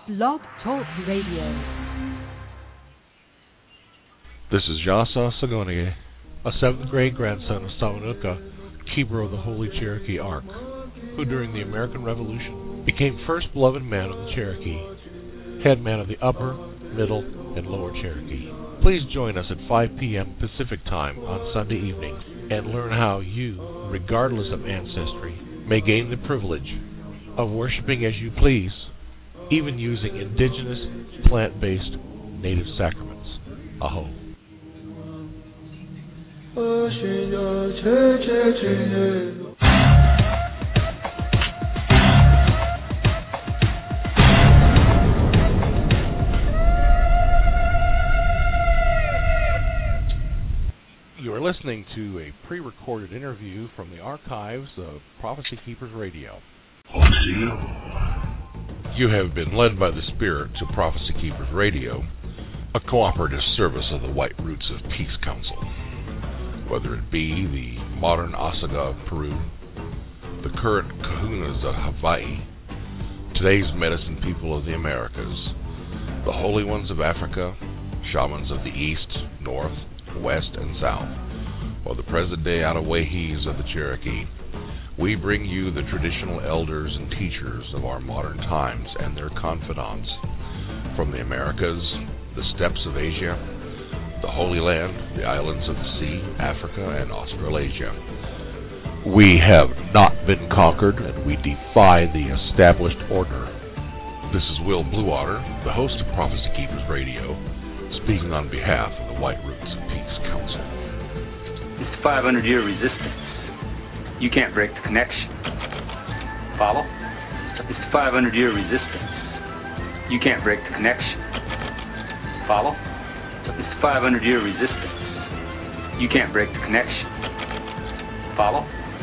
Blog Talk Radio. This is Yasa Sagonye, a 7th grade grandson of Sawanuka, keeper of the Holy Cherokee Ark, who during the American Revolution became first beloved man of the Cherokee, head man of the Upper, Middle, and Lower Cherokee. Please join us at 5 p.m. Pacific Time on Sunday evenings and learn how you, regardless of ancestry, may gain the privilege of worshiping as you please, even using indigenous, plant-based, native sacraments. Aho. You are listening to a pre-recorded interview from the archives of Prophecy Keepers Radio. You have been led by the Spirit to Prophecy Keepers Radio, a cooperative service of the White Roots of Peace Council. Whether it be the modern Osaga of Peru, the current Kahunas of Hawaii, today's medicine people of the Americas, the Holy Ones of Africa, shamans of the East, North, West, and South, or the present-day Outaouais of the Cherokee, we bring you the traditional elders and teachers of our modern times and their confidants from the Americas, the steppes of Asia, the Holy Land, the islands of the sea, Africa, and Australasia. We have not been conquered, and we defy the established order. This is Will Bluewater, the host of Prophecy Keepers Radio, speaking on behalf of the White Roots of Peace Council. It's the 500-year resistance. You can't break the connection. Follow? It's the 500-year resistance. You can't break the connection. Follow? It's the 500-year resistance. You can't break the connection. Follow?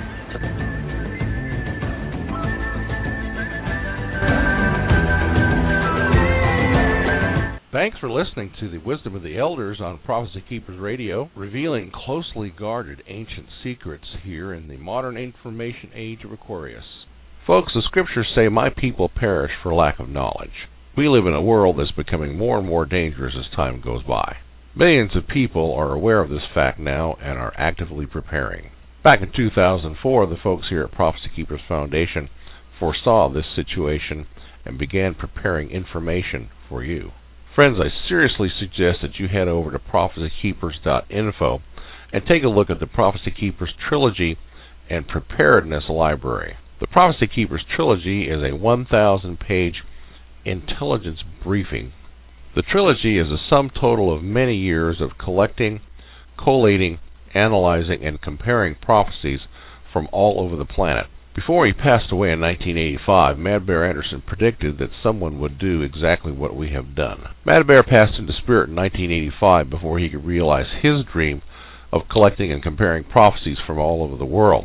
Thanks for listening to the Wisdom of the Elders on Prophecy Keepers Radio, revealing closely guarded ancient secrets here in the modern information age of Aquarius. Folks, the scriptures say, "My people perish for lack of knowledge." We live in a world that's becoming more and more dangerous as time goes by. Millions of people are aware of this fact now and are actively preparing. Back in 2004, the folks here at Prophecy Keepers Foundation foresaw this situation and began preparing information for you. Friends, I seriously suggest that you head over to prophecykeepers.info and take a look at the Prophecy Keepers Trilogy and Preparedness Library. The Prophecy Keepers Trilogy is a 1,000-page intelligence briefing. The trilogy is a sum total of many years of collecting, collating, analyzing, and comparing prophecies from all over the planet. Before he passed away in 1985, Mad Bear Anderson predicted that someone would do exactly what we have done. Mad Bear passed into spirit in 1985 before he could realize his dream of collecting and comparing prophecies from all over the world.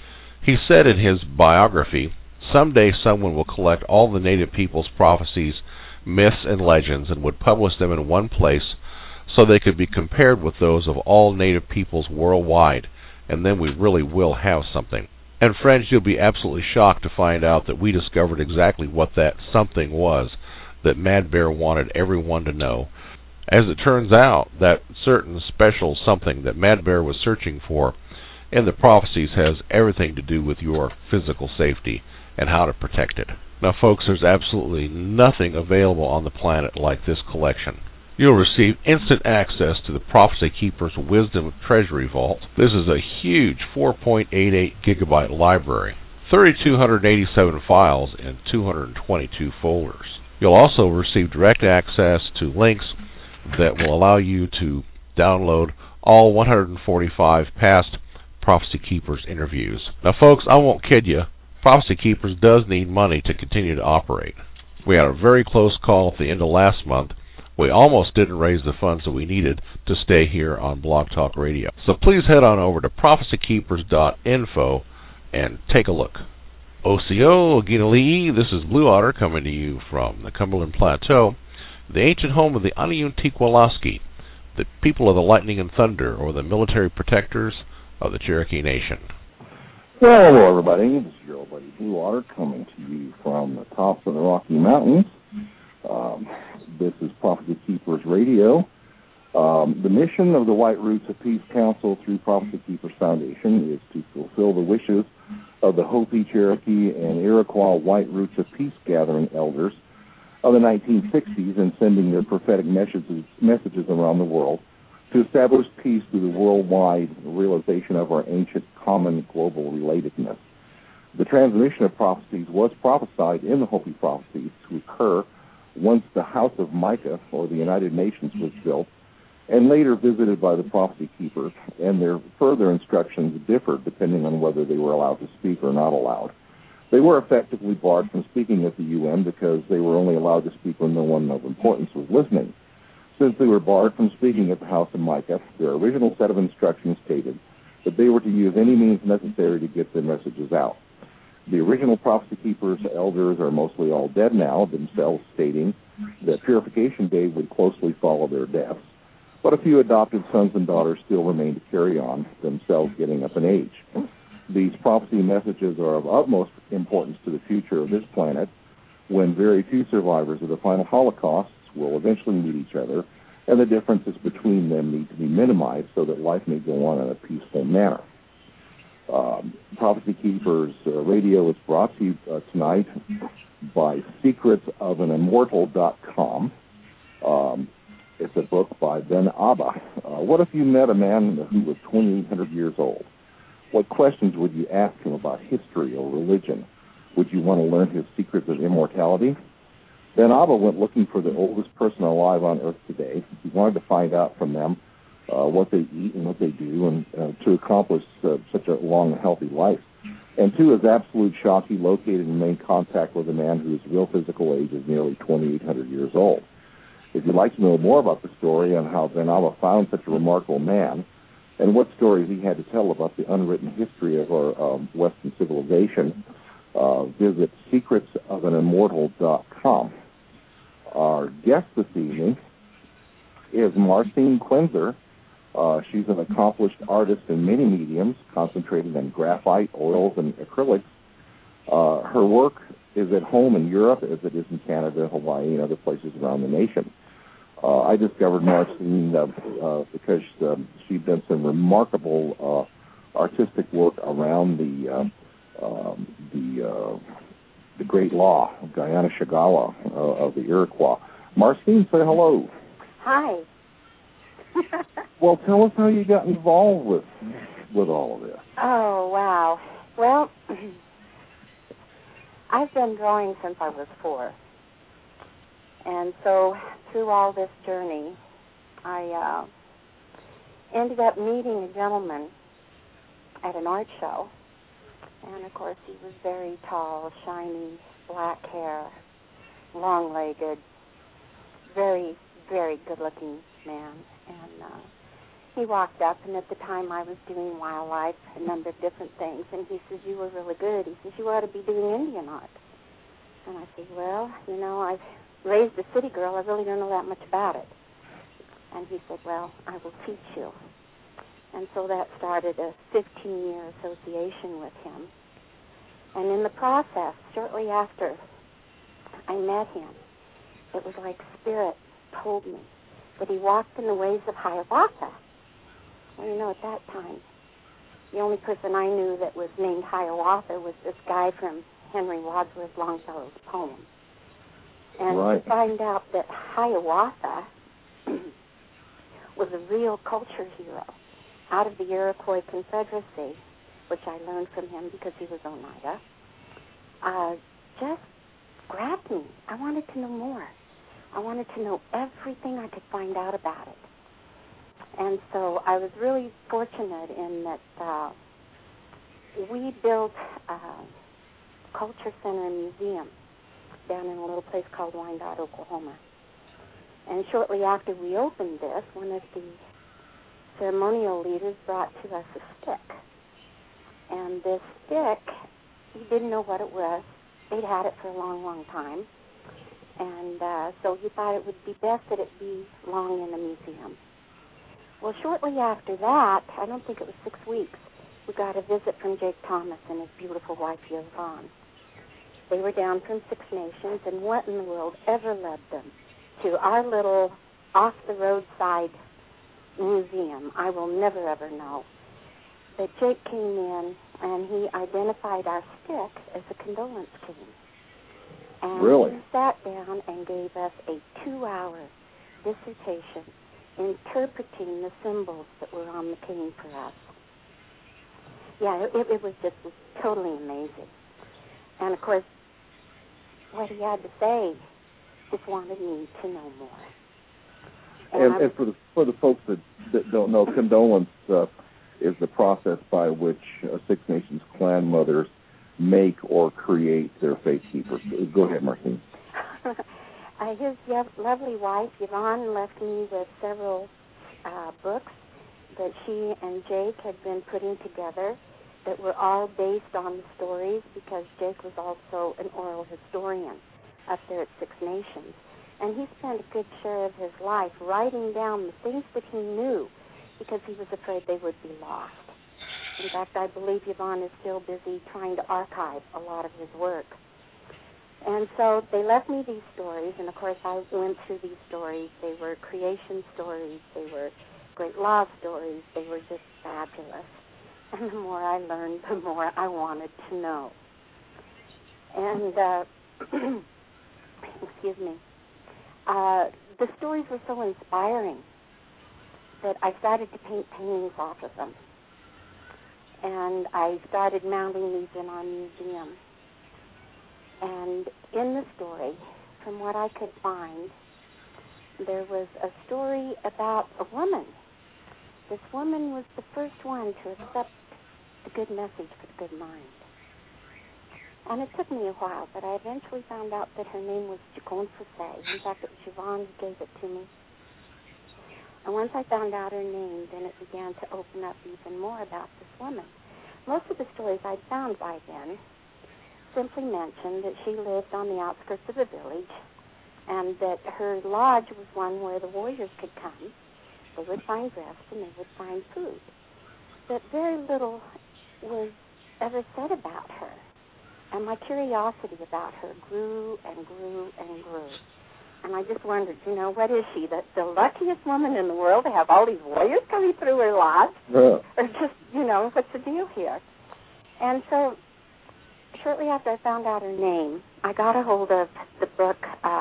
He said in his biography, "Someday someone will collect all the native people's prophecies, myths, and legends and would publish them in one place so they could be compared with those of all native peoples worldwide, and then we really will have something." And friends, you'll be absolutely shocked to find out that we discovered exactly what that something was that Mad Bear wanted everyone to know. As it turns out, that certain special something that Mad Bear was searching for in the prophecies has everything to do with your physical safety and how to protect it. Now folks, there's absolutely nothing available on the planet like this collection. You'll receive instant access to the Prophecy Keepers Wisdom Treasury Vault. This is a huge 4.88 gigabyte library, 3,287 files in 222 folders. You'll also receive direct access to links that will allow you to download all 145 past Prophecy Keepers interviews. Now folks, I won't kid you, Prophecy Keepers does need money to continue to operate. We had a very close call at the end of last month. We almost didn't raise the funds that we needed to stay here on Blog Talk Radio. So please head on over to prophecykeepers.info and take a look. Osio Ginali'i, this is Blue Otter coming to you from the Cumberland Plateau, the ancient home of the Aniuntikwalaski, the people of the lightning and thunder, or the military protectors of the Cherokee Nation. Well, hello everybody. This is your old buddy Blue Otter coming to you from the tops of the Rocky Mountains This is Prophecy Keepers Radio. The mission of the White Roots of Peace Council through Prophecy Keepers Foundation is to fulfill the wishes of the Hopi, Cherokee, and Iroquois White Roots of Peace Gathering elders of the 1960s in sending their prophetic messages around the world to establish peace through the worldwide realization of our ancient common global relatedness. The transmission of prophecies was prophesied in the Hopi prophecies to occur once the House of Micah, or the United Nations, was built, and later visited by the prophecy keepers, and their further instructions differed depending on whether they were allowed to speak or not allowed. They were effectively barred from speaking at the UN because they were only allowed to speak when no one of importance was listening. Since they were barred from speaking at the House of Micah, their original set of instructions stated that they were to use any means necessary to get their messages out. The original prophecy keepers elders are mostly all dead now, themselves stating that Purification Day would closely follow their deaths, but a few adopted sons and daughters still remain to carry on, themselves getting up in age. These prophecy messages are of utmost importance to the future of this planet, when very few survivors of the final Holocausts will eventually meet each other, and the differences between them need to be minimized so that life may go on in a peaceful manner. Prophecy Keepers Radio is brought to you tonight by secretsofanImmortal.com. It's a book by Ben Abba. What if you met a man who was 2,800 years old? What questions would you ask him about history or religion? Would you want to learn his secrets of immortality? Ben Abba went looking for the oldest person alive on Earth today. He wanted to find out from them what they eat and what they do, and to accomplish such a long and healthy life. And to his absolute shock, he located and made contact with a man whose real physical age is nearly 2,800 years old. If you'd like to know more about the story on how Ben Abba found such a remarkable man, and what stories he had to tell about the unwritten history of our Western civilization, visit secretsofanImmortal.com. Our guest this evening is Marcine Quenzer. She's an accomplished artist in many mediums, concentrated on graphite, oils, and acrylics. Her work is at home in Europe as it is in Canada, Hawaii, and other places around the nation. I discovered Marcine because she'd done some remarkable artistic work around the Great Law, Guyana Shagawa of the Iroquois. Marcine, say hello. Hi. Well, tell us how you got involved with all of this. Oh, wow. Well, I've been drawing since I was 4. And so through all this journey, I ended up meeting a gentleman at an art show. And, of course, he was very tall, shiny, black hair, long-legged, very, very good-looking man. And he walked up, and at the time I was doing wildlife, a number of different things. And he says, "You were really good." He says, "You ought to be doing Indian art." And I said, "Well, you know, I've raised a city girl. I really don't know that much about it." And he said, "Well, I will teach you." And so that started a 15-year association with him. And in the process, shortly after I met him, it was like Spirit told me that he walked in the ways of Hiawatha. Well, you know, at that time, the only person I knew that was named Hiawatha was this guy from Henry Wadsworth Longfellow's poem. And right. to find out that Hiawatha was a real culture hero out of the Iroquois Confederacy, which I learned from him because he was Oneida, just grabbed me. I wanted to know more. I wanted to know everything I could find out about it. And so I was really fortunate in that we built a culture center and museum down in a little place called Wyandotte, Oklahoma. And shortly after we opened this, one of the ceremonial leaders brought to us a stick. And this stick, he didn't know what it was. They'd had it for a long, long time. And so he thought it would be best that it be long in a museum. Well, shortly after that, I don't think it was 6 weeks, we got a visit from Jake Thomas and his beautiful wife, Yvonne. They were down from Six Nations, and what in the world ever led them to our little off-the-roadside museum, I will never, ever know. But Jake came in, and he identified our stick as a condolence cane. And Really? he sat down and gave us a 2-hour dissertation interpreting the symbols that were on the cane for us. Yeah, it was just totally amazing. And, of course, what he had to say just wanted me to know more. And for the folks that don't know, condolence is the process by which Six Nations clan mothers make or create their faith keepers. Go ahead, Martine. His lovely wife, Yvonne, left me with several books that she and Jake had been putting together that were all based on the stories, because Jake was also an oral historian up there at Six Nations. And he spent a good share of his life writing down the things that he knew, because he was afraid they would be lost. In fact, I believe Yvonne is still busy trying to archive a lot of his work. And so they left me these stories, and of course I went through these stories. They were creation stories. They were great law stories. They were just fabulous. And the more I learned, the more I wanted to know. And, excuse me, the stories were so inspiring that I started to paint paintings off of them. And I started mounting these in our museum. And in the story, from what I could find, there was a story about a woman. This woman was the first one to accept the good message for the good mind. And it took me a while, but I eventually found out that her name was Tecumseh. In fact, it was Yvonne who gave it to me. And once I found out her name, then it began to open up even more about this woman. Most of the stories I'd found by then simply mentioned that she lived on the outskirts of a village, and that her lodge was one where the warriors could come. They would find rest and they would find food. But very little was ever said about her. And my curiosity about her grew and grew and grew. And I just wondered, what is she? The luckiest woman in the world to have all these warriors coming through her lodge? Yeah. Or just, what's the deal here? And so shortly after I found out her name, I got a hold of the book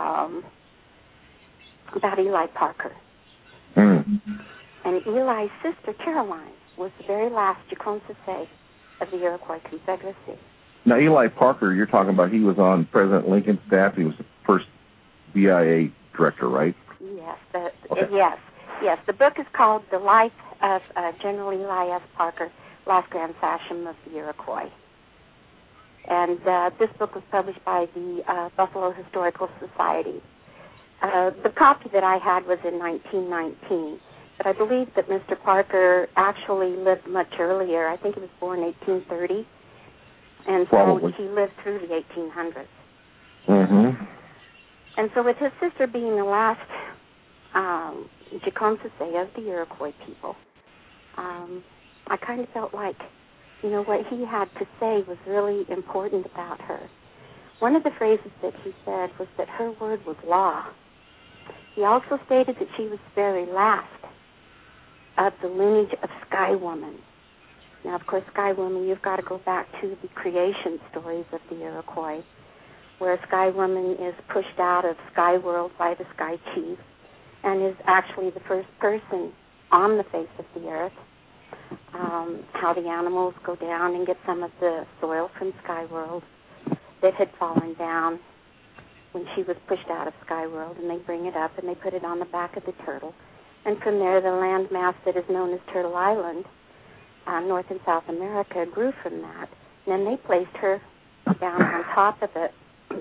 about Eli Parker. Mm. And Eli's sister, Caroline, was the very last Tecumseh of the Iroquois Confederacy. Now, Eli Parker, you're talking about, he was on President Lincoln's staff. He was the first BIA director, right? Yes. Okay. Yes. The book is called The Life of General Eli S. Parker, Last Grand Sachem of the Iroquois. And this book was published by the Buffalo Historical Society. The copy that I had was in 1919, but I believe that Mr. Parker actually lived much earlier. I think he was born 1830, and Probably. so he lived through the 1800s. Mm-hmm. And so with his sister being the last Tecumseh of the Iroquois people, I kind of felt like, what he had to say was really important about her. One of the phrases that he said was that her word was law. He also stated that she was the very last of the lineage of Sky Woman. Now, of course, Sky Woman, you've got to go back to the creation stories of the Iroquois, where Sky Woman is pushed out of Sky World by the Sky Chief and is actually the first person on the face of the earth. How the animals go down and get some of the soil from Sky World that had fallen down when she was pushed out of Sky World, and they bring it up and they put it on the back of the turtle. And from there, the landmass that is known as Turtle Island, North and South America, grew from that. And then they placed her down on top of it.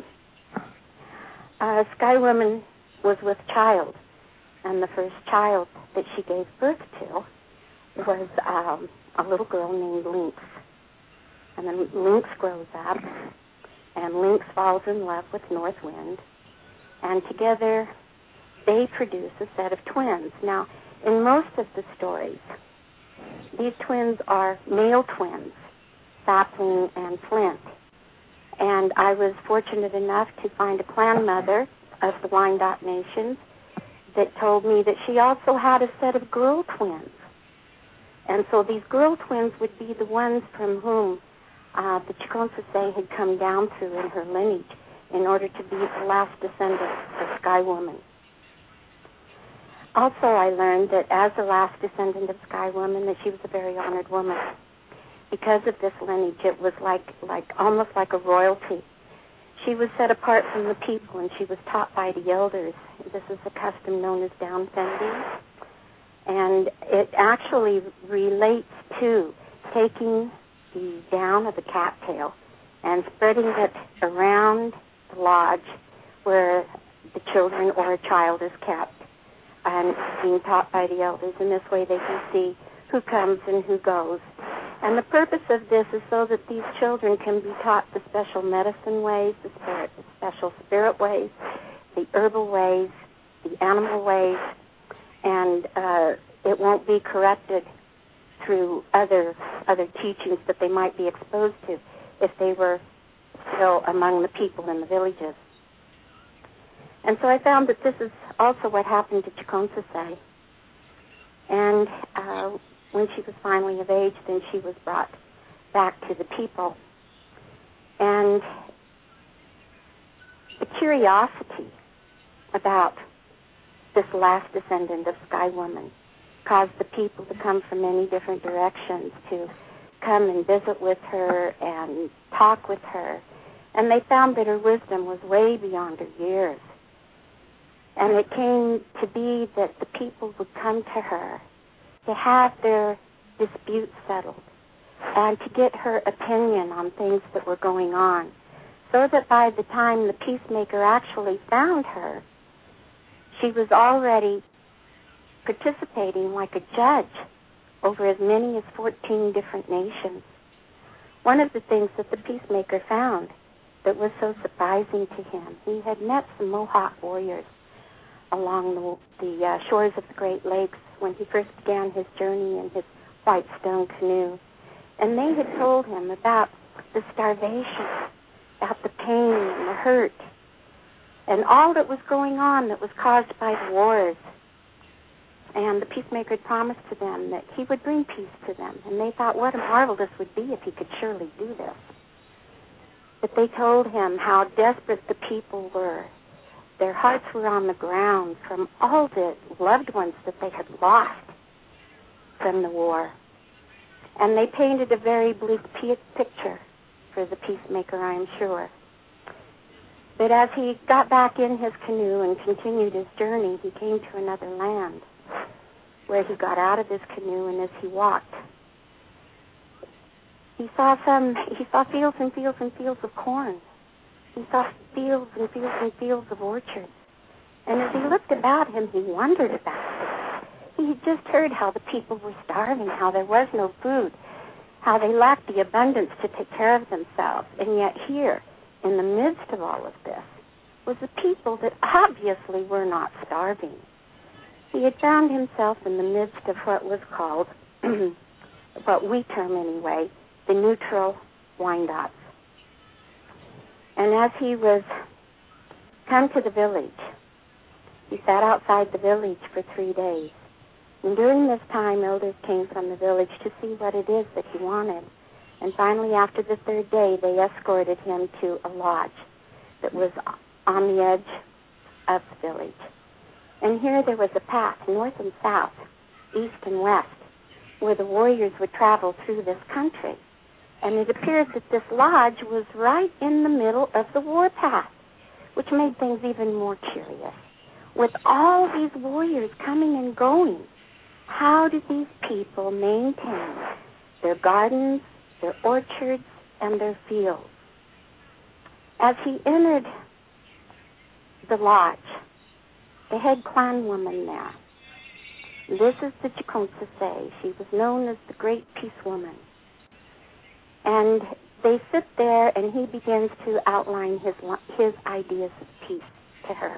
Sky Woman was with child, and the first child that she gave birth to was a little girl named Lynx. And then Lynx grows up, and Lynx falls in love with North Wind, and together they produce a set of twins. Now, in most of the stories, these twins are male twins, Sapling and Flint. And I was fortunate enough to find a clan mother of the Wyandotte Nations that told me that she also had a set of girl twins. And so these girl twins would be the ones from whom the Tecumseh had come down through in her lineage in order to be the last descendant of Sky Woman. Also, I learned that as the last descendant of Sky Woman, that she was a very honored woman. Because of this lineage, it was like almost like a royalty. She was set apart from the people, and she was taught by the elders. This is a custom known as down sending. And it actually relates to taking the down of a cattail and spreading it around the lodge where the children or a child is kept, and being taught by the elders. In this way they can see who comes and who goes. And the purpose of this is so that these children can be taught the special medicine ways, the special spirit ways, the herbal ways, the animal ways, and it won't be corrupted through other teachings that they might be exposed to if they were still among the people in the villages. And so I found that this is also what happened to Tecumseh. And when she was finally of age, then she was brought back to the people. And the curiosity about this last descendant of Sky Woman caused the people to come from many different directions to come and visit with her and talk with her. And they found that her wisdom was way beyond her years. And it came to be that the people would come to her to have their disputes settled and to get her opinion on things that were going on, so that by the time the peacemaker actually found her, she was already participating like a judge over as many as 14 different nations. One of the things that the peacemaker found that was so surprising to him, he had met some Mohawk warriors along the shores of the Great Lakes when he first began his journey in his white stone canoe. And they had told him about the starvation, about the pain and the hurt, and all that was going on that was caused by the wars. And the peacemaker had promised to them that he would bring peace to them. And they thought what a marvel this would be if he could surely do this. But they told him how desperate the people were. Their hearts were on the ground from all the loved ones that they had lost from the war. And they painted a very bleak picture for the peacemaker, I am sure. But as he got back in his canoe and continued his journey, he came to another land where he got out of his canoe, and as he walked, he saw fields and fields and fields of corn. He saw fields and fields and fields of orchards. And as he looked about him, he wondered about it. He had just heard how the people were starving, how there was no food, how they lacked the abundance to take care of themselves. And yet here, in the midst of all of this, was a people that obviously were not starving. He had found himself in the midst of what was called, what we term anyway, the neutral Wyandottes. And as he was come to the village, he sat outside the village for 3 days. And during this time, elders came from the village to see what it is that he wanted. And finally, after the 3rd day, they escorted him to a lodge that was on the edge of the village. And here there was a path, north and south, east and west, where the warriors would travel through this country. And it appeared that this lodge was right in the middle of the warpath, which made things even more curious. With all these warriors coming and going, how did these people maintain their gardens, their orchards, and their fields? As he entered the lodge, the head clan woman there, this is the Tecumseh. She was known as the Great Peace Woman. And they sit there, and he begins to outline his ideas of peace to her.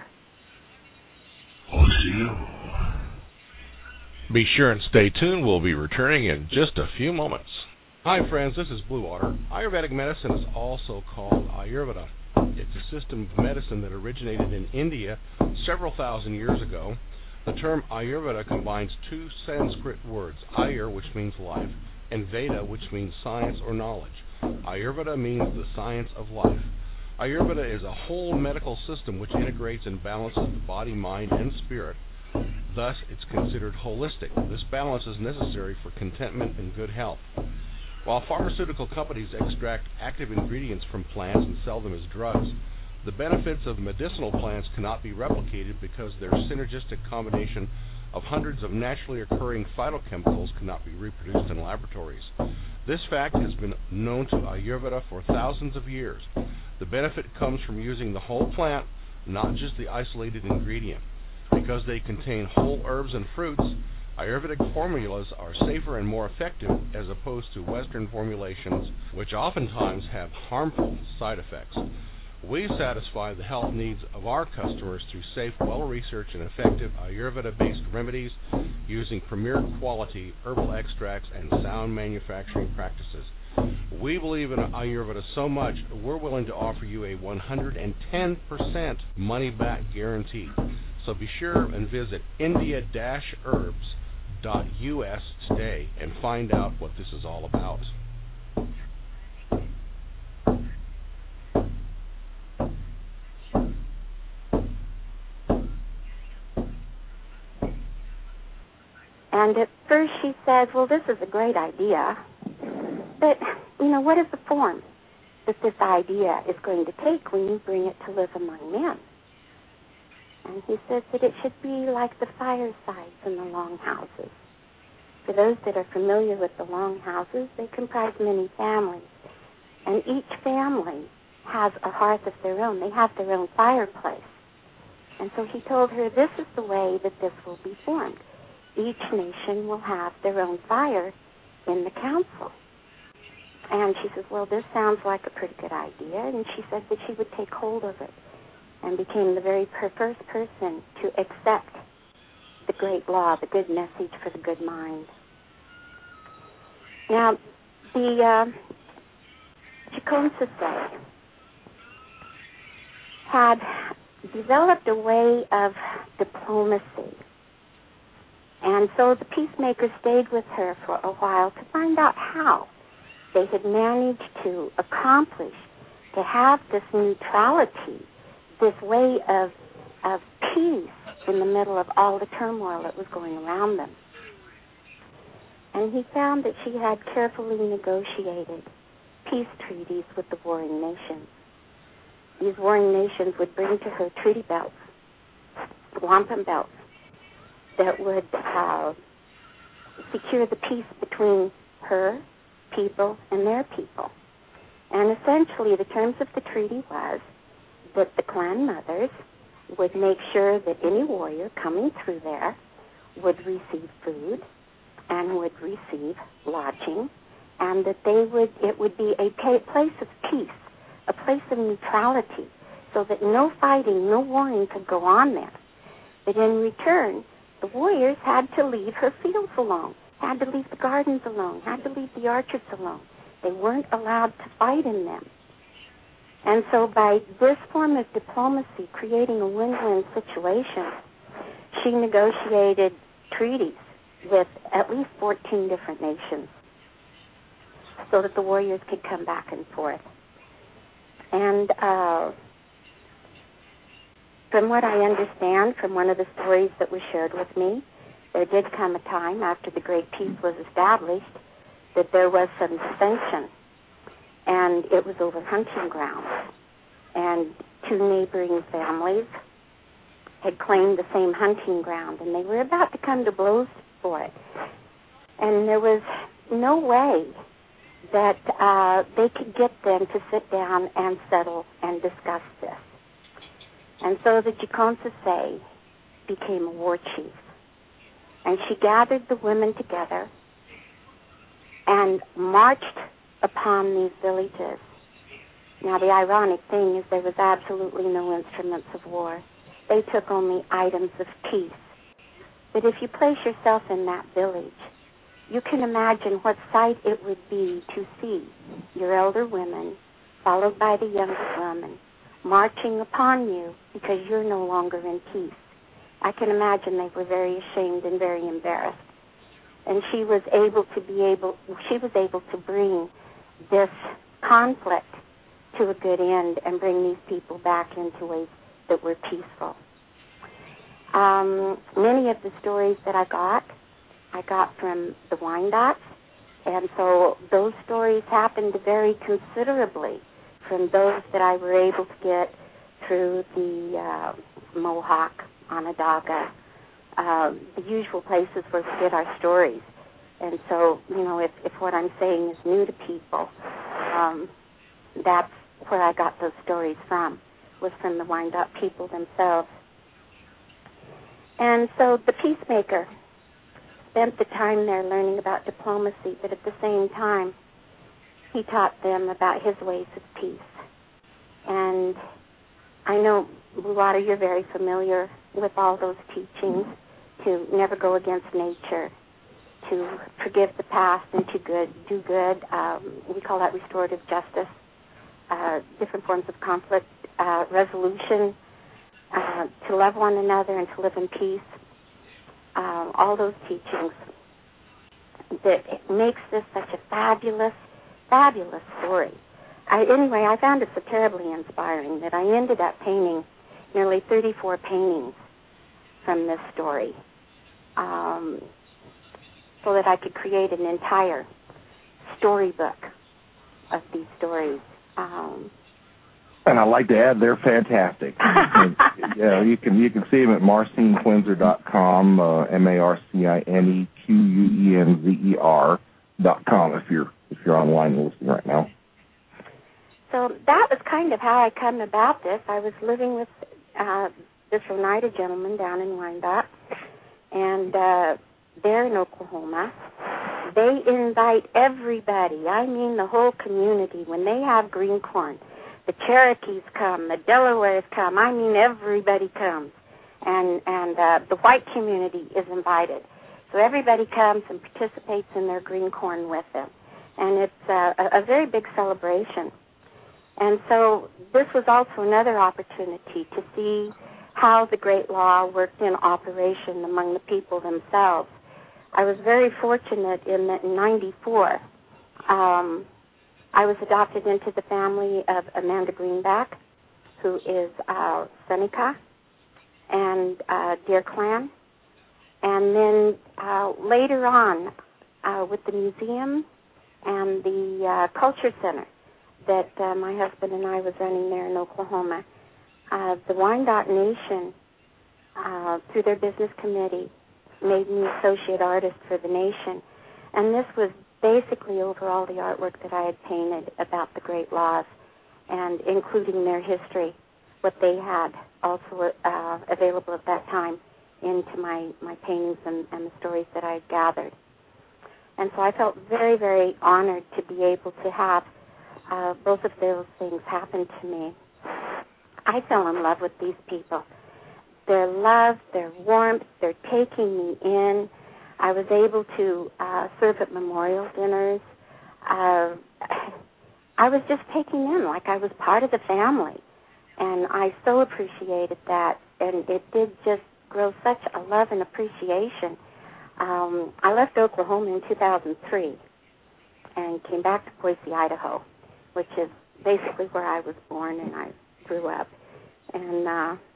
Be sure and stay tuned. We'll be returning in just a few moments. Hi friends, this is Blue Water. Ayurvedic medicine is also called Ayurveda. It's a system of medicine that originated in India several thousand years ago. The term Ayurveda combines two Sanskrit words, Ayur, which means life, and Veda, which means science or knowledge. Ayurveda means the science of life. Ayurveda is a whole medical system which integrates and balances the body, mind, and spirit. Thus, it's considered holistic. This balance is necessary for contentment and good health. While pharmaceutical companies extract active ingredients from plants and sell them as drugs, the benefits of medicinal plants cannot be replicated because their synergistic combination of hundreds of naturally occurring phytochemicals cannot be reproduced in laboratories. This fact has been known to Ayurveda for thousands of years. The benefit comes from using the whole plant, not just the isolated ingredient. Because they contain whole herbs and fruits, Ayurvedic formulas are safer and more effective as opposed to Western formulations, which oftentimes have harmful side effects. We satisfy the health needs of our customers through safe, well-researched, and effective Ayurveda-based remedies using premier quality herbal extracts and sound manufacturing practices. We believe in Ayurveda so much, we're willing to offer you a 110% money-back guarantee. So be sure and visit india-herbs.us today and find out what this is all about. And at first she said, well, this is a great idea, but, what is the form that this idea is going to take when you bring it to live among men? And he says that it should be like the firesides in the longhouses. For those that are familiar with the longhouses, they comprise many families. And each family has a hearth of their own. They have their own fireplace. And so he told her, this is the way that this will be formed. Each nation will have their own fire in the council. And she says, well, this sounds like a pretty good idea. And she said that she would take hold of it, and became the very first person to accept the great law, the good message for the good mind. Now, the Chikonsasei had developed a way of diplomacy. And so the peacemakers stayed with her for a while to find out how they had managed to accomplish to have this neutrality, this way of peace in the middle of all the turmoil that was going around them. And he found that she had carefully negotiated peace treaties with the warring nations. These warring nations would bring to her treaty belts, wampum belts, that would secure the peace between her people and their people. And essentially the terms of the treaty was that the clan mothers would make sure that any warrior coming through there would receive food and would receive lodging, and that it would be a place of peace, a place of neutrality, so that no fighting, no warring could go on there. But in return, the warriors had to leave her fields alone, had to leave the gardens alone, had to leave the orchards alone. They weren't allowed to fight in them. And so by this form of diplomacy, creating a win-win situation, she negotiated treaties with at least 14 different nations so that the warriors could come back and forth. And from what I understand from one of the stories that was shared with me, there did come a time after the Great Peace was established that there was some dissension, and it was over hunting grounds. And two neighboring families had claimed the same hunting ground, and they were about to come to blows for it. And there was no way that they could get them to sit down and settle and discuss this. And so the Chikonsasei became a war chief. And she gathered the women together and marched upon these villages. Now, the ironic thing is there was absolutely no instruments of war. They took only items of peace. But if you place yourself in that village, you can imagine what sight it would be to see your elder women, followed by the younger women, marching upon you because you're no longer in peace. I can imagine they were very ashamed and very embarrassed. And she was able to bring this conflict to a good end and bring these people back into ways that were peaceful. Many of the stories that I got from the Wyandottes, and so those stories happened to vary considerably from those that I were able to get through the Mohawk, Onondaga, the usual places where we get our stories. And so, if what I'm saying is new to people, that's where I got those stories from, was from the Wyandotte people themselves. And so the peacemaker spent the time there learning about diplomacy, but at the same time, he taught them about his ways of peace. And I know, Blue Water, you're very familiar with all those teachings, to never go against nature, to forgive the past and to do good. We call that restorative justice, different forms of conflict resolution, to love one another and to live in peace. All those teachings that makes this such a fabulous, fabulous story. Anyway, I found it so terribly inspiring that I ended up painting nearly 34 paintings from this story, so that I could create an entire storybook of these stories. And I'd like to add, they're fantastic. Yeah, you can see them at marcinequenzer.com, MarcineQuenzer.com if you're online listening right now. So that was kind of how I come about this. I was living with this Oneida gentleman down in Wyandotte, and they're in Oklahoma. They invite everybody, I mean the whole community, when they have green corn. The Cherokees come, the Delawares come, I mean everybody comes. And the white community is invited. So everybody comes and participates in their green corn with them. And it's a very big celebration. And so this was also another opportunity to see how the Great Law worked in operation among the people themselves. I was very fortunate in that in 94, I was adopted into the family of Amanda Greenback, who is Seneca and Deer Clan. And then later on, with the museum and the culture center that my husband and I was running there in Oklahoma, the Wyandotte Nation, through their business committee, made me associate artist for the nation. And this was basically over all the artwork that I had painted about the Great Laws, and including their history, what they had also available at that time into my paintings and the stories that I had gathered. And so I felt very, very honored to be able to have both of those things happen to me. I fell in love with these people. Their love, their warmth, their taking me in. I was able to serve at memorial dinners. I was just taken in like I was part of the family. And I so appreciated that. And it did just grow such a love and appreciation. I left Oklahoma in 2003 and came back to Boise, Idaho, which is basically where I was born and I grew up. And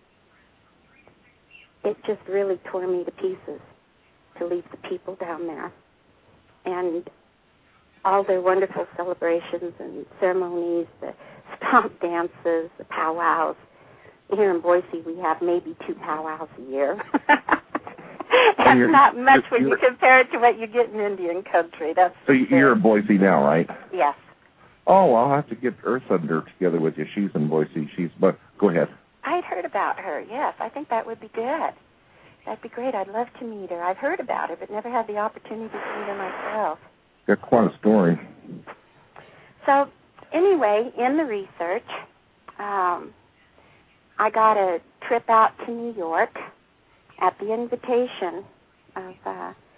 it just really tore me to pieces to leave the people down there. And all their wonderful celebrations and ceremonies, the stomp dances, the powwows. Here in Boise, we have maybe 2 powwows a year. That's not much when you compare it to what you get in Indian country. That's so you're in Boise now, right? Yes. Oh, I'll have to get Earth Thunder together with you. She's in Boise. But go ahead. I'd heard about her, yes. I think that would be good. That'd be great. I'd love to meet her. I've heard about her, but never had the opportunity to meet her myself. Got quite a story. So, anyway, in the research, I got a trip out to New York at the invitation of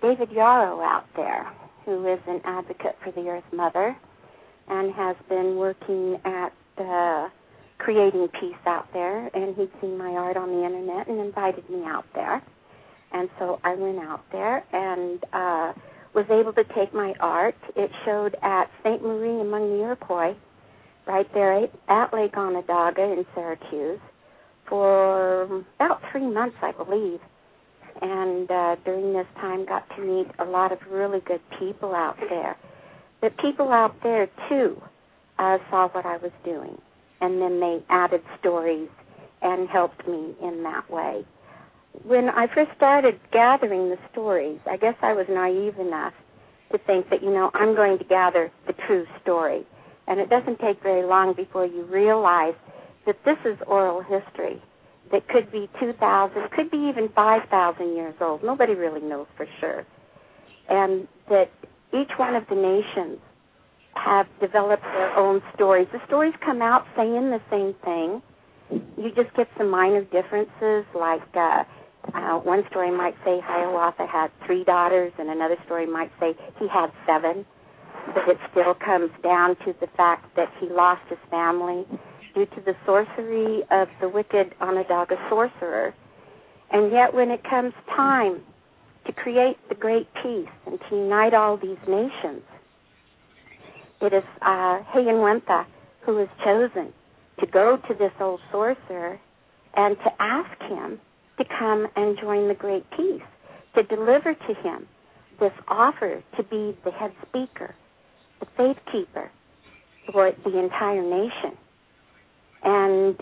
David Yarrow out there, who is an advocate for the Earth Mother and has been working at creating peace out there, and he'd seen my art on the Internet and invited me out there. And so I went out there and was able to take my art. It showed at St. Marie among the Iroquois, right there at Lake Onondaga in Syracuse, for about 3 months, I believe. And during this time got to meet a lot of really good people out there. But people out there, too, saw what I was doing. And then they added stories and helped me in that way. When I first started gathering the stories, I guess I was naive enough to think that, I'm going to gather the true story. And it doesn't take very long before you realize that this is oral history that could be 2,000, could be even 5,000 years old. Nobody really knows for sure. And that each one of the nations have developed their own stories. The stories come out saying the same thing. You just get some minor differences, like one story might say Hiawatha had 3 daughters, and another story might say he had 7. But it still comes down to the fact that he lost his family due to the sorcery of the wicked Onondaga sorcerer. And yet when it comes time to create the great peace and to unite all these nations, it is Hayinwentha who is chosen to go to this old sorcerer and to ask him to come and join the great peace, to deliver to him this offer to be the head speaker, the faith keeper for the entire nation. And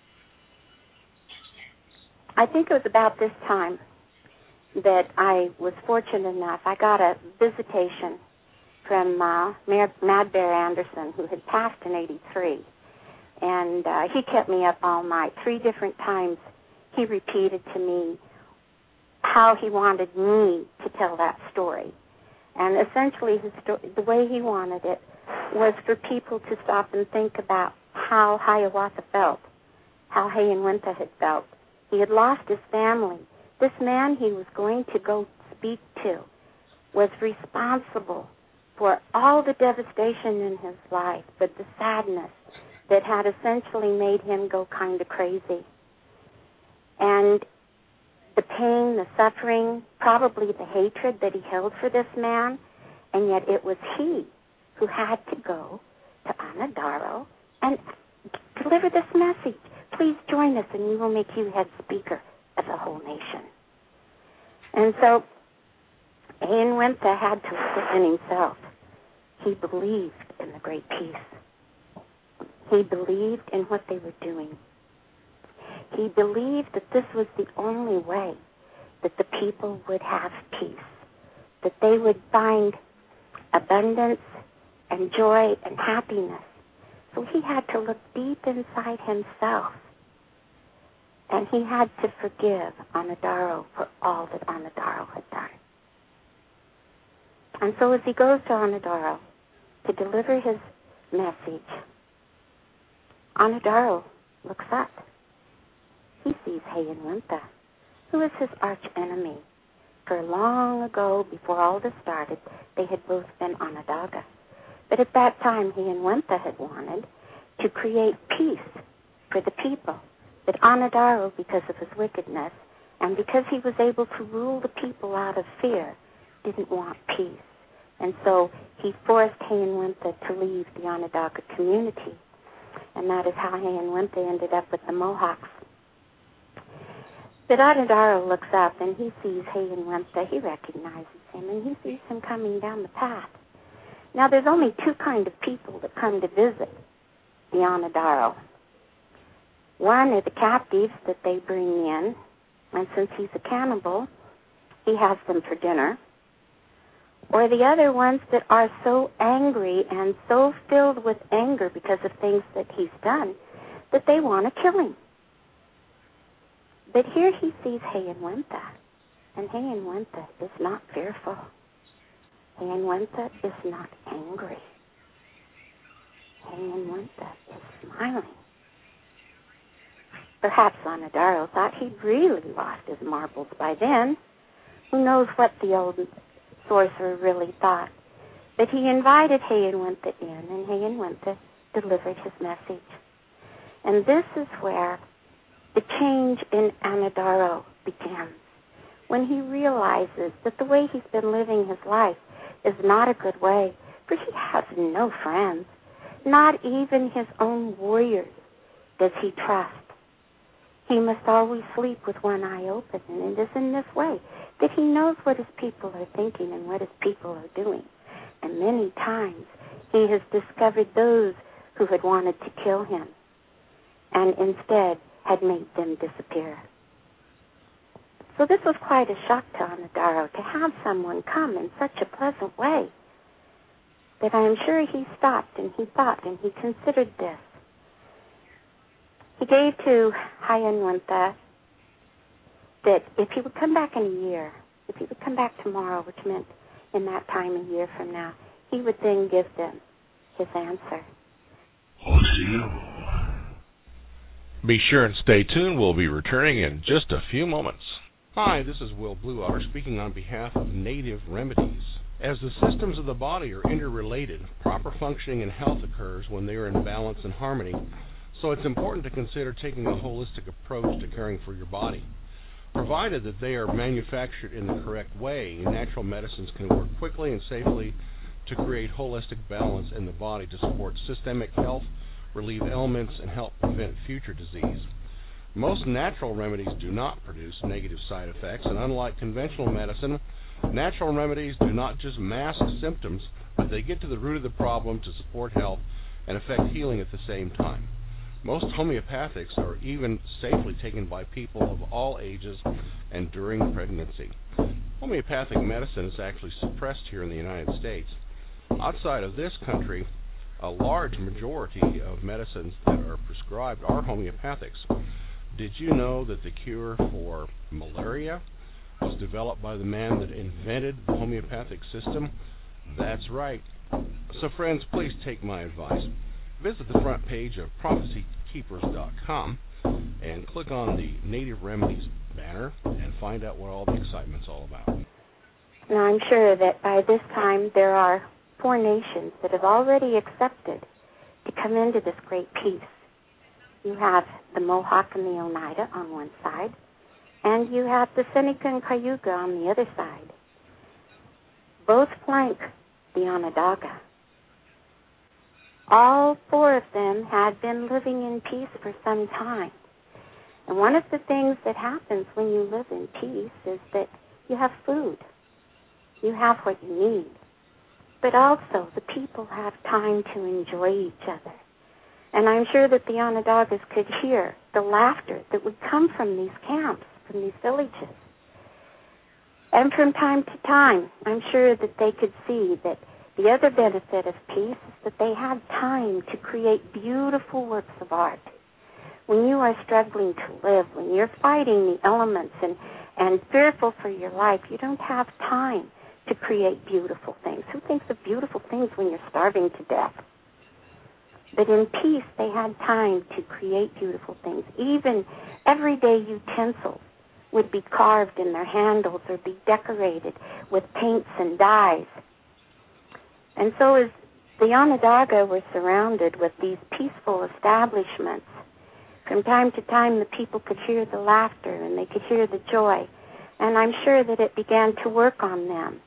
I think it was about this time that I was fortunate enough. I got a visitation from Mayor Mad Bear Anderson, who had passed in '83. And he kept me up all night. 3 different times he repeated to me how he wanted me to tell that story. And essentially the way he wanted it was for people to stop and think about how Hiawatha felt, how Hayinwentha had felt. He had lost his family. This man he was going to go speak to was responsible for all the devastation in his life, but the sadness that had essentially made him go kind of crazy. And the pain, the suffering, probably the hatred that he held for this man, and yet it was he who had to go to Onondaga and deliver this message. Please join us and we will make you head speaker of the whole nation. And so Hayinwentha had to look within himself. He believed in the great peace. He believed in what they were doing. He believed that this was the only way that the people would have peace, that they would find abundance and joy and happiness. So he had to look deep inside himself, and he had to forgive Onondaga for all that Onondaga had done. And so as he goes to Onondaga to deliver his message, Onondaga looks up. He sees Hayinwentha, who is his arch enemy. For long ago, before all this started, they had both been Onondaga. But at that time, Hayinwentha had wanted to create peace for the people. But Onondaga, because of his wickedness, and because he was able to rule the people out of fear, didn't want peace. And so he forced Hayinwentha to leave the Onondaga community. And that is how Hayinwentha ended up with the Mohawks. But Onondaga looks up and he sees Hayinwentha. He recognizes him and he sees him coming down the path. Now there's only 2 kinds of people that come to visit the Onondaga. One are the captives that they bring in, and since he's a cannibal, he has them for dinner. Or the other ones that are so angry and so filled with anger because of things that he's done that they want to kill him. But here he sees Hayinwentha, and Hayinwentha is not fearful. Hayinwentha is not angry. Hayinwentha is smiling. Perhaps Onondaga thought he'd really lost his marbles by then. Who knows what the old sorcerer really thought. But he invited Hayinwintha in, and Hayinwintha delivered his message. And this is where the change in Anadaro begins, when he realizes that the way he's been living his life is not a good way, for he has no friends. Not even his own warriors does he trust. He must always sleep with one eye open, and it is in this way that he knows what his people are thinking and what his people are doing. And many times he has discovered those who had wanted to kill him and instead had made them disappear. So this was quite a shock to Anadaro, to have someone come in such a pleasant way. But I am sure he stopped and he thought and he considered this. He gave to Hayinwintha that if he would come back in a year, if he would come back tomorrow, which meant in that time a year from now, he would then give them his answer. Be sure and stay tuned. We'll be returning in just a few moments. Hi, this is Will Blueotter speaking on behalf of Native Remedies. As the systems of the body are interrelated, proper functioning and health occurs when they are in balance and harmony. So it's important to consider taking a holistic approach to caring for your body. Provided that they are manufactured in the correct way, natural medicines can work quickly and safely to create holistic balance in the body to support systemic health, relieve ailments, and help prevent future disease. Most natural remedies do not produce negative side effects, and unlike conventional medicine, natural remedies do not just mask symptoms, but they get to the root of the problem to support health and affect healing at the same time. Most homeopathics are even safely taken by people of all ages and during pregnancy. Homeopathic medicine is actually suppressed here in the United States. Outside of this country, a large majority of medicines that are prescribed are homeopathics. Did you know that the cure for malaria was developed by the man that invented the homeopathic system? That's right. So friends, please take my advice. Visit the front page of prophecykeepers.com and click on the Native Remedies banner and find out what all the excitement's all about. Now, I'm sure that by this time there are 4 nations that have already accepted to come into this great peace. You have the Mohawk and the Oneida on one side, and you have the Seneca and Cayuga on the other side. Both flank the Onondaga. All 4 of them had been living in peace for some time. And one of the things that happens when you live in peace is that you have food. You have what you need. But also the people have time to enjoy each other. And I'm sure that the Onondagas could hear the laughter that would come from these camps, from these villages. And from time to time, I'm sure that they could see that the other benefit of peace is that they had time to create beautiful works of art. When you are struggling to live, when you're fighting the elements and fearful for your life, you don't have time to create beautiful things. Who thinks of beautiful things when you're starving to death? But in peace, they had time to create beautiful things. Even everyday utensils would be carved in their handles or be decorated with paints and dyes. And so as the Onondaga were surrounded with these peaceful establishments, from time to time the people could hear the laughter and they could hear the joy. And I'm sure that it began to work on them.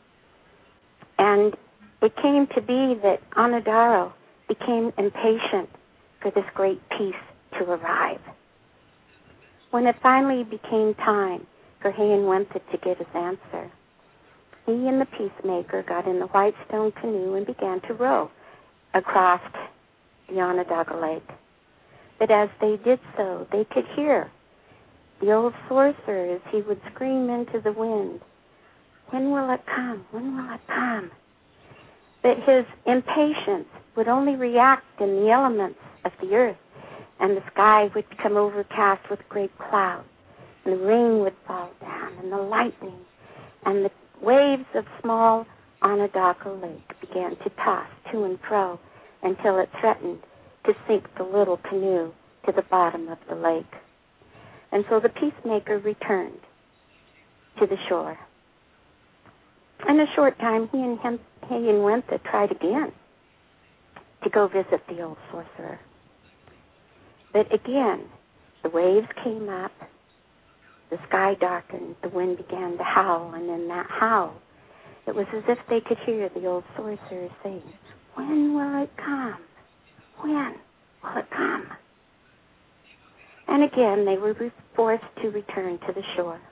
And it came to be that Onondaga became impatient for this great peace to arrive. When it finally became time for Hayinwintha to get his answer, he and the peacemaker got in the white stone canoe and began to row across the Onondaga Lake. But as they did so, they could hear the old sorcerer as he would scream into the wind, "When will it come? When will it come?" But his impatience would only react in the elements of the earth, and the sky would become overcast with great clouds, and the rain would fall down, and the lightning, and the waves of small Onondaga Lake began to toss to and fro until it threatened to sink the little canoe to the bottom of the lake. And so the peacemaker returned to the shore. In a short time, he and Wentha tried again to go visit the old sorcerer. But again, the waves came up, the sky darkened, the wind began to howl, and in that howl, it was as if they could hear the old sorcerer saying, "When will it come? When will it come?" And again, they were forced to return to the shore.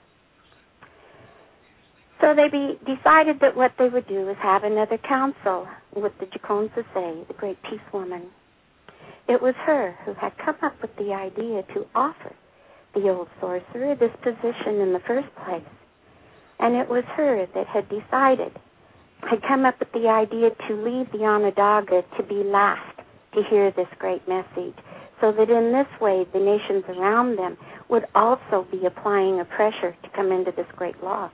So they decided that what they would do is have another council with the Jaconsasay, the great peace woman. It was her who had come up with the idea to offer the old sorcerer this position in the first place. And it was her that had come up with the idea to leave the Onondaga to be last to hear this great message, so that in this way the nations around them would also be applying a pressure to come into this great law.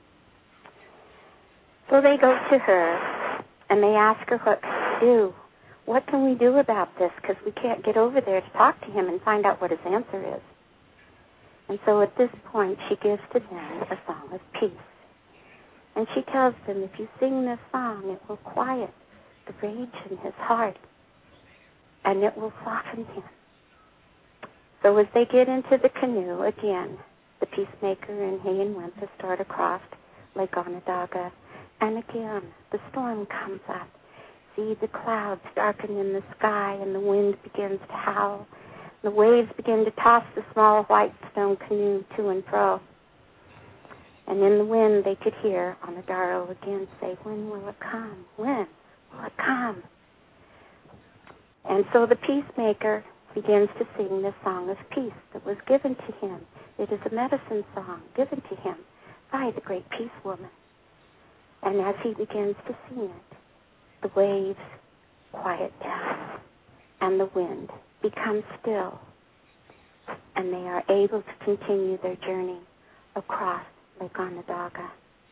So they go to her, and they ask her what to do. What can we do about this? Because we can't get over there to talk to him and find out what his answer is. And so at this point, she gives to them a song of peace. And she tells them, if you sing this song, it will quiet the rage in his heart, and it will soften him. So as they get into the canoe, again, the peacemaker and Wentha start across Lake Onondaga. And again, the storm comes up. See the clouds darken in the sky, and the wind begins to howl. The waves begin to toss the small white stone canoe to and fro. And in the wind, they could hear Onodaro again say, "When will it come? When will it come?" And so the peacemaker begins to sing this song of peace that was given to him. It is a medicine song given to him by the great peace woman. And as he begins to sing it, the waves quiet down and the wind becomes still, and they are able to continue their journey across Lake Onondaga.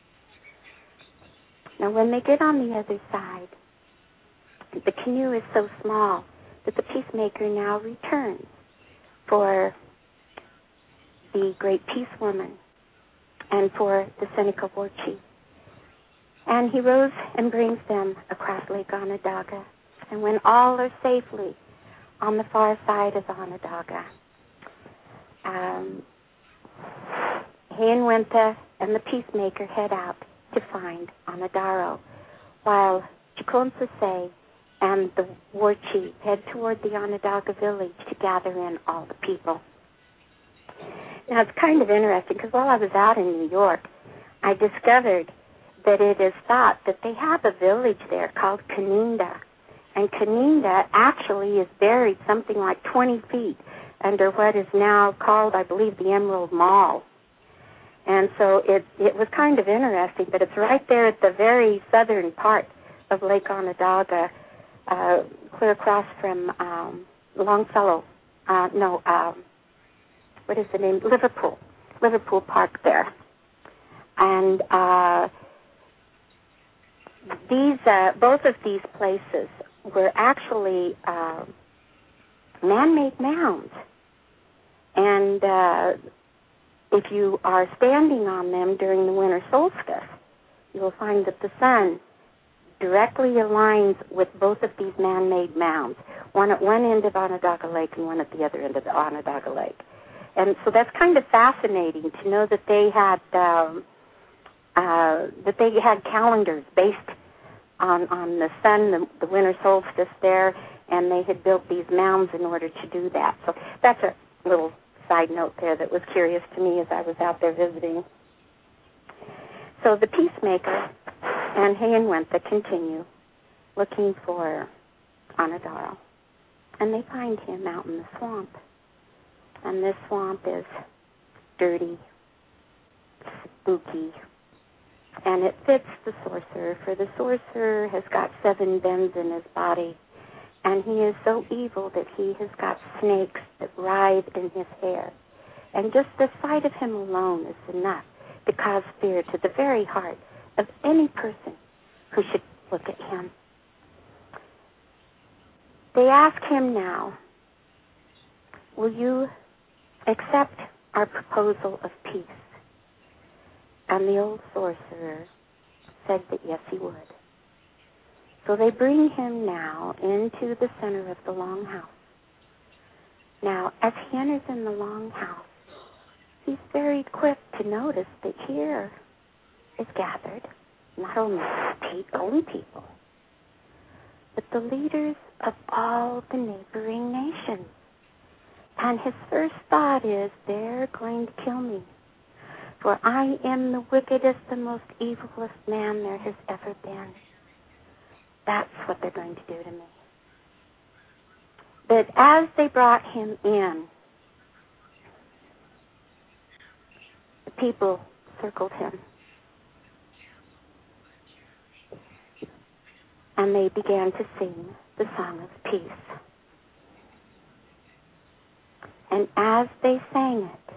Now when they get on the other side, the canoe is so small that the peacemaker now returns for the great peace woman and for the Seneca war chief. And he rows and brings them across Lake Onondaga. And when all are safely on the far side of Onondaga, Wentha and the peacemaker head out to find Onodaro, while Jaconsasay and the war chief head toward the Onondaga village to gather in all the people. Now, it's kind of interesting, because while I was out in New York, I discovered that it is thought that they have a village there called Caninda. And Caninda actually is buried something like 20 feet under what is now called, I believe, the Emerald Mall. And so it was kind of interesting, but it's right there at the very southern part of Lake Onondaga, clear across from Longfellow. What is the name? Liverpool Park there. And both of these places were actually man-made mounds. And if you are standing on them during the winter solstice, you will find that the sun directly aligns with both of these man-made mounds, one at one end of Onondaga Lake and one at the other end of the Onondaga Lake. And so that's kind of fascinating to know that they had calendars based on the sun, the winter solstice there, and they had built these mounds in order to do that. So that's a little side note there that was curious to me as I was out there visiting. So the peacemaker and Wentha continue looking for Onodaro, and they find him out in the swamp. And this swamp is dirty, spooky, and it fits the sorcerer, for the sorcerer has got 7 bends in his body, and he is so evil that he has got snakes that writhe in his hair. And just the sight of him alone is enough to cause fear to the very heart of any person who should look at him. They ask him now, will you accept our proposal of peace? And the old sorcerer said that yes, he would. So they bring him now into the center of the longhouse. Now, as he enters in the longhouse, he's very quick to notice that here is gathered not only his own people, but the leaders of all the neighboring nations. And his first thought is, they're going to kill me, for I am the wickedest, the most evilest man there has ever been. That's what they're going to do to me. But as they brought him in, the people circled him. And they began to sing the song of peace. And as they sang it,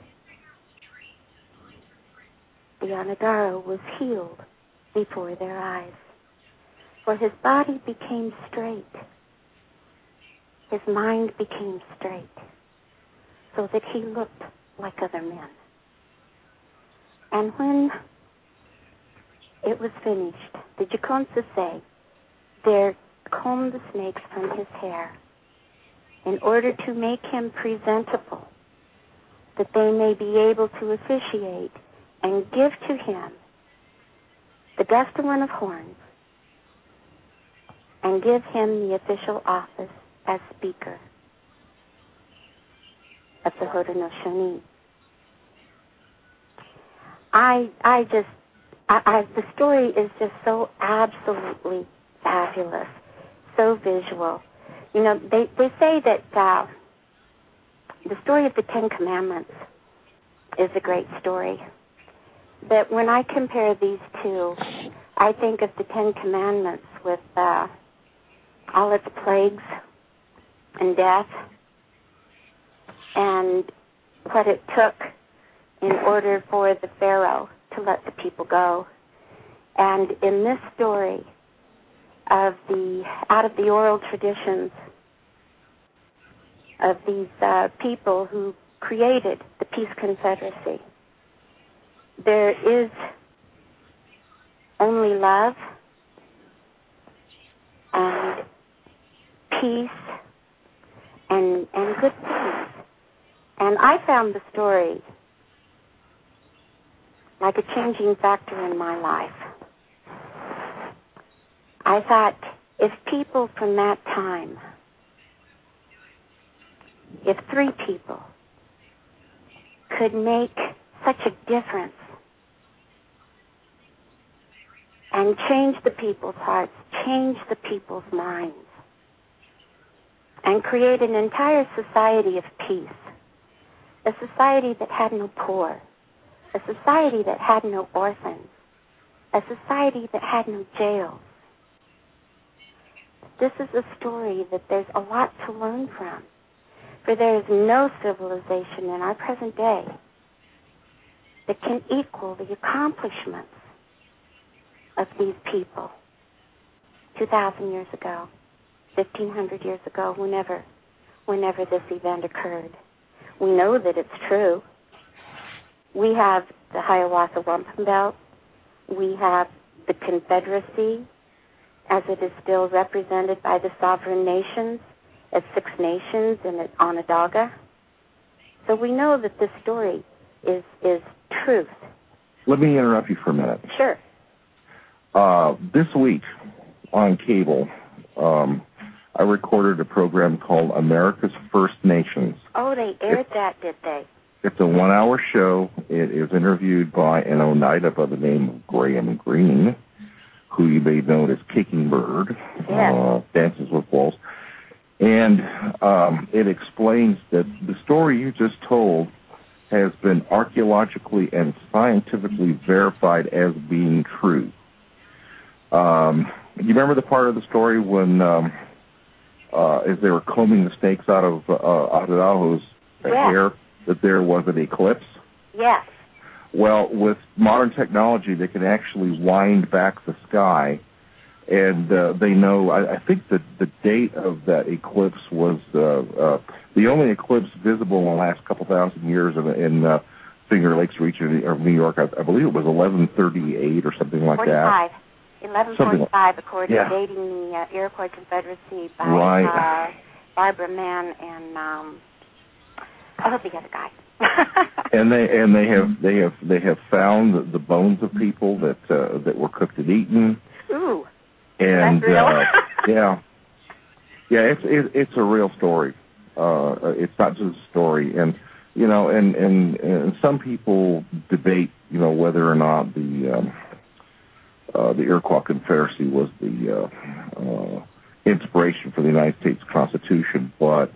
the Onodara was healed before their eyes. For his body became straight. His mind became straight, so that he looked like other men. And when it was finished, the Jacunsa say, they combed the snakes from his hair in order to make him presentable, that they may be able to officiate and give to him the Gusterman of horns and give him the official office as Speaker of the Haudenosaunee. The story is just so absolutely fabulous, so visual. You know, they say that the story of the Ten Commandments is a great story. But when I compare these two, I think of the Ten Commandments with all its plagues and death and what it took in order for the Pharaoh to let the people go. And in this story, out of the oral traditions of these people who created the Peace Confederacy, there is only love and peace and good things. And I found the story like a changing factor in my life. I thought, if people from that time, if 3 people could make such a difference and change the people's hearts, change the people's minds, and create an entire society of peace, a society that had no poor, a society that had no orphans, a society that had no jails. This is a story that there's a lot to learn from, for there is no civilization in our present day that can equal the accomplishments of these people 2,000 years ago, 1,500 years ago, whenever this event occurred. We know that it's true. We have the Hiawatha Wampum Belt. We have the Confederacy, as it is still represented by the sovereign nations, as 6 nations and at Onondaga. So we know that this story is truth. Let me interrupt you for a minute. Sure. This week on cable, I recorded a program called America's First Nations. Oh, they aired that, did they? It's a 1-hour show. It is interviewed by an Oneida by the name of Graham Greene, who you may know as Kicking Bird, yes. Dances with Wolves. And it explains that the story you just told has been archaeologically and scientifically verified as being true. You remember the part of the story when, as they were combing the snakes out of Idaho's hair, that there was an eclipse? Yes. Well, with modern technology, they can actually wind back the sky, and they know, I think that the date of that eclipse was the only eclipse visible in the last couple thousand years in Finger Lakes region of New York. I believe it was 1138 or something like 45. that. 1145, according to dating the Iroquois Confederacy by Barbara Mann and the other guy. and they have found the bones of people that were cooked and eaten. Ooh. And that's real? it's a real story. It's not just a story, and and some people debate whether or not the Iroquois Confederacy was the inspiration for the United States Constitution, but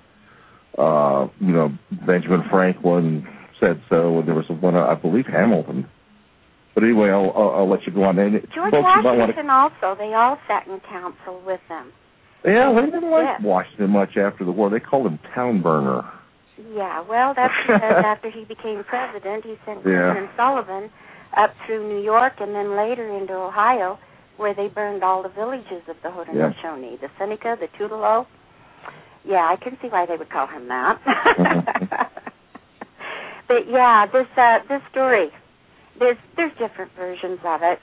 Benjamin Franklin said so, and there was one, I believe, Hamilton. But anyway, I'll let you go on. And George Washington also, they all sat in council with them. Yeah, they didn't like Washington much after the war. They called him town burner. Yeah, well, that's because after he became president, he sent President Sullivan up through New York and then later into Ohio, where they burned all the villages of the Haudenosaunee, the Seneca, the Tutelo. Yeah, I can see why they would call him that. But yeah, this story, there's different versions of it.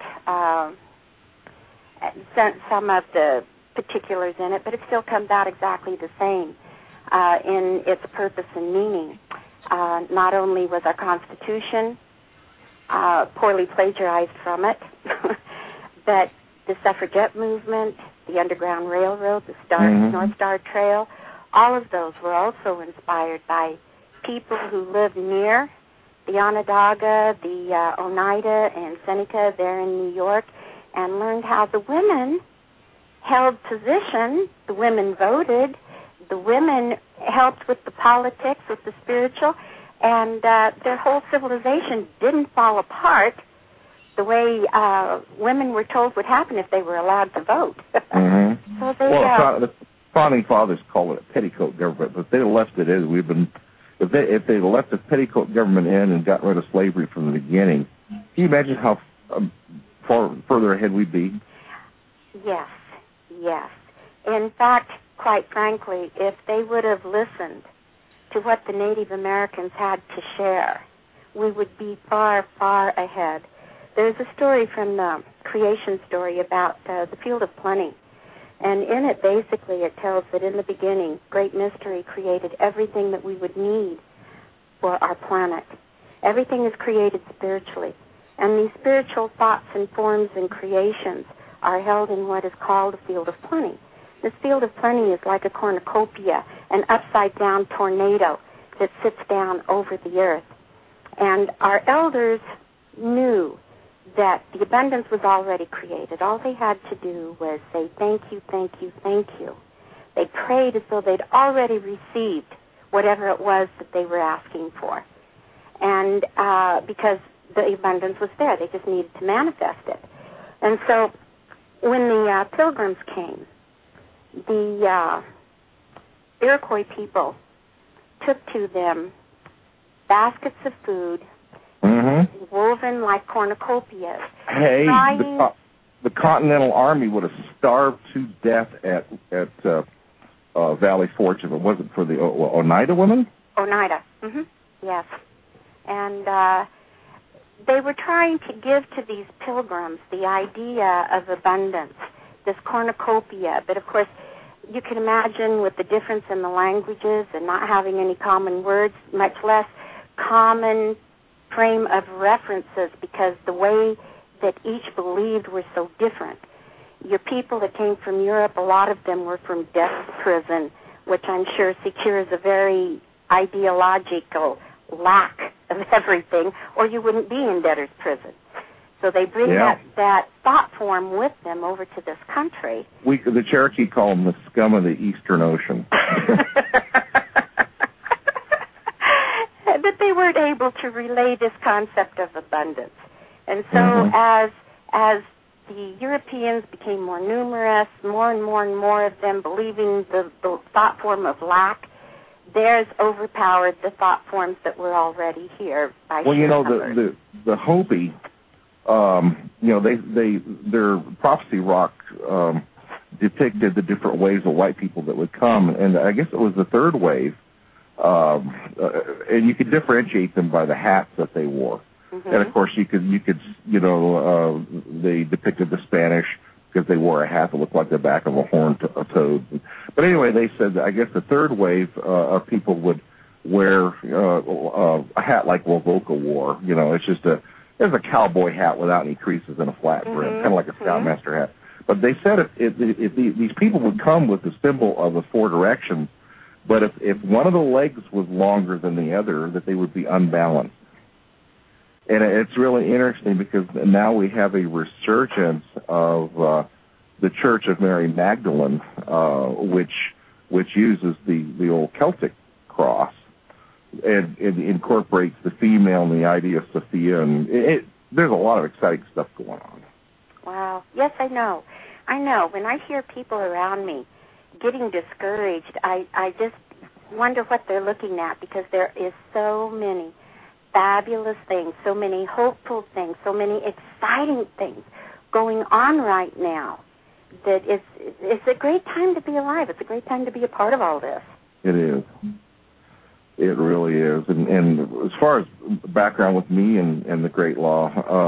Some of the particulars in it, but it still comes out exactly the same in its purpose and meaning. Not only was our Constitution poorly plagiarized from it, but the suffragette movement, the Underground Railroad, the North Star Trail, all of those were also inspired by people who lived near the Onondaga, the Oneida, and Seneca there in New York, and learned how the women held position, the women voted, the women helped with the politics, with the spiritual, and their whole civilization didn't fall apart the way women were told would happen if they were allowed to vote. So they, the founding fathers call it a petticoat government, but if they left it as if they left the petticoat government in and got rid of slavery from the beginning, can you imagine how far further ahead we'd be? Yes. In fact, quite frankly, if they would have listened to what the Native Americans had to share, we would be far, far ahead. There's a story from the creation story about the Field of Plenty, and in it, basically, it tells that in the beginning, Great Mystery created everything that we would need for our planet. Everything is created spiritually, and these spiritual thoughts and forms and creations are held in what is called a Field of Plenty. This Field of Plenty is like a cornucopia, an upside-down tornado that sits down over the earth. And our elders knew that the abundance was already created. All they had to do was say, thank you, thank you, thank you. They prayed as though they'd already received whatever it was that they were asking for. And because the abundance was there, they just needed to manifest it. And so when the Pilgrims came, the Iroquois people took to them baskets of food, woven like cornucopias. Hey, the Continental Army would have starved to death at Valley Forge if it wasn't for the Oneida women? Oneida, yes. And they were trying to give to these pilgrims the idea of abundance, this cornucopia. But, of course, you can imagine with the difference in the languages and not having any common words, much less common frame of references, because the way that each believed were so different. Your people that came from Europe, a lot of them were from death prison, which I'm sure secures a very ideological lack of everything, or you wouldn't be in debtor's prison. So they bring that thought form with them over to this country. The Cherokee call them the scum of the Eastern Ocean. But they weren't able to relay this concept of abundance. And so as the Europeans became more numerous, more and more and more of them believing the thought form of lack, theirs overpowered the thought forms that were already here by Well, the Hopi, their prophecy rock depicted the different waves of white people that would come, and I guess it was the third wave, and you could differentiate them by the hats that they wore. And of course, you could they depicted the Spanish, because they wore a hat that looked like the back of a horned toad. But anyway, they said that I guess the third wave of people would wear a hat like Wovoka wore. You know, it's a cowboy hat without any creases and a flat brim, kind of like a Scoutmaster hat. But they said if these people would come with the symbol of the four directions, but if one of the legs was longer than the other, that they would be unbalanced. And it's really interesting because now we have a resurgence of the Church of Mary Magdalene, which uses the old Celtic cross and incorporates the female and the idea of Sophia, and there's a lot of exciting stuff going on. Wow. Yes, I know. When I hear people around me getting discouraged, I just wonder what they're looking at, because there is so many fabulous things, so many hopeful things, so many exciting things going on right now that it's a great time to be alive. It's a great time to be a part of all this. It is. It really is. And as far as background with me and the Great Law,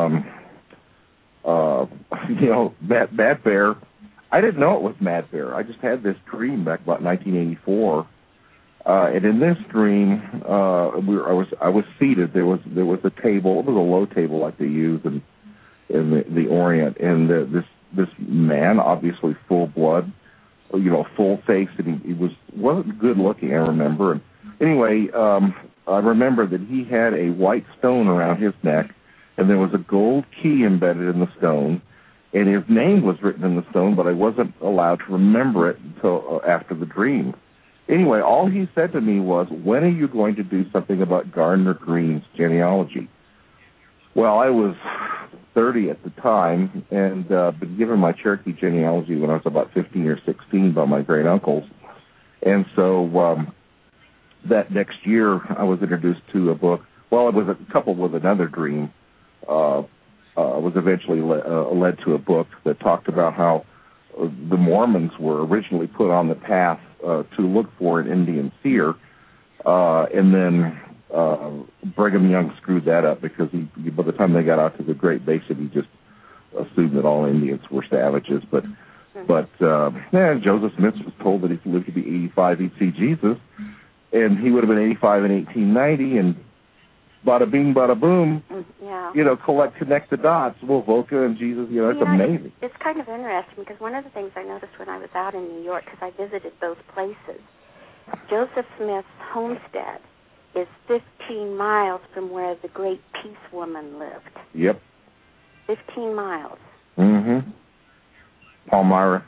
Mad Bear, I didn't know it was Mad Bear. I just had this dream back about 1984. And in this dream, I was seated. There was a table. It was a low table like they use in the Orient, and this man, obviously full blood, full face, and he wasn't good looking. I remember. And anyway, I remember that he had a white stone around his neck, and there was a gold key embedded in the stone, and his name was written in the stone, but I wasn't allowed to remember it until after the dream. Anyway, all he said to me was, when are you going to do something about Gardner Green's genealogy? Well, I was 30 at the time, and been given my Cherokee genealogy when I was about 15 or 16 by my great-uncles. And so that next year, I was introduced to a book. Well, it was coupled with another dream. Was eventually led to a book that talked about how the Mormons were originally put on the path to look for an Indian seer, and then Brigham Young screwed that up because by the time they got out to the Great Basin, he just assumed that all Indians were savages. But Joseph Smith was told that if he lived to be 85, he'd see Jesus, and he would have been 85 in 1890, and bada bing, bada boom. Yeah. Connect the dots. Wovoka and Jesus. It's amazing. It's kind of interesting because one of the things I noticed when I was out in New York, because I visited those places, Joseph Smith's homestead is 15 miles from where the great Peace Woman lived. Yep. 15 miles. Mm-hmm. Palmyra.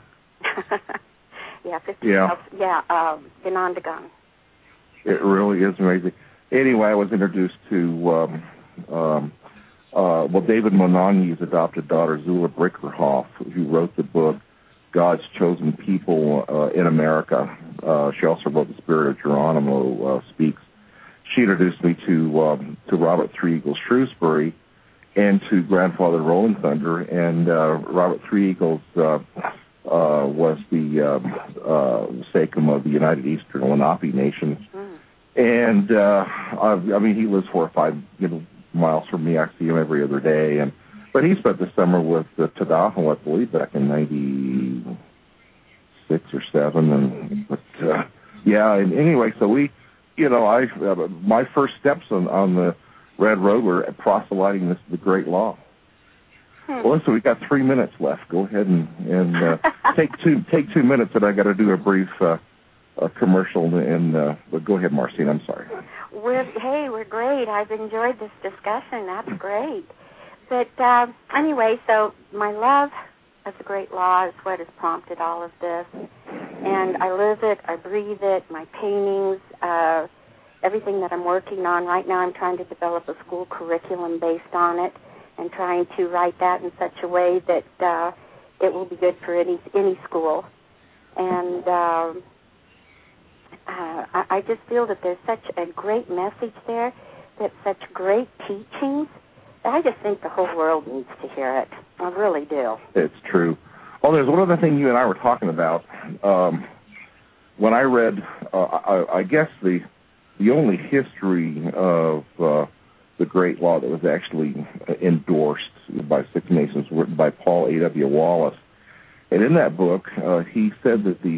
15 miles. Yeah, Ganondagan. It really is amazing. Anyway, I was introduced to, David Monogny's adopted daughter, Zula Bricker-Hoff, who wrote the book, God's Chosen People in America. She also wrote The Spirit of Geronimo Speaks. She introduced me to Robert Three Eagles Shrewsbury and to Grandfather Rolling Thunder, and Robert Three Eagles was the sachem of the United Eastern Lenape Nation. And, he lives 4 or 5 miles from me. I see him every other day. But he spent the summer with Tadaho, I believe, back in 96 or 7. And anyway, so we, my first steps on the Red Road were proselyting the Great Law. Well, listen, we got 3 minutes left. Go ahead and take 2 minutes, and I got to do a brief commercial. But go ahead, Marcine. I'm sorry. We're great. I've enjoyed this discussion. That's great. But anyway, so my love of the Great Law is what has prompted all of this, and I live it. I breathe it. My paintings. Everything that I'm working on right now, I'm trying to develop a school curriculum based on it, and trying to write that in such a way that it will be good for any school. And I just feel that there's such a great message there, that such great teachings, that I just think the whole world needs to hear it. I really do. It's true. Well, there's one other thing you and I were talking about. When I read, I guess the only history of the Great Law that was actually endorsed by Six Masons, written by Paul A.W. Wallace. And in that book, he said that the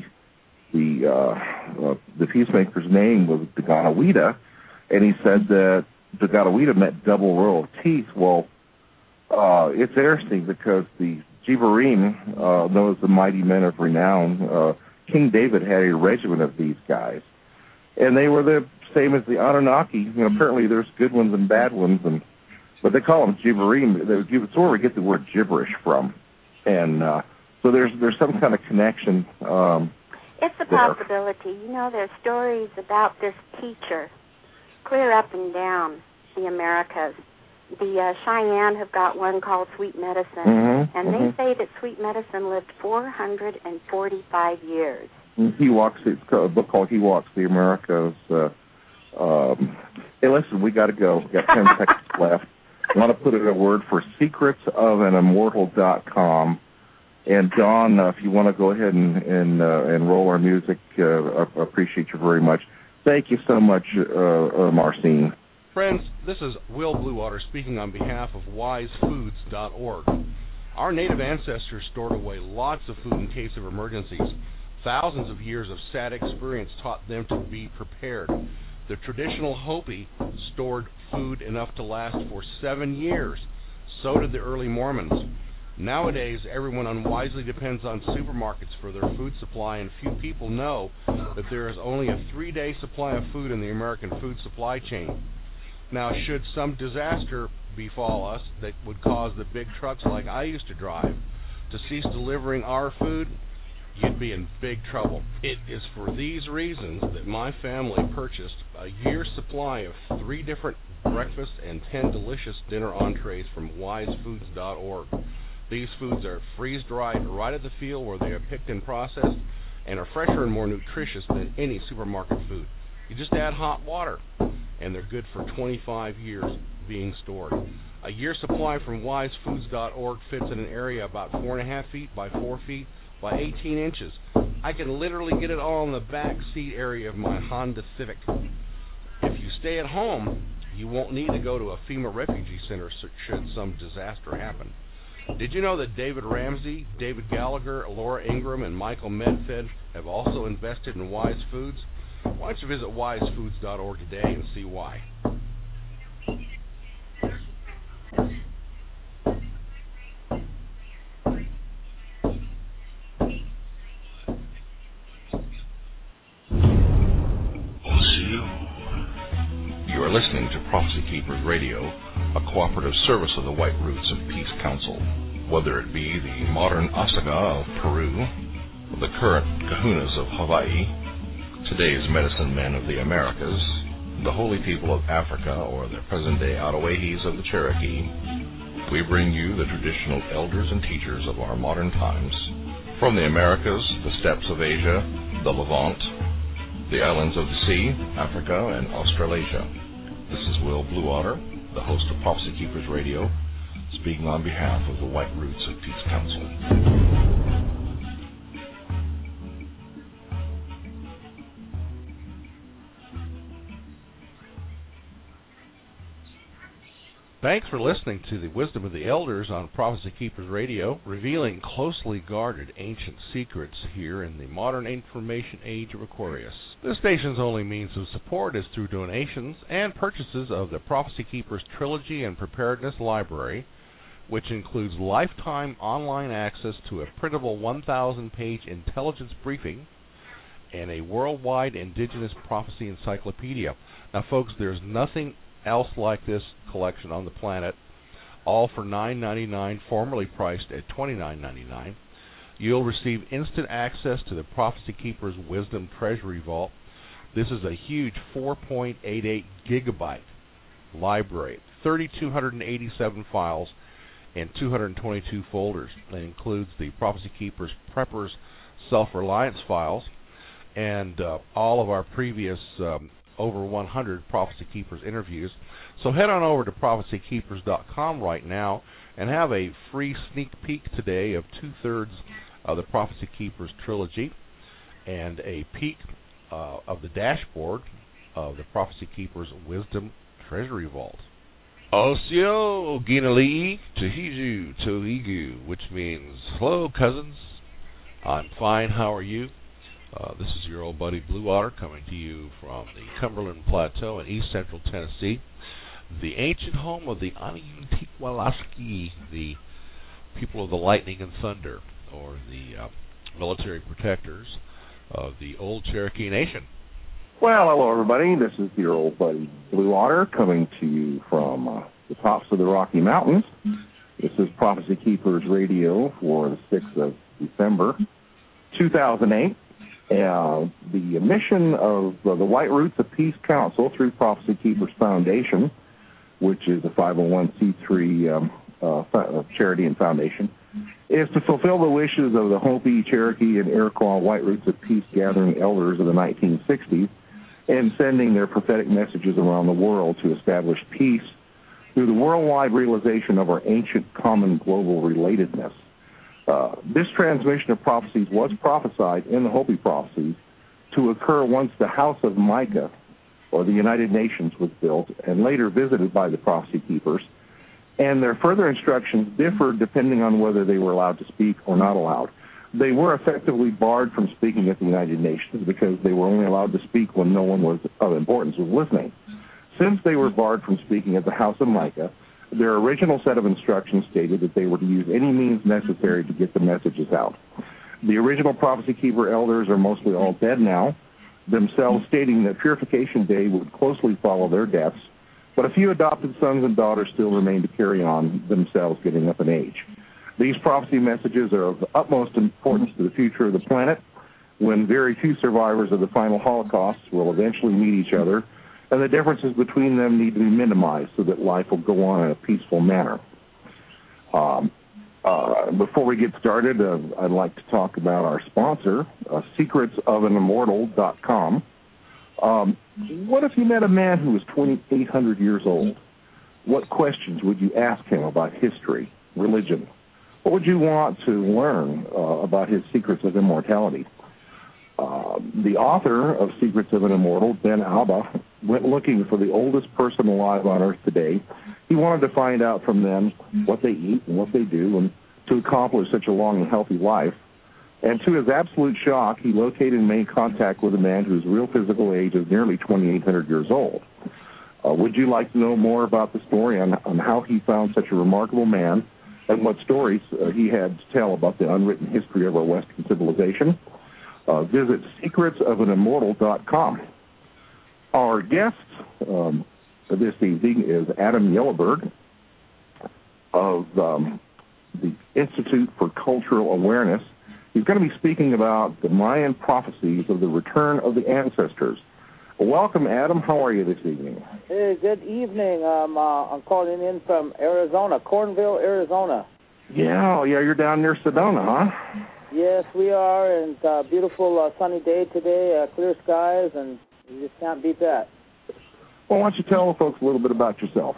peacemaker's name was Daganoweda, and he said that Daganoweda meant double row of teeth. Well, it's interesting because the Jivarim, known as the mighty men of renown, King David had a regiment of these guys, and they were the same as the Anunnaki. You know, apparently there's good ones and bad ones, but they call them Jivarim. It's where we get the word gibberish from, and so there's some kind of connection. It's a possibility. You know, there's stories about this teacher clear up and down the Americas. The Cheyenne have got one called Sweet Medicine, and they say that Sweet Medicine lived 445 years. He Walks, it's a book called He Walks the Americas. Hey, listen, we got to go. We've got 10 seconds left. I want to put in a word for secretsofanimmortal.com. And Don, if you want to go ahead and roll our music, I appreciate you very much. Thank you so much, Marcine. Friends, this is Will Bluewater speaking on behalf of wisefoods.org. Our native ancestors stored away lots of food in case of emergencies. Thousands of years of sad experience taught them to be prepared. The traditional Hopi stored food enough to last for 7 years. So did the early Mormons. Nowadays, everyone unwisely depends on supermarkets for their food supply, and few people know that there is only a 3-day supply of food in the American food supply chain. Now, should some disaster befall us that would cause the big trucks like I used to drive to cease delivering our food, you'd be in big trouble. It is for these reasons that my family purchased a year's supply of 3 different breakfast and 10 delicious dinner entrees from wisefoods.org. These foods are freeze-dried right at the field where they are picked and processed and are fresher and more nutritious than any supermarket food. You just add hot water, and they're good for 25 years being stored. A year's supply from wisefoods.org fits in an area about 4.5 feet by 4 feet by 18 inches. I can literally get it all in the back seat area of my Honda Civic. If you stay at home, you won't need to go to a FEMA refugee center should some disaster happen. Did you know that David Ramsey, David Gallagher, Laura Ingram, and Michael Medved have also invested in Wise Foods? Why don't you visit wisefoods.org today and see why. You are listening to Prophecy Keepers Radio, a cooperative service of the White Roots of Peace Council. Whether it be the modern Asaga of Peru, or the current Kahunas of Hawaii, today's medicine men of the Americas, the holy people of Africa, or the present-day Ottawahis of the Cherokee, we bring you the traditional elders and teachers of our modern times, from the Americas, the steppes of Asia, the Levant, the islands of the sea, Africa, and Australasia. This is Will Bluewater, the host of Prophecy Keepers Radio, speaking on behalf of the White Roots of Peace Council. Thanks for listening to the Wisdom of the Elders on Prophecy Keepers Radio, revealing closely guarded ancient secrets here in the modern information age of Aquarius. This station's only means of support is through donations and purchases of the Prophecy Keepers Trilogy and Preparedness Library, which includes lifetime online access to a printable 1,000-page intelligence briefing and a worldwide indigenous prophecy encyclopedia. Now, folks, there's nothing else like this collection on the planet, all for $9.99, formerly priced at $29.99. You'll receive instant access to the Prophecy Keepers Wisdom Treasury Vault. This is a huge 4.88 gigabyte library, 3,287 files, and 222 folders. That includes the Prophecy Keepers Preppers Self-Reliance files and all of our previous over 100 Prophecy Keepers interviews. So head on over to prophecykeepers.com right now and have a free sneak peek today of 2/3 of the Prophecy Keepers trilogy and a peek of the dashboard of the Prophecy Keepers Wisdom Treasury Vault. Osio Ginalii Tahiju Toigu, which means hello cousins. I'm fine. How are you? This is your old buddy Blue Water coming to you from the Cumberland Plateau in east central Tennessee, the ancient home of the Anishinaabeg, the people of the lightning and thunder, or the military protectors of the old Cherokee Nation. Well, hello, everybody. This is your old buddy Blue Water coming to you from the tops of the Rocky Mountains. This is Prophecy Keepers Radio for the 6th of December, 2008. The mission of the White Roots of Peace Council through Prophecy Keepers Foundation, which is a 501c3 charity and foundation, is to fulfill the wishes of the Hopi, Cherokee, and Iroquois White Roots of Peace gathering elders of the 1960s and sending their prophetic messages around the world to establish peace through the worldwide realization of our ancient common global relatedness. This transmission of prophecies was prophesied in the Hopi prophecies to occur once the House of Micah, or the United Nations, was built and later visited by the Prophecy Keepers, and their further instructions differed depending on whether they were allowed to speak or not allowed. They were effectively barred from speaking at the United Nations because they were only allowed to speak when no one was of importance was listening. Since they were barred from speaking at the House of Micah, their original set of instructions stated that they were to use any means necessary to get the messages out. The original Prophecy Keeper elders are mostly all dead now, themselves stating that Purification Day would closely follow their deaths, but a few adopted sons and daughters still remain to carry on, themselves getting up in age. These prophecy messages are of utmost importance to the future of the planet, when very few survivors of the final Holocaust will eventually meet each other, and the differences between them need to be minimized so that life will go on in a peaceful manner. Before we get started, I'd like to talk about our sponsor, secretsofanimmortal.com. What if you met a man who was 2,800 years old? What questions would you ask him about history, religion? What would you want to learn about his secrets of immortality? The author of Secrets of an Immortal, Ben Alba, went looking for the oldest person alive on Earth today. He wanted to find out from them what they eat and what they do and to accomplish such a long and healthy life. And to his absolute shock, he located and made contact with a man whose real physical age is nearly 2,800 years old. Would you like to know more about the story on how he found such a remarkable man and what stories he had to tell about the unwritten history of our Western civilization? Visit secretsofanimmortal.com. Our guest this evening is Adam Yellowbird of the Institute for Cultural Awareness. He's going to be speaking about the Mayan prophecies of the return of the ancestors. Welcome, Adam. How are you this evening? Hey, good evening. I'm calling in from Arizona, Cornville, Arizona. Yeah, you're down near Sedona, huh? Yes, we are, and beautiful sunny day today, clear skies, and you just can't beat that. Well, why don't you tell the folks a little bit about yourself?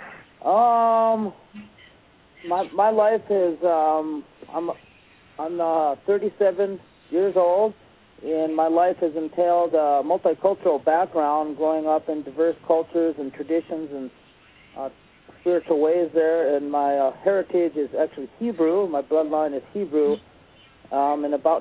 My life is I'm 37 years old, and my life has entailed a multicultural background, growing up in diverse cultures and traditions and spiritual ways there. And my heritage is actually Hebrew. My bloodline is Hebrew. In about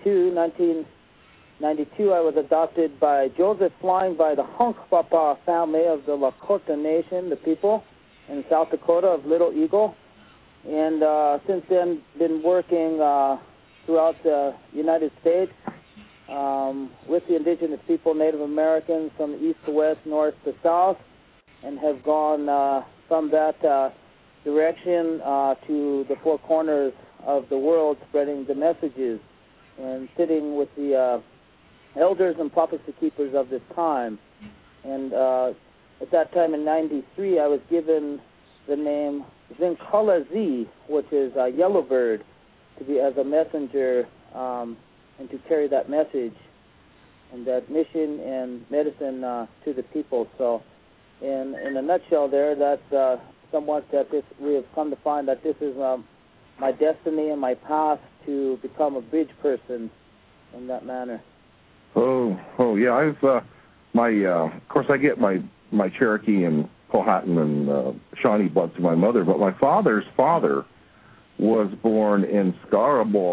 1992, I was adopted by Joseph Flying by the Hunkpapa family of the Lakota Nation, the people in South Dakota of Little Eagle. And since then, been working throughout the United States with the indigenous people, Native Americans, from the east to west, north to south, and have gone from that direction to the four corners of the world, spreading the messages and sitting with the elders and prophecy keepers of this time. And at that time in 93, I was given the name Zinkala Z, which is a Yellowbird, to be as a messenger and to carry that message and that mission and medicine to the people. So in a nutshell there, that's somewhat that we have come to find that this is my destiny and my path to become a bridge person in that manner. Oh, yeah. I've of course, I get my Cherokee and Powhatan and Shawnee blood to my mother, but my father's father was born in Scarborough,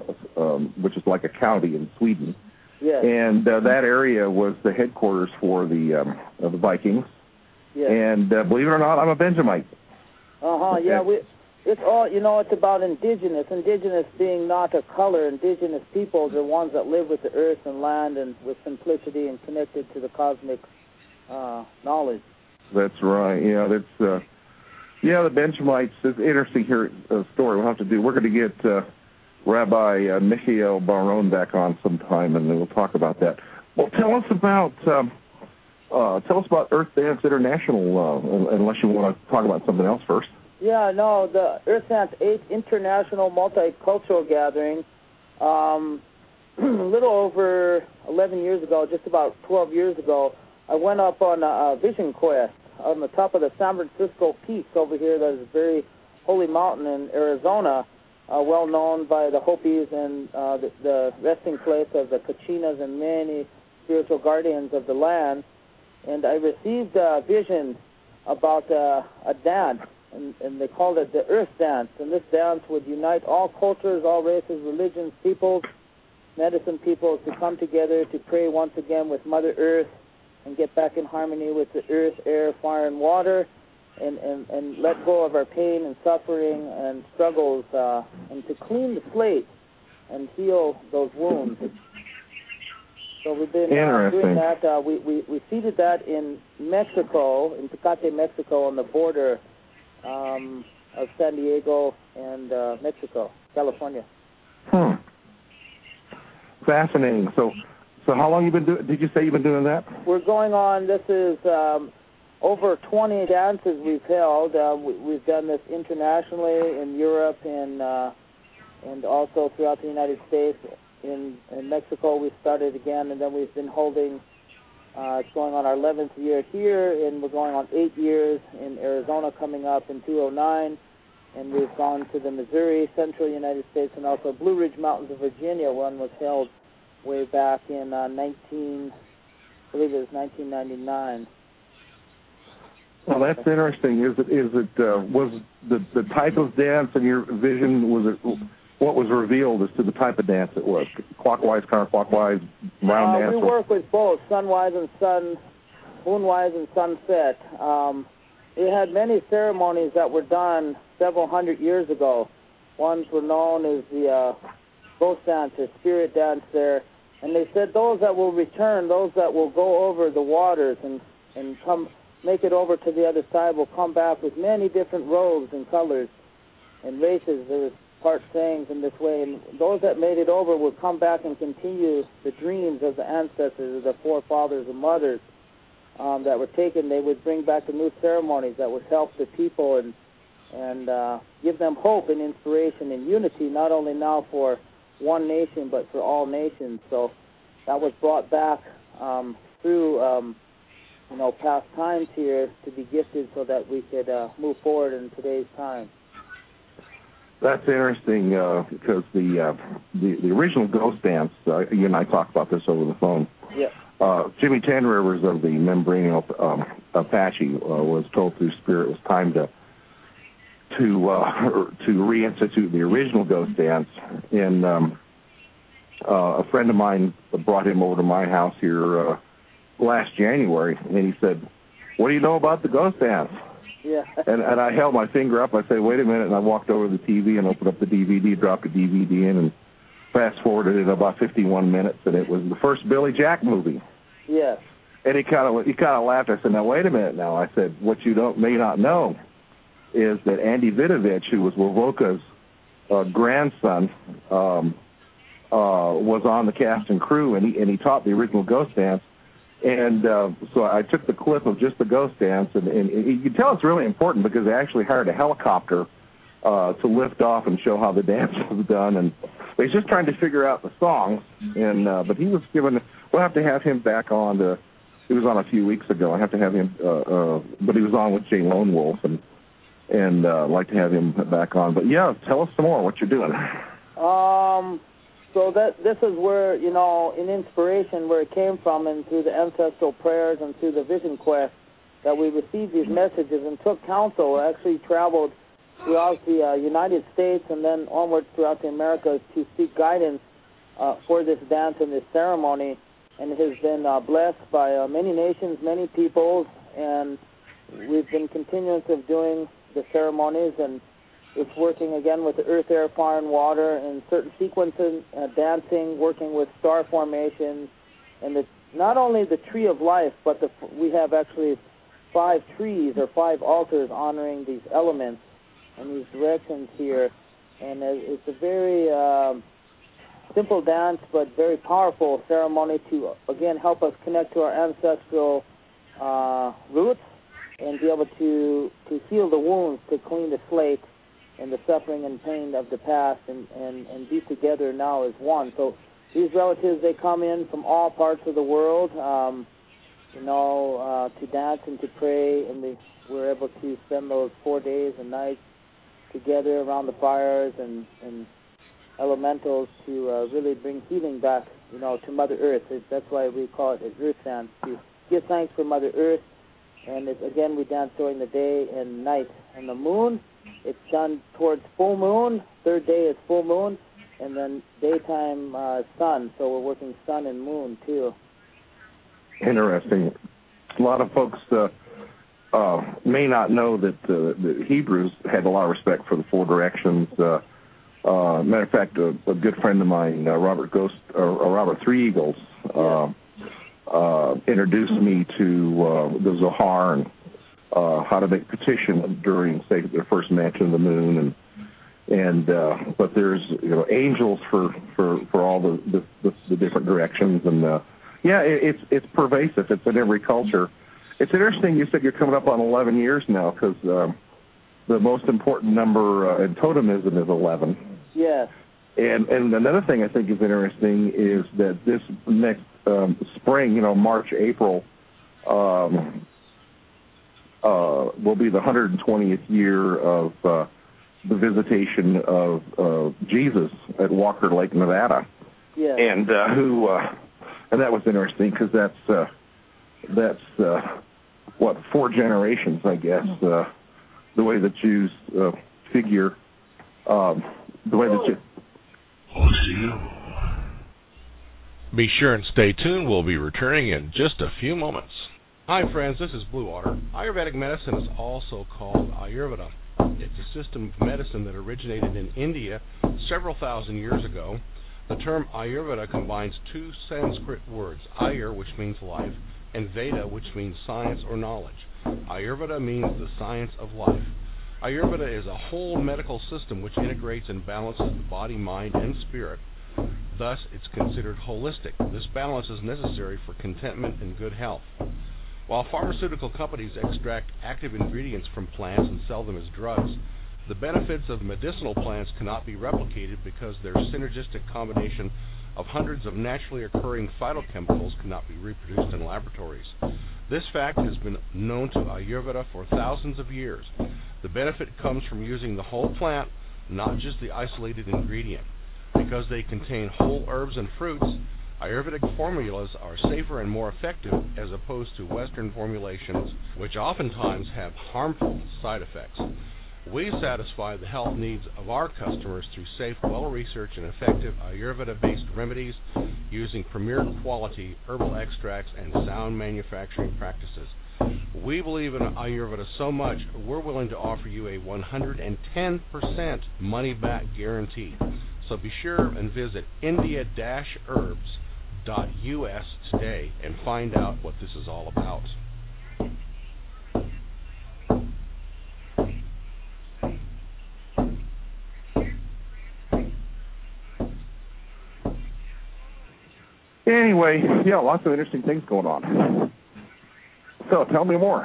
which is like a county in Sweden. Yes. And that area was the headquarters for the Vikings. Yes. And believe it or not, I'm a Benjamite. Yeah, it's all, it's about indigenous. Indigenous being not a color. Indigenous peoples are ones that live with the earth and land and with simplicity and connected to the cosmic knowledge. That's right. Yeah, that's the Benjamites. It's interesting story. We'll have to do. We're going to get Rabbi Michael Baron back on sometime, and then we'll talk about that. Well, tell us about Earth Dance International. Unless you want to talk about something else first. Yeah, no, the Earth Dance 8th International Multicultural Gathering. A little over 11 years ago, just about 12 years ago, I went up on a vision quest on the top of the San Francisco Peak over here. That is a very holy mountain in Arizona, well known by the Hopis and the resting place of the Kachinas and many spiritual guardians of the land. And I received a vision about a dance, and they called it the Earth Dance. And this dance would unite all cultures, all races, religions, peoples, medicine peoples to come together to pray once again with Mother Earth and get back in harmony with the earth, air, fire, and water, and let go of our pain and suffering and struggles, and to clean the slate and heal those wounds. So we've been doing that. We seeded that in Mexico, in Tecate, Mexico, on the border of San Diego and Mexico, California. Fascinating. So how long you been doing? Did you say you've been doing that? We're going on. This is over 20 dances we've held. We've done this internationally in Europe and also throughout the United States. In Mexico, we started again, and then we've been holding. It's going on our 11th year here, and we're going on 8 years in Arizona coming up in 2009. And we've gone to the Missouri, central United States, and also Blue Ridge Mountains of Virginia. One was held way back in I believe it was 1999. Well, that's interesting. Was the type of dance in your vision, was it what was revealed as to the type of dance it was? Clockwise, counterclockwise, round dance? We work with both, moonwise and sunset. It had many ceremonies that were done several hundred years ago. Ones were known as the ghost dance or spirit dance there. And they said those that will return, those that will go over the waters and come make it over to the other side will come back with many different robes and colors and races. There was part sayings in this way. And those that made it over would come back and continue the dreams of the ancestors, of the forefathers and mothers that were taken. They would bring back the new ceremonies that would help the people and give them hope and inspiration and unity, not only now for one nation but for all nations. So that was brought back through past times here to be gifted so that we could move forward in today's time. That's interesting because the original ghost dance, you and I talked about this over the phone. Yeah. Jimmy Ten Rivers of the Membrano Apache was told through Spirit it was time to reinstitute the original ghost dance. And a friend of mine brought him over to my house here last January, and he said, "What do you know about the ghost dance?" Yeah. And I held my finger up. I said, "Wait a minute," and I walked over to the TV and opened up the DVD, dropped the DVD in, and fast-forwarded it about 51 minutes, and it was the first Billy Jack movie. Yes. And he kind of laughed. I said, "Now wait a minute." Now I said, "What you may not know is that Andy Vidovich, who was Wovoka's grandson, was on the cast and crew, and he taught the original ghost dance." And so I took the clip of just the ghost dance, and you can tell it's really important because they actually hired a helicopter to lift off and show how the dance was done, and they're just trying to figure out the songs. And but he was given. We'll have to have him back on. He was on a few weeks ago. I have to have him, but he was on with Jay Lone Wolf, and I'd like to have him back on. But yeah, tell us some more what you're doing. So this is where, in inspiration, where it came from, and through the ancestral prayers and through the vision quest, that we received these messages and took counsel. Actually traveled throughout the United States and then onwards throughout the Americas to seek guidance for this dance and this ceremony, and it has been blessed by many nations, many peoples, and we've been continuous of doing the ceremonies, and it's working again with the earth, air, fire, and water, and certain sequences, dancing, working with star formations, and not only the tree of life, but we have actually 5 trees or 5 altars honoring these elements and these directions here, and it's a very simple dance, but very powerful ceremony to again help us connect to our ancestral roots and be able to heal the wounds, to clean the slate and the suffering and pain of the past, and be together now as one. So these relatives, they come in from all parts of the world, to dance and to pray, and we're able to spend those 4 days and nights together around the fires and elementals to really bring healing back, to Mother Earth. That's why we call it an Earth Dance, to give thanks for Mother Earth. And again, we dance during the day and night. And the moon, it's done towards full moon. 3rd day is full moon, and then daytime sun. So we're working sun and moon too. Interesting. A lot of folks may not know that the Hebrews had a lot of respect for the 4 directions. Matter of fact, a good friend of mine, Robert Three Eagles, introduced me to the Zohar and how to make petition during, say, their first mention of the moon, but there's angels for all the different directions, and it's pervasive. It's in every culture. It's interesting. You said you're coming up on 11 years now, because the most important number in totemism is 11. Yes. And another thing I think is interesting is that this next spring, March, April, will be the 120th year of the visitation of Jesus at Walker Lake, Nevada. Yeah. And and that was interesting because that's 4 generations, I guess. The way the Jews figure, the way that you. Be sure and stay tuned. We'll be returning in just a few moments. Hi, friends. This is Blue Water. Ayurvedic medicine is also called Ayurveda. It's a system of medicine that originated in India several thousand years ago. The term Ayurveda combines 2 Sanskrit words, Ayur, which means life, and Veda, which means science or knowledge. Ayurveda means the science of life. Ayurveda is a whole medical system which integrates and balances the body, mind, and spirit. Thus, it's considered holistic. This balance is necessary for contentment and good health. While pharmaceutical companies extract active ingredients from plants and sell them as drugs, the benefits of medicinal plants cannot be replicated because their synergistic combination of hundreds of naturally occurring phytochemicals cannot be reproduced in laboratories. This fact has been known to Ayurveda for thousands of years. The benefit comes from using the whole plant, not just the isolated ingredient. Because they contain whole herbs and fruits, Ayurvedic formulas are safer and more effective as opposed to Western formulations, which oftentimes have harmful side effects. We satisfy the health needs of our customers through safe, well-researched, and effective Ayurveda-based remedies using premier quality herbal extracts and sound manufacturing practices. We believe in Ayurveda so much, we're willing to offer you a 110% money-back guarantee. So be sure and visit india-herbs.us today and find out what this is all about. Anyway, lots of interesting things going on. So tell me more.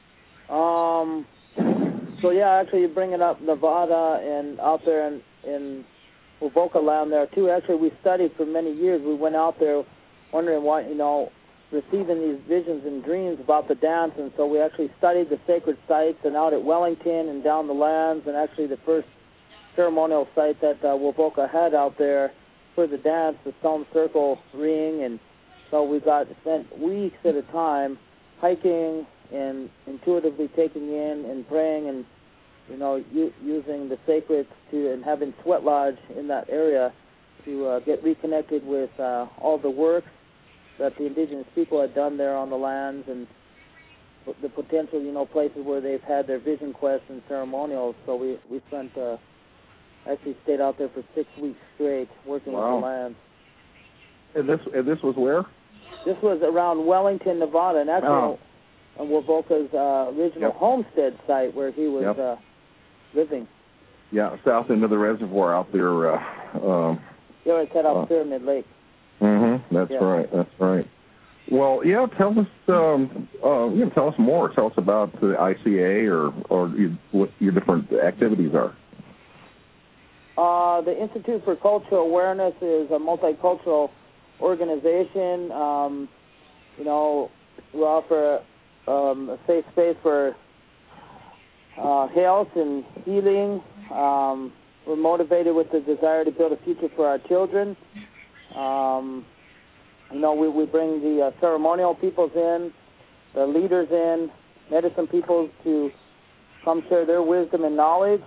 Actually, you're bringing up Nevada and out there in Wovoka land there too. Actually, we studied for many years. We went out there wondering why, receiving these visions and dreams about the dance, and so we actually studied the sacred sites and out at Wellington and down the lands, and actually the first ceremonial site that Wovoka had out there for the dance, the stone circle ring, and so we spent weeks at a time hiking and intuitively taking in and praying and using the sacreds and having Sweat Lodge in that area to get reconnected with all the work that the indigenous people had done there on the lands and the potential, places where they've had their vision quests and ceremonials. So we spent, actually stayed out there for 6 weeks straight working with the land. And this was where? This was around Wellington, Nevada, and actually Wovoka's original homestead site where he was living. Yeah, south into the reservoir out there. Right cut off Pyramid Lake. That's right. Well, tell us tell us more. Tell us about the ICA or what your different activities are. The Institute for Cultural Awareness is a multicultural organization. We offer a safe space for health and healing. We're motivated with the desire to build a future for our children. We bring the ceremonial peoples in, the leaders in, medicine peoples to come share their wisdom and knowledge.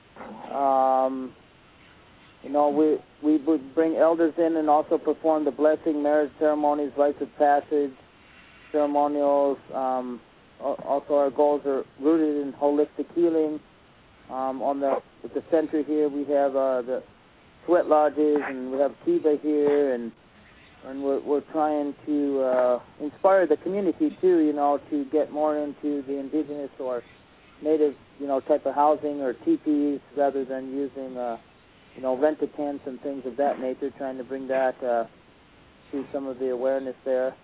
We would bring elders in and also perform the blessing, marriage ceremonies, rites of passage, ceremonials. Also, our goals are rooted in holistic healing. At the center here, we have the Sweat Lodges, and we have Kiva here, and we're trying to inspire the community too, to get more into the indigenous or native, type of housing or teepees rather than using, rented tents and things of that nature. Trying to bring that to some of the awareness there.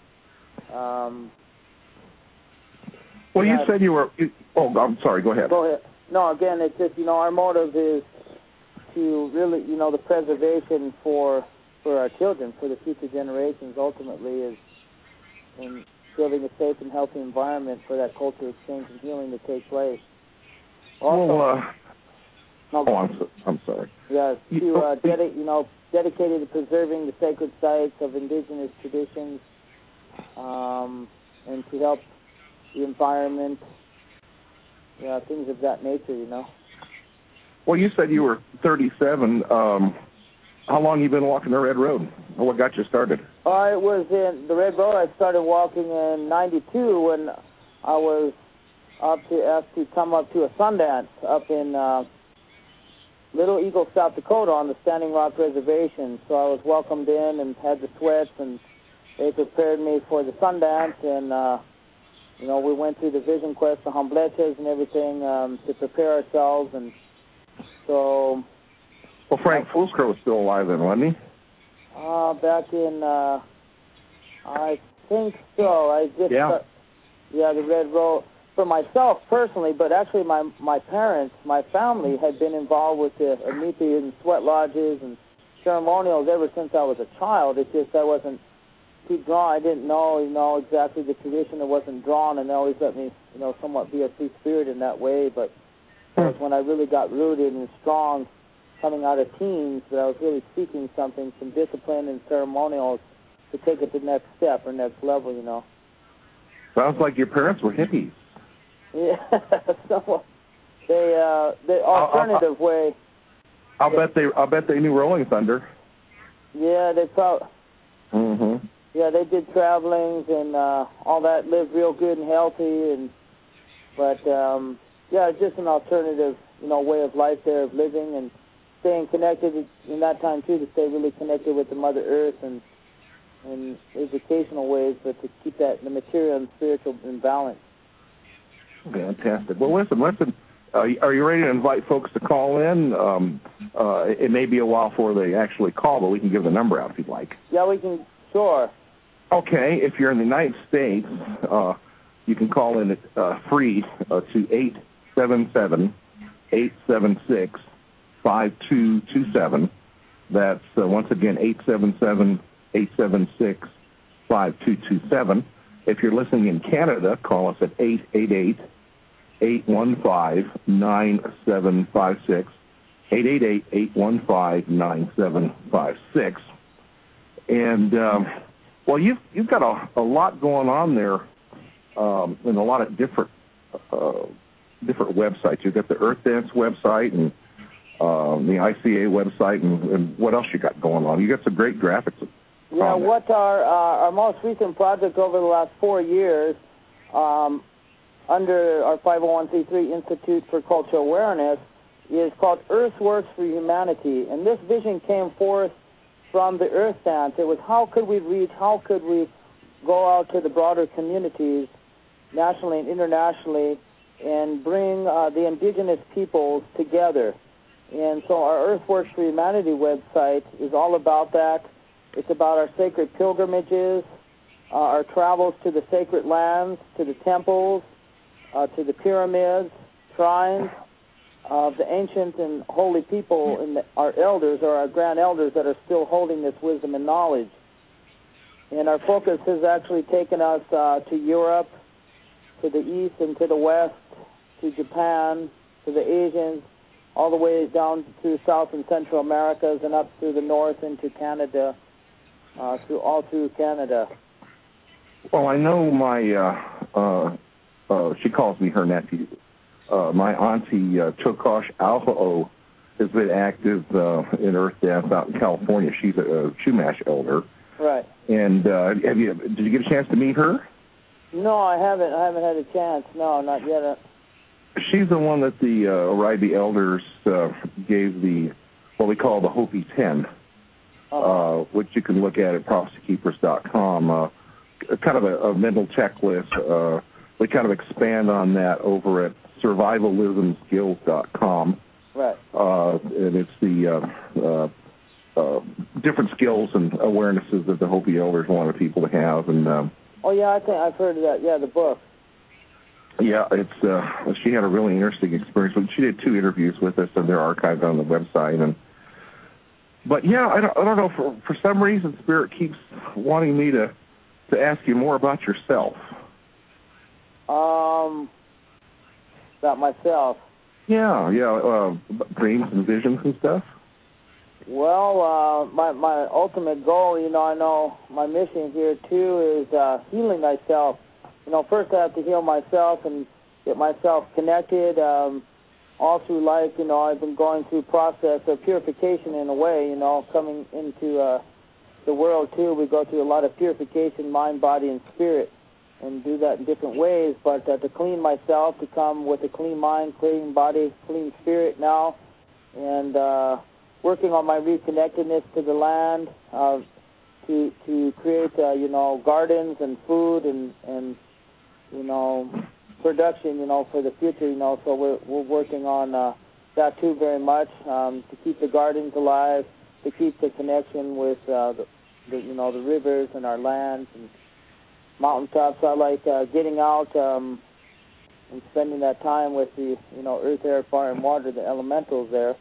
Well, you said you were. I'm sorry. Go ahead. Go ahead. No, again, it's just our motive is to really, the preservation for our children, for the future generations. Ultimately, is in building a safe and healthy environment for that culture exchange and healing to take place. Also, I'm sorry. Yeah, dedicated to preserving the sacred sites of indigenous traditions, and to help the environment. Things of that nature, Well, you said you were 37. How long you been walking the Red Road? Or what got you started? I was in the Red Road. I started walking in '92 when I was asked to come up to a Sundance up in Little Eagle, South Dakota on the Standing Rock Reservation. So I was welcomed in and had the sweats, and they prepared me for the Sundance, and we went through the Vision Quest, the Humbleches and everything to prepare ourselves. And so... Well, Frank Fusco was still alive then, wasn't he? Back in, I think so. I just... the Red Road. For myself personally, but actually my parents, my family had been involved with the Amipi and Sweat Lodges and ceremonials ever since I was a child. It's just I wasn't too drawn. I didn't know, exactly the tradition. It wasn't drawn, and they always let me, somewhat be a free spirit in that way. But it was when I really got rooted and strong coming out of teens that I was really seeking something, some discipline and ceremonials to take it to the next step or next level, Sounds like your parents were hippies. Yeah, somewhat. The alternative way. I'll bet they knew Rolling Thunder. Yeah, they probably. Yeah, they did travelings and all that. Lived real good and healthy, but it's just an alternative, way of life there, of living and staying connected in that time too, to stay really connected with the Mother Earth and educational ways, but to keep the material and spiritual in balance. Fantastic. Well, listen. Are you ready to invite folks to call in? It may be a while before they actually call, but we can give the number out if you'd like. Yeah, we can. Sure. Okay. If you're in the United States, you can call in free to 877-876-5227. That's once again 877-876-5227. If you're listening in Canada, call us at 888-815-9756, 888-815-9756. And, you've got a lot going on there in a lot of different different websites. You've got the Earth Dance website and the ICA website, and what else you got going on? You got some great graphics. Yeah, what our most recent project over the last 4 years, under our 501c3 Institute for Cultural Awareness, is called Earthworks for Humanity. And this vision came forth from the Earth Dance. It was how could we reach, how could we go out to the broader communities, nationally and internationally, and bring the indigenous peoples together. And so our Earthworks for Humanity website is all about that. It's about our sacred pilgrimages, our travels to the sacred lands, to the temples, to the pyramids, shrines of the ancient and holy people, and our elders or our grand elders that are still holding this wisdom and knowledge. And our focus has actually taken us to Europe, to the east and to the west, to Japan, to the Asians, all the way down through South and Central Americas and up through the north into Canada, through Canada. Well, I know my, she calls me her nephew, my auntie Chokosh Alho'o has been active in Earth Dance out in California. She's a Chumash elder. Right. And did you get a chance to meet her? No, I haven't. I haven't had a chance. No, not yet. She's the one that the Oribe elders gave what we call the Hopi 10, which you can look at prophecykeepers.com. Kind of a mental checklist. We kind of expand on that over at survivalismskills.com. Right. And it's the different skills and awarenesses that the Hopi elders wanted people to have. And oh yeah, I think I've heard of that. Yeah, the book. Yeah, it's she had a really interesting experience. She did 2 interviews with us, and they're archived on the website. But yeah, I don't know. For some reason, Spirit keeps wanting me to ask you more about yourself. About myself. Yeah, dreams and visions and stuff. Well, my ultimate goal, I know my mission here too is healing myself. First I have to heal myself and get myself connected. All through life, I've been going through process of purification in a way, coming into the world too. We go through a lot of purification, mind, body, and spirit, and do that in different ways. But to clean myself, to come with a clean mind, clean body, clean spirit now, and working on my reconnectedness to the land, to create, gardens and food and production, for the future, so we're working on that too very much, to keep the gardens alive, to keep the connection with the rivers and our lands and mountaintops. I like getting out and spending that time with the, earth, air, fire, and water, the elementals there.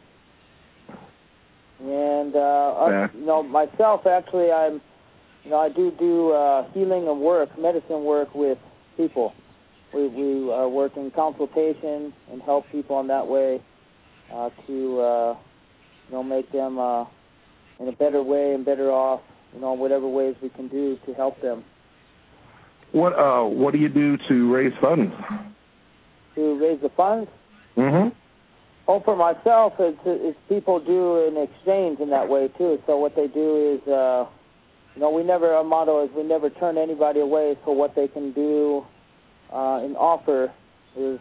And myself, actually, I do healing and medicine work with people. We work in consultation and help people in that way to make them in a better way and better off, whatever ways we can do to help them. What do you do to raise funds? To raise the funds? Mm-hmm. Oh, for myself, it's people do an exchange in that way too. So what they do is, our motto is we never turn anybody away for what they can do. And offer is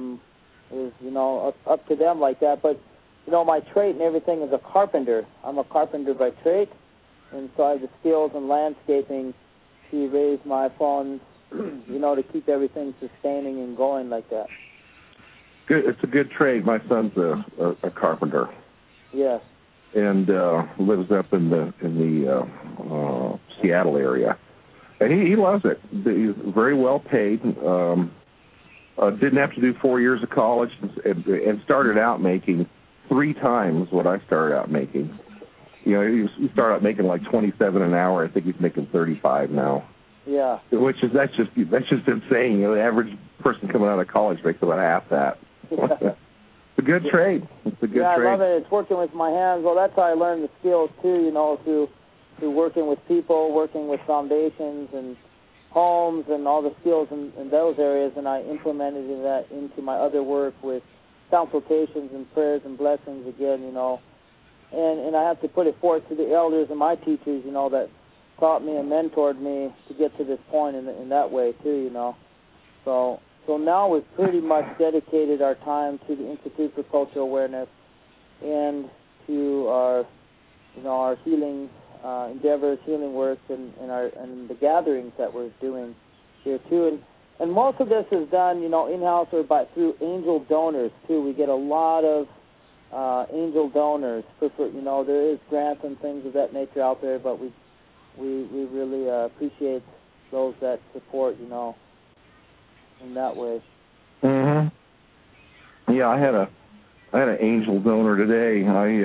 up to them like that. But my trait and everything is a carpenter. I'm a carpenter by trait, and so I have the skills in landscaping to raise my funds, to keep everything sustaining and going like that. Good. It's a good trade. My son's a carpenter. Yes. And lives up in the Seattle area. And he loves it. He's very well paid. Didn't have to do 4 years of college, and started out making 3 times what I started out making. He started out making like $27 an hour. I think he's making $35 now. Yeah. That's just insane. The average person coming out of college makes about half that. Yeah. It's a good trade. It's a good trade. Yeah, I love it. It's working with my hands. Well, that's how I learned the skills too. Through working with people, working with foundations, and homes and all the skills in those areas, and I implemented that into my other work with consultations and prayers and blessings again, And I have to put it forth to the elders and my teachers, that taught me and mentored me to get to this point in that way too, So now we've pretty much dedicated our time to the Institute for Cultural Awareness and to our healing endeavors, healing works, and the gatherings that we're doing here too. And most of this is done, in-house or through angel donors too. We get a lot of angel donors. There is grants and things of that nature out there, but we really appreciate those that support, in that way. Mhm. Yeah, I had an angel donor today.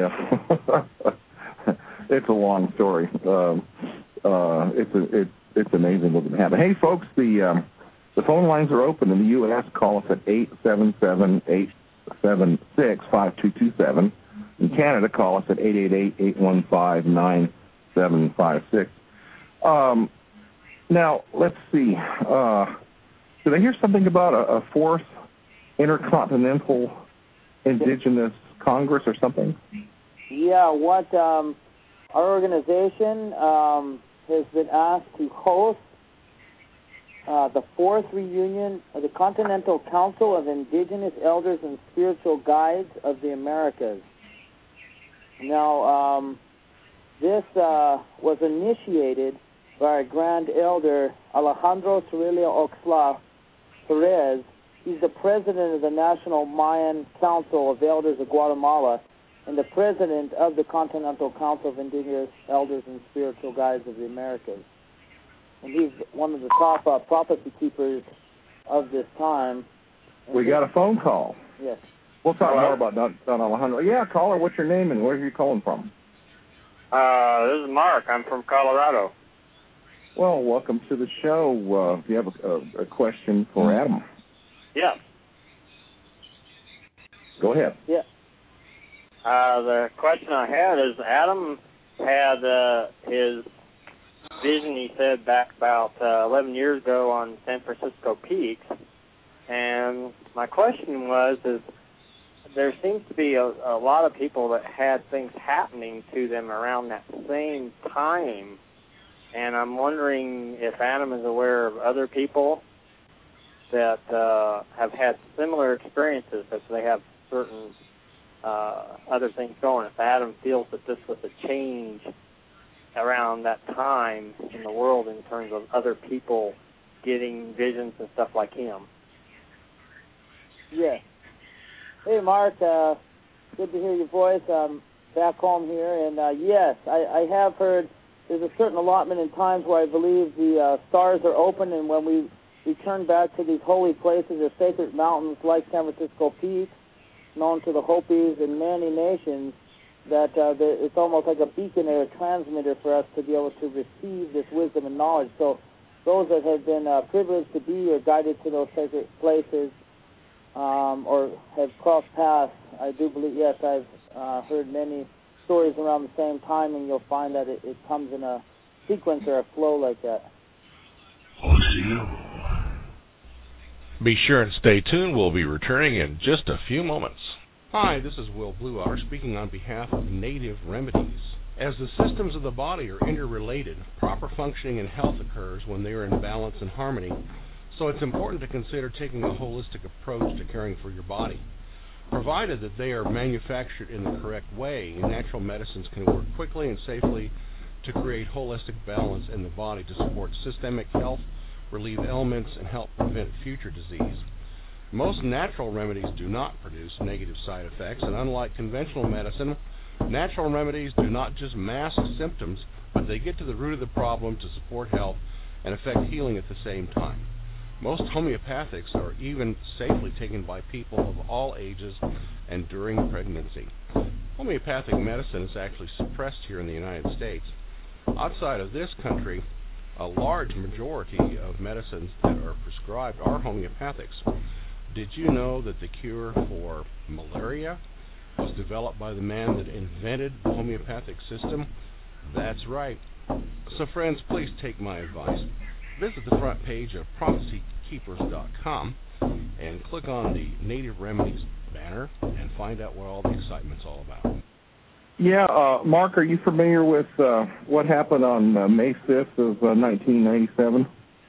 It's a long story. It's amazing what can happen. Hey, folks, the phone lines are open in the U.S. Call us at 877-876-5227. In Canada, call us at 888-815-9756. Now, let's see. Did I hear something about a fourth intercontinental indigenous Congress or something? Yeah, what our organization has been asked to host the fourth reunion of the Continental Council of Indigenous Elders and Spiritual Guides of the Americas. Now, this was initiated by our Grand Elder Alejandro Cirilio Oxla Perez. He's the president of the National Mayan Council of Elders of Guatemala and the president of the Continental Council of Indigenous Elders and Spiritual Guides of the Americas. And he's one of the top prophecy keepers of this time. And we got a phone call. Yes. We'll talk more about Don Alejandro. Yeah, caller, what's your name and where are you calling from? This is Mark. I'm from Colorado. Well, welcome to the show. Do you have a question for Adam? Yeah. Go ahead. Yeah. The question I had is Adam had his vision, he said, back about 11 years ago on San Francisco Peaks. And my question is there seems to be a lot of people that had things happening to them around that same time. And I'm wondering if Adam is aware of other people that have had similar experiences, if they have certain other things going. If Adam feels that this was a change around that time in the world in terms of other people getting visions and stuff like him. Yes. Hey, Mark. Good to hear your voice. I'm back home here. And, yes, I have heard there's a certain allotment in times where I believe the stars are open, and when we return back to these holy places or sacred mountains like San Francisco Peak, known to the Hopis and many nations, that it's almost like a beacon or a transmitter for us to be able to receive this wisdom and knowledge. So those that have been privileged to be or guided to those sacred places or have crossed paths, I do believe, yes, I've heard many stories around the same time, and you'll find that it comes in a sequence or a flow like that. Be sure and stay tuned. We'll be returning in just a few moments. Hi, this is Will Bluehour speaking on behalf of Native Remedies. As the systems of the body are interrelated, proper functioning and health occurs when they are in balance and harmony, so it's important to consider taking a holistic approach to caring for your body. Provided that they are manufactured in the correct way, natural medicines can work quickly and safely to create holistic balance in the body to support systemic health, relieve ailments, and help prevent future disease. Most natural remedies do not produce negative side effects, and unlike conventional medicine, natural remedies do not just mask symptoms, but they get to the root of the problem to support health and affect healing at the same time. Most homeopathics are even safely taken by people of all ages and during pregnancy. Homeopathic medicine is actually suppressed here in the United States. Outside of this country, a large majority of medicines that are prescribed are homeopathics. Did you know that the cure for malaria was developed by the man that invented the homeopathic system? That's right. So friends, please take my advice. visit the front page of prophecykeepers.com and click on the Native Remedies banner and find out what all the excitement's all about. Yeah, Mark, are you familiar with what happened on May 5th of 1997?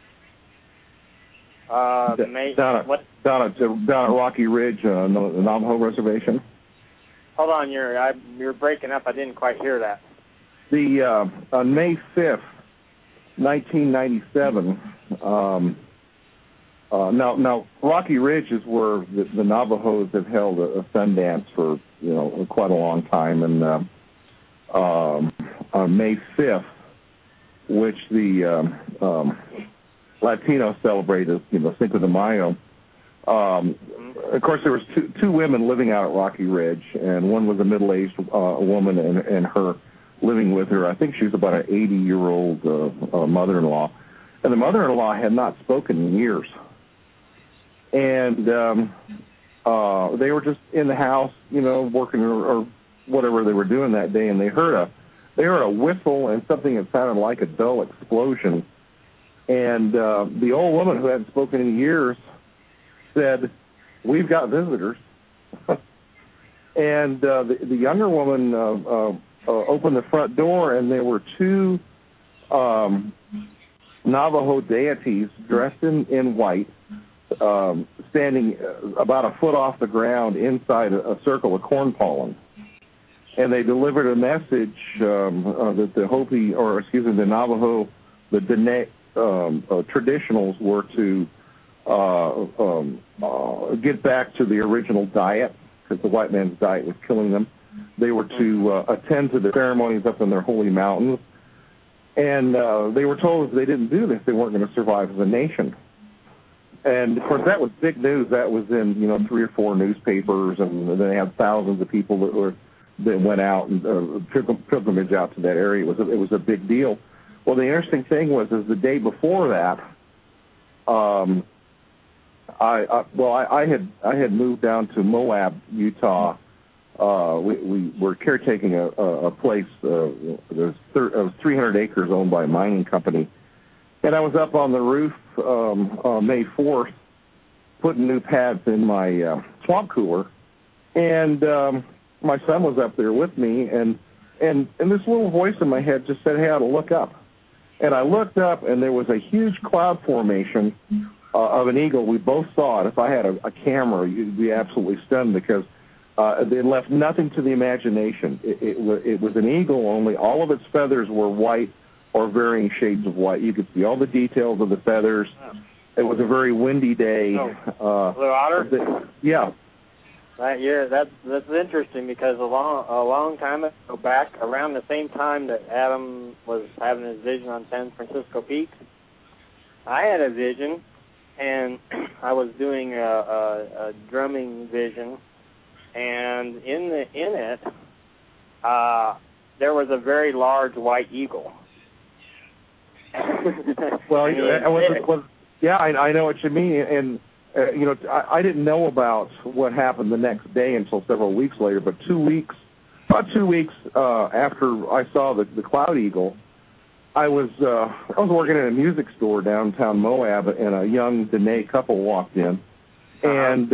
Down at Rocky Ridge, the Navajo Reservation. Hold on, you're breaking up. I didn't quite hear that. On May 5th, 1997. Now Rocky Ridge is where the Navajos have held a Sundance for quite a long time, and on May 5th, which the Latinos celebrate as Cinco de Mayo. Of course, there was two women living out at Rocky Ridge, and one was a middle-aged woman and her living with her. I think she was about an 80-year-old mother-in-law, and the mother-in-law had not spoken in years. And they were just in the house, working or whatever they were doing that day, and they heard a whistle and something that sounded like a dull explosion. And the old woman who hadn't spoken in years said, "We've got visitors." And the younger woman opened the front door, and there were two Navajo deities dressed in white, standing about a foot off the ground inside a circle of corn pollen. And they delivered a message that the Hopi, the Navajo, the Dene traditionals were to get back to the original diet, because the white man's diet was killing them. They were to attend to the ceremonies up in their holy mountains. And they were told if they didn't do this, they weren't going to survive as a nation. And, of course, that was big news. That was in, 3 or 4 newspapers, and they had thousands of people that went out and pilgrimage out to that area. It was a big deal. Well, the interesting thing was the day before that, I had moved down to Moab, Utah. We were caretaking a place. It was 300 acres owned by a mining company, and I was up on the roof May 4th, putting new pads in my swamp cooler, and my son was up there with me, and this little voice in my head just said, "Hey, I ought to look up." And I looked up, and there was a huge cloud formation of an eagle. We both saw it. If I had a camera, you'd be absolutely stunned, because they left nothing to the imagination. It was an eagle, only all of its feathers were white or varying shades of white. You could see all the details of the feathers. It was a very windy day. Blue otter? Yeah. That's interesting, because a long time ago, back around the same time that Adam was having his vision on San Francisco Peaks, I had a vision, and I was doing a drumming vision, and in it, there was a very large white eagle. Well, I know what you mean, and I didn't know about what happened the next day until several weeks later. But about 2 weeks after I saw the cloud eagle, I was working at a music store downtown Moab, and a young Dene couple walked in, and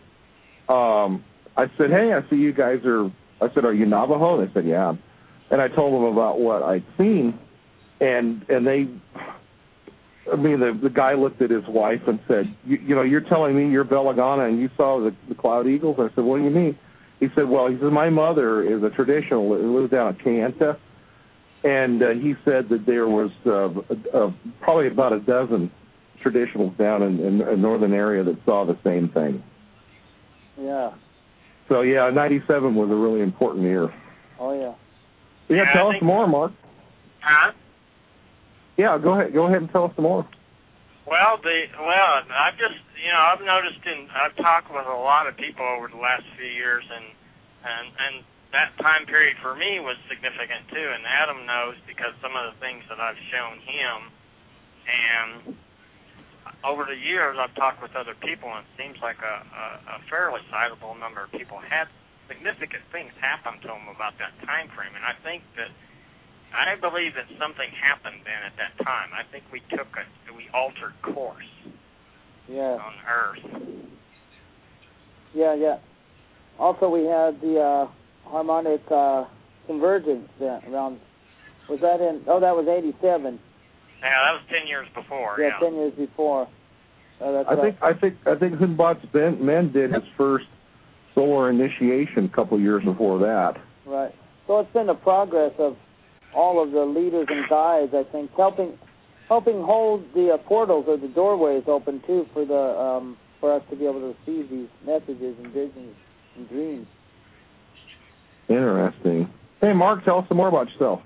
I said, "Hey, I see you guys are." I said, "Are you Navajo?" They said, "Yeah." And I told them about what I'd seen, and they. I mean, the guy looked at his wife and said, "You're telling me you're Belagana and you saw the cloud eagles?" I said, "What do you mean?" He said, "Well, my mother is a traditional who lives down at Kayenta, and he said that there was probably about a dozen traditionals down in a northern area that saw the same thing." Yeah. So, 97 was a really important year. Oh, yeah. Yeah, tell us more, Mark. Huh? Yeah, go ahead and tell us some more. Well, I've just, I've noticed, I've talked with a lot of people over the last few years, and that time period for me was significant too. And Adam knows, because some of the things that I've shown him, and over the years I've talked with other people, and it seems like a fairly sizable number of people had significant things happen to them about that time frame. And I think that I believe that something happened then at that time. I think we altered course on Earth. Yeah. Also, we had the harmonic convergence around. Was that in? Oh, that was 87. Yeah, that was 10 years before. Yeah, 10 years before. That's I think Hunbot's Men did his first solar initiation a couple of years before that. Right. So it's been the progress of all of the leaders and guides, I think, helping hold the portals or the doorways open too for us to be able to receive these messages and visions and dreams. Interesting. Hey, Mark, tell us some more about yourself.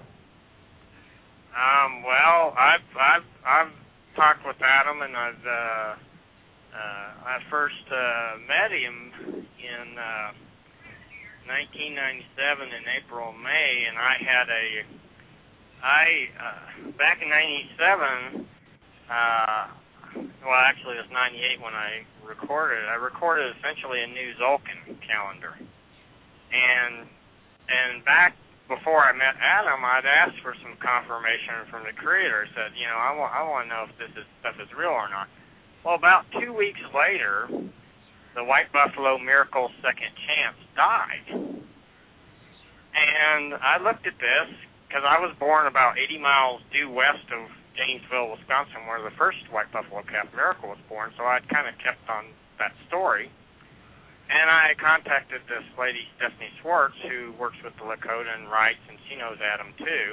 Well, I've talked with Adam, and I first met him in 1997 in April, May, and back in 97. Well, actually, it was 98 when I recorded. I recorded essentially a new Tzolk'in calendar, and back before I met Adam, I'd asked for some confirmation from the Creator. I said, I want to know if this stuff is real or not. Well, about 2 weeks later, the White Buffalo Miracle Second Chance died. And I looked at this, because I was born about 80 miles due west of Gainesville, Wisconsin, where the first White Buffalo Calf Miracle was born, so I'd kind of kept on that story. And I contacted this lady, Stephanie Schwartz, who works with the Lakota and writes, and she knows Adam too.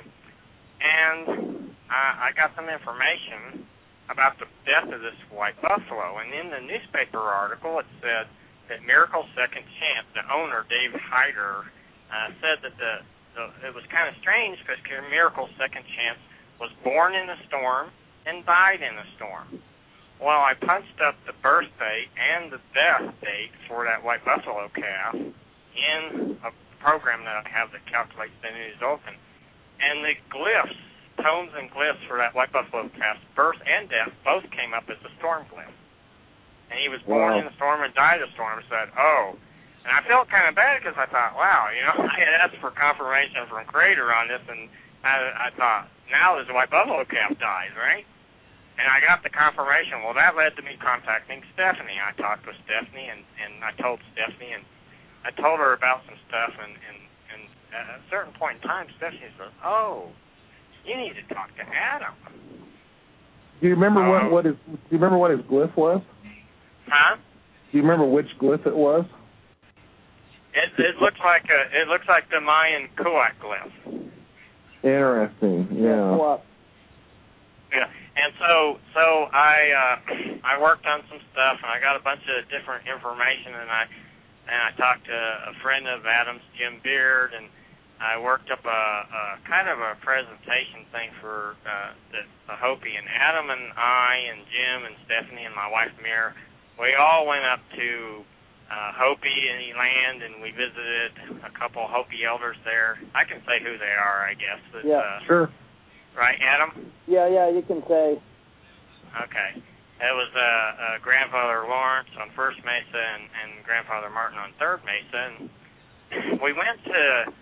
And I got some information about the death of this white buffalo. And in the newspaper article, it said that Miracle Second Chance, the owner, Dave Hyder, said that it was kind of strange because Miracle Second Chance was born in a storm and died in a storm. Well, I punched up the birth date and the death date for that white buffalo calf in a program that I have that calculates the new Tzolk'in. And the glyphs, tones and glyphs for that white buffalo calf's birth and death both came up as the storm glyph. And he was born in a storm and died in a storm. I said, oh. And I felt kind of bad because I thought, wow, I had asked for confirmation from Creator on this, and I thought, now this white buffalo calf dies, right? And I got the confirmation. Well, that led to me contacting Stephanie. I talked with Stephanie, and I told Stephanie, and I told her about some stuff, and at a certain point in time, Stephanie said, oh, you need to talk to Adam. Do you remember what his glyph was? Huh? Do you remember which glyph it was? It looks like the Mayan Kuat glyph. Interesting. Yeah. Yeah, and so I worked on some stuff, and I got a bunch of different information, and I talked to a friend of Adam's, Jim Beard, and I worked up a kind of a presentation thing for the Hopi, and Adam and I and Jim and Stephanie and my wife Mir, we all went up to Hopi and Eland, and we visited a couple Hopi elders there. I can say who they are, I guess. But, sure. Right, Adam? Yeah, you can say. Okay. It was Grandfather Lawrence on First Mesa and Grandfather Martin on Third Mesa. And we went to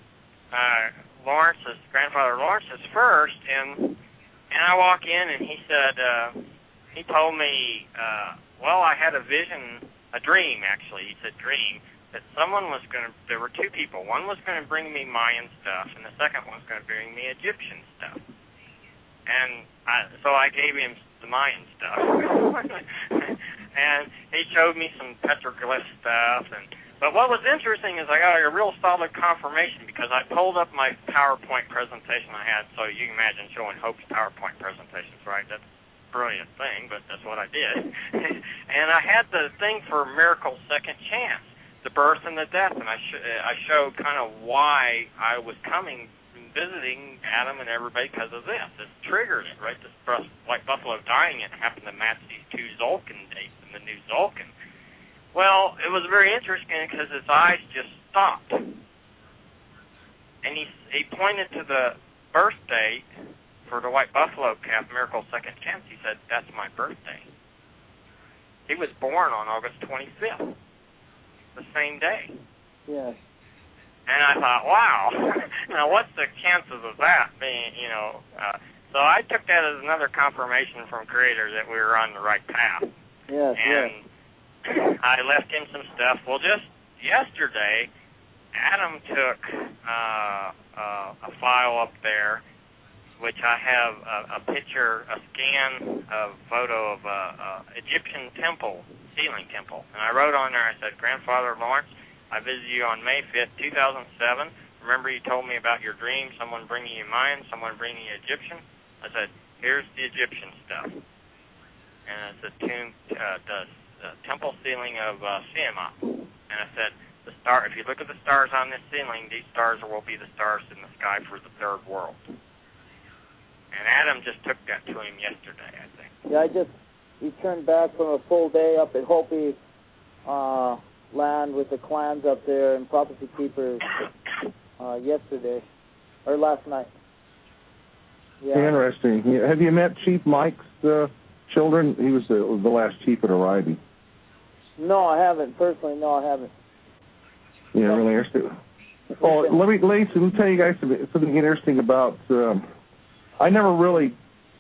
Grandfather Lawrence's first, and I walk in, and he said, he told me, well, I had a vision, a dream, actually. He said dream, that someone was going to, there were two people. One was going to bring me Mayan stuff, and the second one was going to bring me Egyptian stuff. And so I gave him the Mayan stuff. And he showed me some petroglyph stuff. But what was interesting is I got a real solid confirmation because I pulled up my PowerPoint presentation I had. So you can imagine showing Hope's PowerPoint presentations, right? That's a brilliant thing, but that's what I did. And I had the thing for Miracle Second Chance, the birth and the death. And I showed kind of why I was coming visiting Adam and everybody because of this. This triggered it, right? This white buffalo dying, it happened to match these two Tzolk'in dates in the new Tzolk'in. Well, it was very interesting because his eyes just stopped. And he pointed to the birth date for the white buffalo calf, Miracle Second Chance. He said, that's my birthday. He was born on August 25th, the same day. Yes. And I thought, wow, now what's the chances of that being, so I took that as another confirmation from Creator that we were on the right path. Yes, and I left him some stuff. Well, just yesterday, Adam took a file up there, which I have a picture, a scan, a photo of Egyptian temple, ceiling temple. And I wrote on there, I said, Grandfather Lawrence, I visited you on May 5th, 2007. Remember you told me about your dream, someone bringing you Mayan, someone bringing you Egyptian? I said, here's the Egyptian stuff. And it's the tomb, the temple ceiling of Tiamat. And I said, if you look at the stars on this ceiling, these stars will be the stars in the sky for the third world. And Adam just took that to him yesterday, I think. Yeah, he returned back from a full day up at Hopi land with the clans up there and Prophecy Keepers yesterday, or last night. Yeah. Interesting. Have you met Chief Mike's children? He was the last chief at Arribi. No, I haven't. Personally, no, I haven't. Yeah, really interesting. Oh, let me tell you guys something interesting about. I never really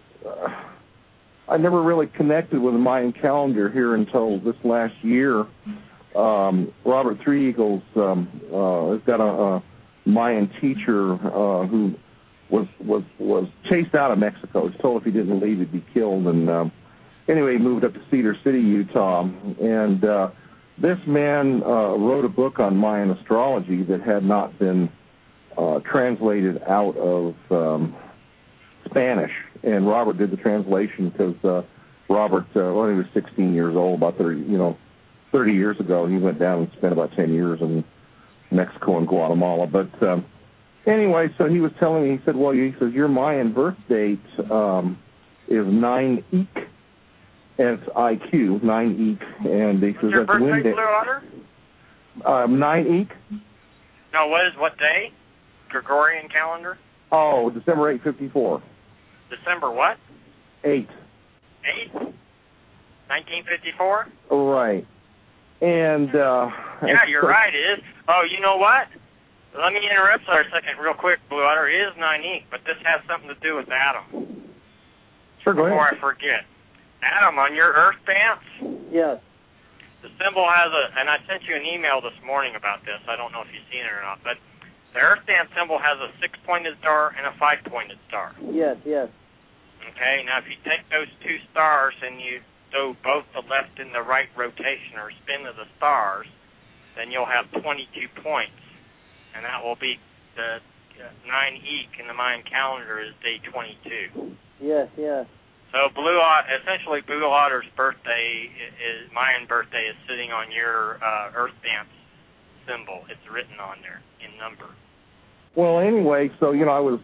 connected with the Mayan calendar here until this last year. Robert Three Eagles has got a Mayan teacher who was chased out of Mexico. He was told if he didn't leave, he'd be killed. And anyway, he moved up to Cedar City, Utah. And this man wrote a book on Mayan astrology that had not been translated out of Spanish. And Robert did the translation because Robert, when he was 16 years old, about 30 years ago, he went down and spent about 10 years in Mexico and Guatemala. But anyway, so he was telling me, he said, your Mayan birth date is 9-Eek, and it's IQ, 9-Eek. And he says, what's your birthday, Blue Otter? 9-Eek. No, what day? Gregorian calendar? Oh, December 8, 54. December what? 8. 8? 1954? Right. And yeah, you're right. It is. Oh, you know what? Let me interrupt for a second real quick, Blue Otter. It is 9-Eek, but this has something to do with Adam. Sure, go ahead. Before I forget. Adam, on your Earth pants? Yes. The symbol has and I sent you an email this morning about this. I don't know if you've seen it or not, but the Earth dance symbol has a 6-pointed star and a 5-pointed star. Yes. Okay, now if you take those two stars and you do both the left and the right rotation or spin of the stars, then you'll have 22 points. And that will be the 9-Eek in the Mayan calendar is day 22. Yes. So essentially Blue Otter's birthday, Mayan birthday, is sitting on your Earth dance symbol. It's written on there in number. Well, anyway, so I was,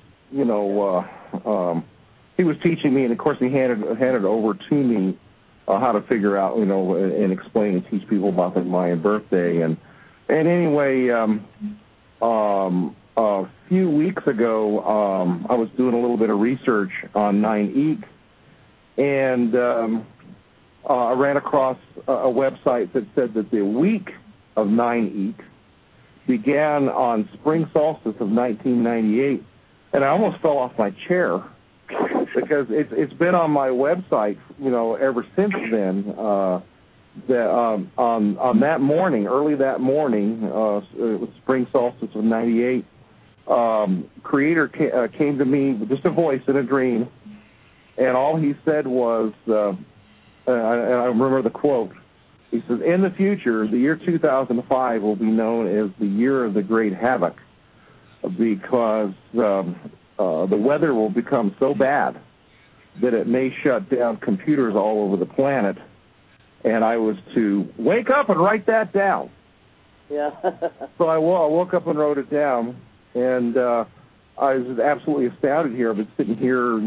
he was teaching me, and of course he handed over to me how to figure out, and explain and teach people about the Mayan birthday, and anyway, a few weeks ago, I was doing a little bit of research on 9-Eek, and I ran across a website that said that the week of 9-Eek began on spring solstice of 1998, and I almost fell off my chair because it's been on my website, ever since then. On that morning, early that morning, it was spring solstice of 98. Creator came to me with just a voice in a dream, and all he said was, and I remember the quote. He says, "In the future, the year 2005 will be known as the year of the great havoc, because the weather will become so bad that it may shut down computers all over the planet." And I was to wake up and write that down. Yeah. So I woke up and wrote it down, and I was absolutely astounded here. I've been sitting here,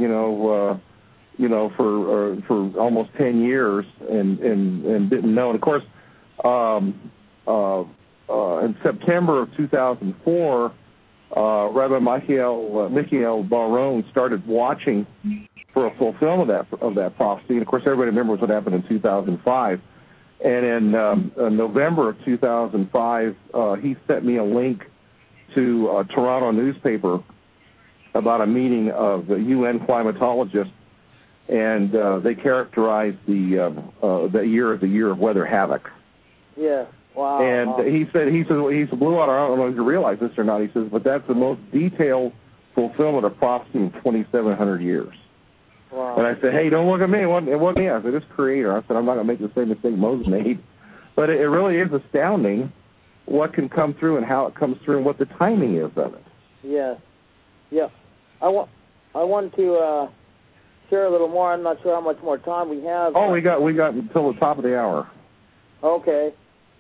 for almost 10 years and didn't know. And of course, in September of 2004, Rabbi Michael Baron started watching for a fulfillment of that prophecy. And of course, everybody remembers what happened in 2005. And in November of 2005, he sent me a link to a Toronto newspaper about a meeting of the UN climatologists, and they characterized the year as the year of weather havoc. Yeah. Wow. And he said, Bluewater, I don't know if you realize this or not, he says, but that's the most detailed fulfillment of prophecy in 2,700 years. Wow. And I said, hey, don't look at me. It wasn't me. I said, it's Creator. I said, I'm not going to make the same mistake Moses made. But it really is astounding what can come through and how it comes through and what the timing is of it. Yes. Yeah. I want to share a little more. I'm not sure how much more time we have. Oh, we got until the top of the hour. Okay.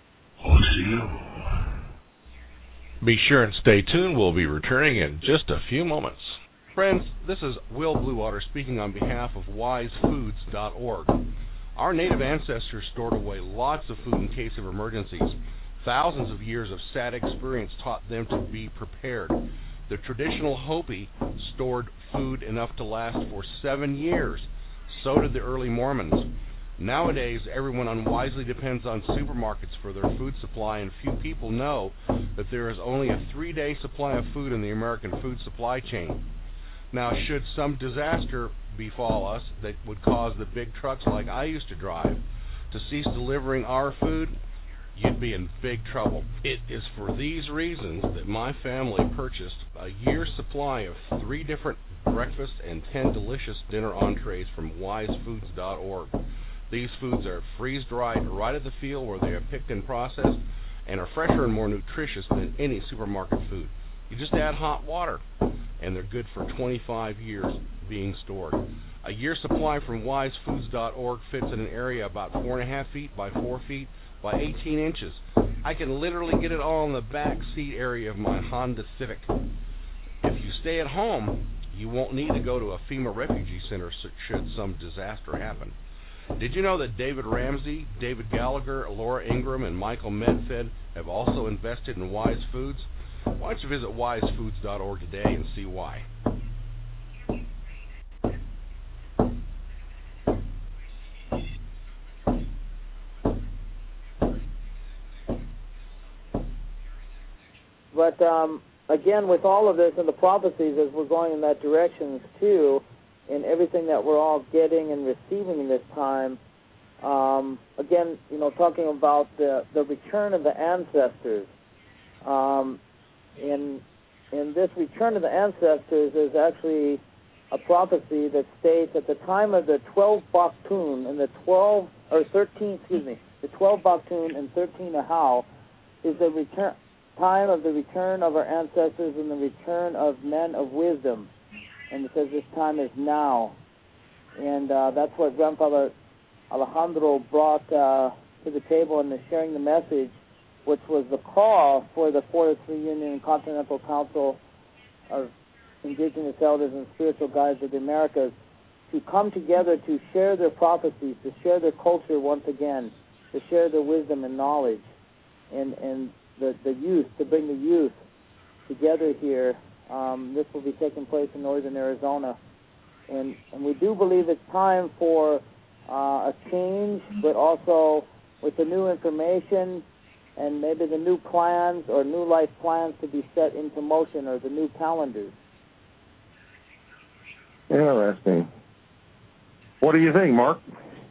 Be sure and stay tuned. We'll be returning in just a few moments. Friends, this is Will Bluewater speaking on behalf of wisefoods.org. Our native ancestors stored away lots of food in case of emergencies. Thousands of years of sad experience taught them to be prepared. The traditional Hopi stored food enough to last for 7 years. So did the early Mormons. Nowadays, everyone unwisely depends on supermarkets for their food supply, and few people know that there is only a 3-day supply of food in the American food supply chain. Now, should some disaster befall us that would cause the big trucks like I used to drive to cease delivering our food, you'd be in big trouble. It is for these reasons that my family purchased a year's supply of 3 different breakfast and 10 delicious dinner entrees from wisefoods.org. These foods are freeze-dried right at the field where they are picked and processed and are fresher and more nutritious than any supermarket food. You just add hot water, and they're good for 25 years being stored. A year's supply from wisefoods.org fits in an area about 4.5 feet by 4 feet by 18 inches. I can literally get it all in the back seat area of my Honda Civic. If you stay at home, you won't need to go to a FEMA refugee center should some disaster happen. Did you know that David Ramsey, David Gallagher, Laura Ingram, and Michael Medfed have also invested in Wise Foods? Why don't you visit wisefoods.org today and see why. But again, with all of this and the prophecies, as we're going in that direction too, and everything that we're all getting and receiving in this time, again, talking about the return of the ancestors. In this return of the ancestors is actually a prophecy that states at the time of the 12 Baktun and the 12 Baktun and 13 Ahau is the time of the return of our ancestors and the return of men of wisdom. And it says this time is now. And that's what Grandfather Alejandro brought to the table in sharing the message, which was the call for the 403 Union and Continental Council of Indigenous Elders and Spiritual Guides of the Americas to come together to share their prophecies, to share their culture once again, to share their wisdom and knowledge, and the youth, to bring the youth together here. This will be taking place in northern Arizona. And we do believe it's time for a change, but also with the new information and maybe the new plans or new life plans to be set into motion, or the new calendars. Interesting. What do you think, Mark?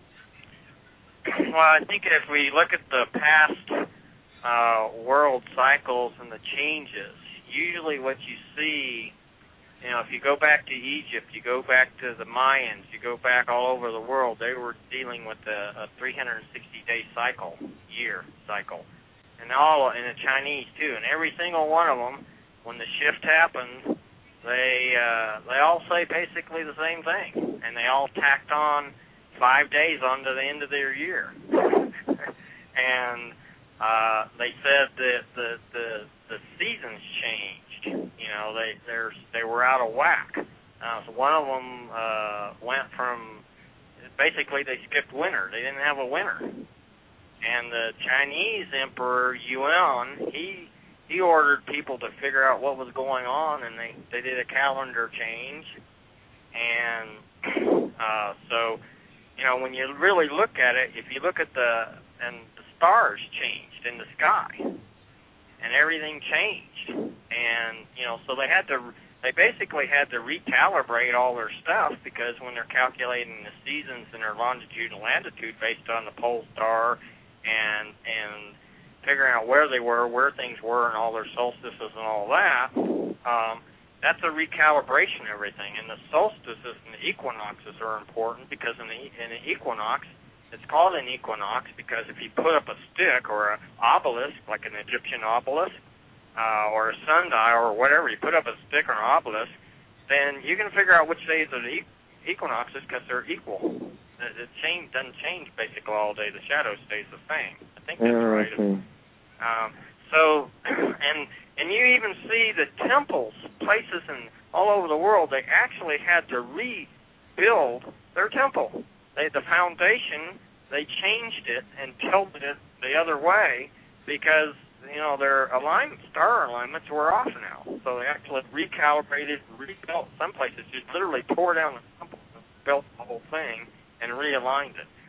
Well, I think if we look at the past world cycles and the changes, usually what you see, if you go back to Egypt, you go back to the Mayans, you go back all over the world, they were dealing with a 360-day year cycle. And the Chinese too, and every single one of them, when the shift happens, they all say basically the same thing, and they all tacked on 5 days onto the end of their year, and they said that the seasons changed. They were out of whack. So one of them went from basically they skipped winter. They didn't have a winter. And the Chinese Emperor Yuan, he ordered people to figure out what was going on, and they did a calendar change. And so, when you really look at it, if you look at the stars changed in the sky. and everything changed. And, so they basically had to recalibrate all their stuff, because when they're calculating the seasons and their longitude and latitude based on the pole star and figuring out where they were, where things were, and all their solstices and all that, that's a recalibration of everything. And the solstices and the equinoxes are important, because in an equinox, it's called an equinox because if you put up a stick or an obelisk, like an Egyptian obelisk, or a sundial or whatever, you put up a stick or an obelisk, then you can figure out which days are the equinoxes because they're equal. It doesn't change basically all day. The shadow stays the same. I think that's right. And you even see the temples, places all over the world, they actually had to rebuild their temple. The foundation, they changed it and tilted it the other way because, their star alignments were off now. So they actually recalibrated, rebuilt. Some places just literally tore down the temple and built the whole thing and realigned it.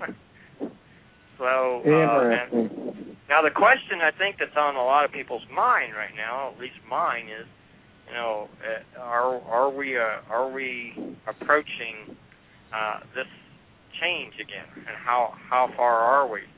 So, now the question I think that's on a lot of people's mind right now, at least mine, is, are we approaching this change again, and how far are we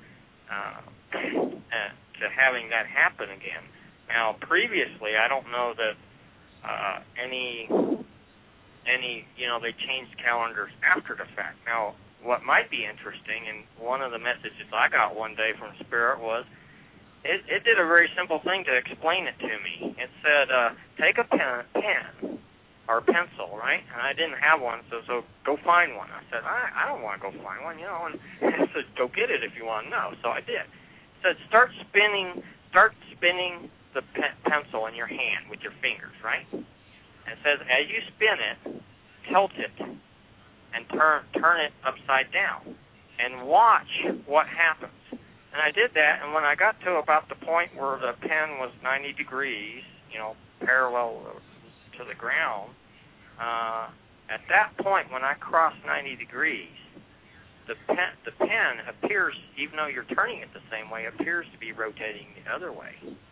to having that happen again? Now, previously, I don't know that any they changed calendars after the fact. Now, what might be interesting, and one of the messages I got one day from Spirit was, it did a very simple thing to explain it to me. It said, take a pen or pencil, right? And I didn't have one, so go find one. I said, I don't want to go find one, and it said, go get it if you want to know. So I did. It said, start spinning the pencil in your hand with your fingers, right? And it says, as you spin it, tilt it and turn it upside down and watch what happens. And I did that, and when I got to about the point where the pen was 90 degrees, parallel to the ground, at that point when I crossed 90 degrees, the pen appears, even though you're turning it the same way, appears to be rotating the other way.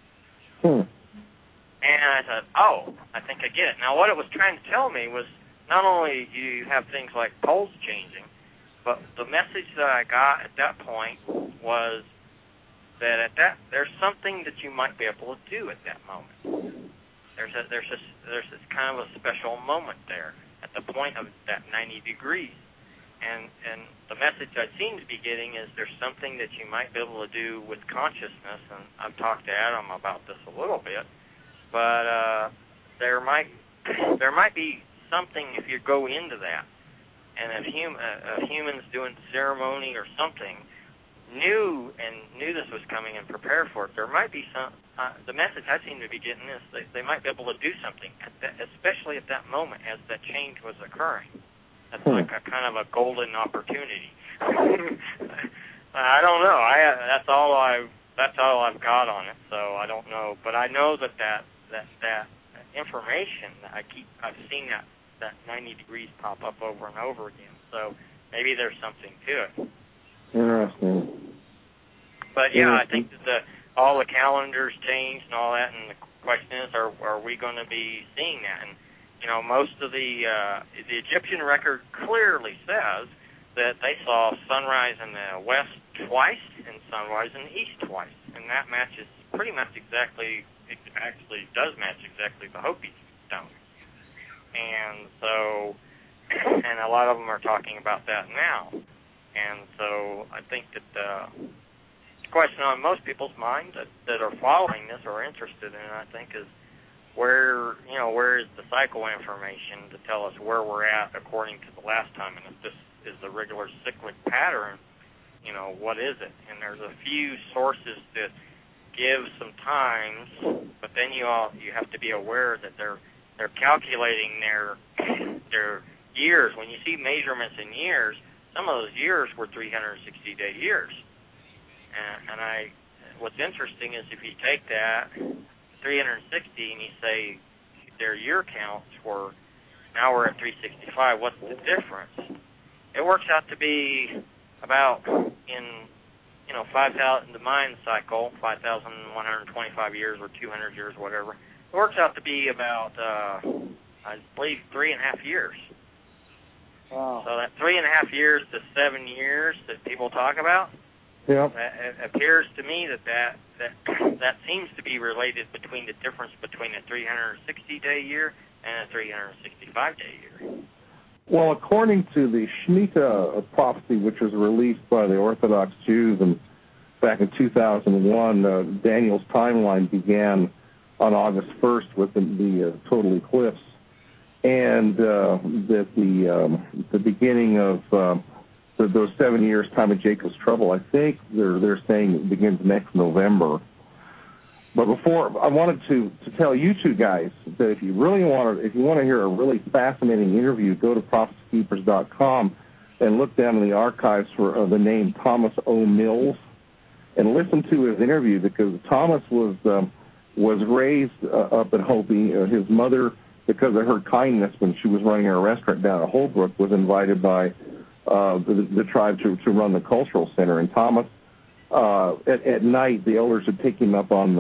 And I said, I think I get it. Now, what it was trying to tell me was not only do you have things like poles changing, but the message that I got at that point was that there's something that you might be able to do at that moment. There's this kind of a special moment there at the point of that 90 degrees. And the message I seem to be getting is there's something that you might be able to do with consciousness, and I've talked to Adam about this a little bit, but there might be something if you go into that, and if humans doing ceremony or something knew this was coming and prepared for it, there might be some. The message I seem to be getting is they might be able to do something, especially at that moment as that change was occurring. That's like a kind of a golden opportunity. I don't know. That's all I've got on it. So I don't know, but I know that information I've seen that 90 degrees pop up over and over again. So maybe there's something to it. Interesting. But yeah, I think that all the calendars changed and all that, and the question is, are we going to be seeing that? And most of the Egyptian record clearly says that they saw sunrise in the west twice and sunrise in the east twice, and that matches pretty much exactly. It actually does match exactly the Hopi stone, and so, and a lot of them are talking about that now, and so I think that the question on most people's minds that are following this or interested in it, I think, is where is the cycle information to tell us where we're at according to the last time, and if this is the regular cyclic pattern, what is it? And there's a few sources that give some times, but then you have to be aware that they're calculating their years. When you see measurements in years, some of those years were 360-day years. And what's interesting is if you take that 360 and you say their year counts were, now we're at 365, what's the difference? It works out to be about, in 5,000, the Mayan cycle, 5,125 years or 200 years, whatever, it works out to be about, I believe, 3.5 years. Wow. So that 3.5 years to 7 years that people talk about, it appears to me that seems to be related between the difference between a 360-day year and a 365-day year. Well, according to the Shemitah prophecy, which was released by the Orthodox Jews back in 2001, Daniel's timeline began on August 1st with the total eclipse, and that the beginning of those 7 years, time of Jacob's trouble, I think they're saying it begins next November. But before, I wanted to tell you two guys that if you want to hear a really fascinating interview, go to prophecykeepers.com and look down in the archives for the name Thomas O. Mills and listen to his interview, because Thomas was raised up at Hopi. His mother, because of her kindness when she was running a restaurant down at Holbrook, was invited by the tribe to run the cultural center. And Thomas, at night, the elders would take him up on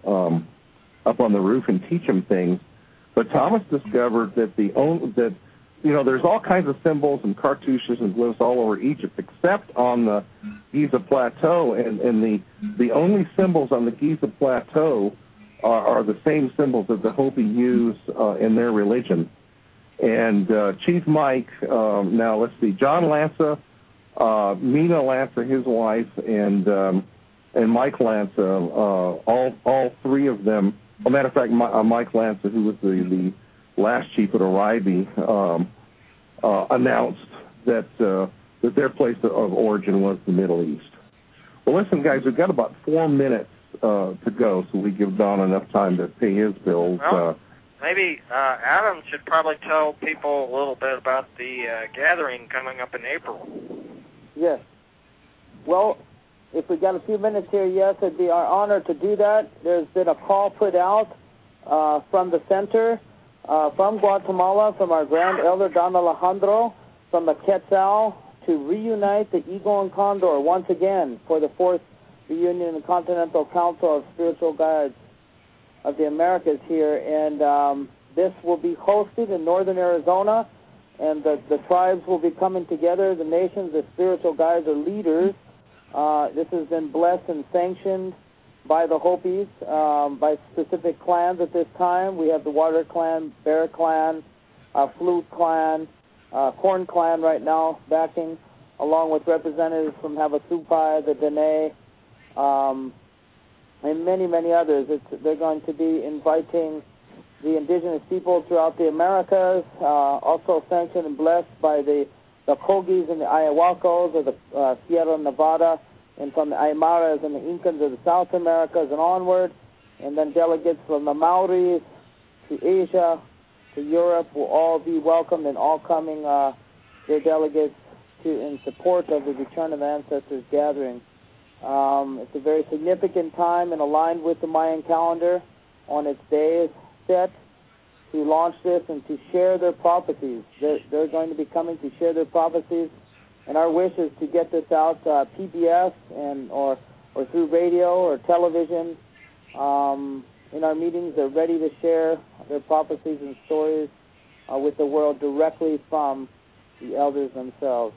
the roof and teach him things. But Thomas discovered that there's all kinds of symbols and cartouches and glyphs all over Egypt, except on the Giza Plateau, and the only symbols on the Giza Plateau are the same symbols that the Hopi use in their religion. And Chief Mike, now let's see, John Lanza, Mina Lanza, his wife, and Mike Lanza, all three of them. As a matter of fact, Mike Lanza, who was the last chief at Oribe, announced that their place of origin was the Middle East. Well, listen, guys, we've got about 4 minutes to go, so we give Don enough time to pay his bills. Well, maybe Adam should probably tell people a little bit about the gathering coming up in April. Yes. Well, if we got a few minutes here, yes, it'd be our honor to do that. There's been a call put out from the center, from Guatemala, from our Grand Elder Don Alejandro, from the Quetzal, to reunite the Eagle and Condor once again for the 4th reunion in the Continental Council of Spiritual Guides of the Americas here. And this will be hosted in northern Arizona, and the tribes will be coming together, the nations, the spiritual guides or leaders. This has been blessed and sanctioned by the Hopis, by specific clans at this time. We have the Water Clan, Bear Clan, Flute Clan, Corn Clan right now backing, along with representatives from Havasupai, the Dene, and many, many others. They're going to be inviting the indigenous people throughout the Americas, also sanctioned and blessed by the Kogis and the Ayahuascos of the Sierra Nevada, and from the Aymaras and the Incans of the South Americas and onward, and then delegates from the Maoris to Asia to Europe will all be welcomed, and all coming, their delegates in support of the Return of Ancestors gathering. It's a very significant time and aligned with the Mayan calendar on its days set to launch this and to share their prophecies. They're going to be coming to share their prophecies, and our wish is to get this out PBS or through radio or television. In our meetings, they're ready to share their prophecies and stories with the world directly from the elders themselves.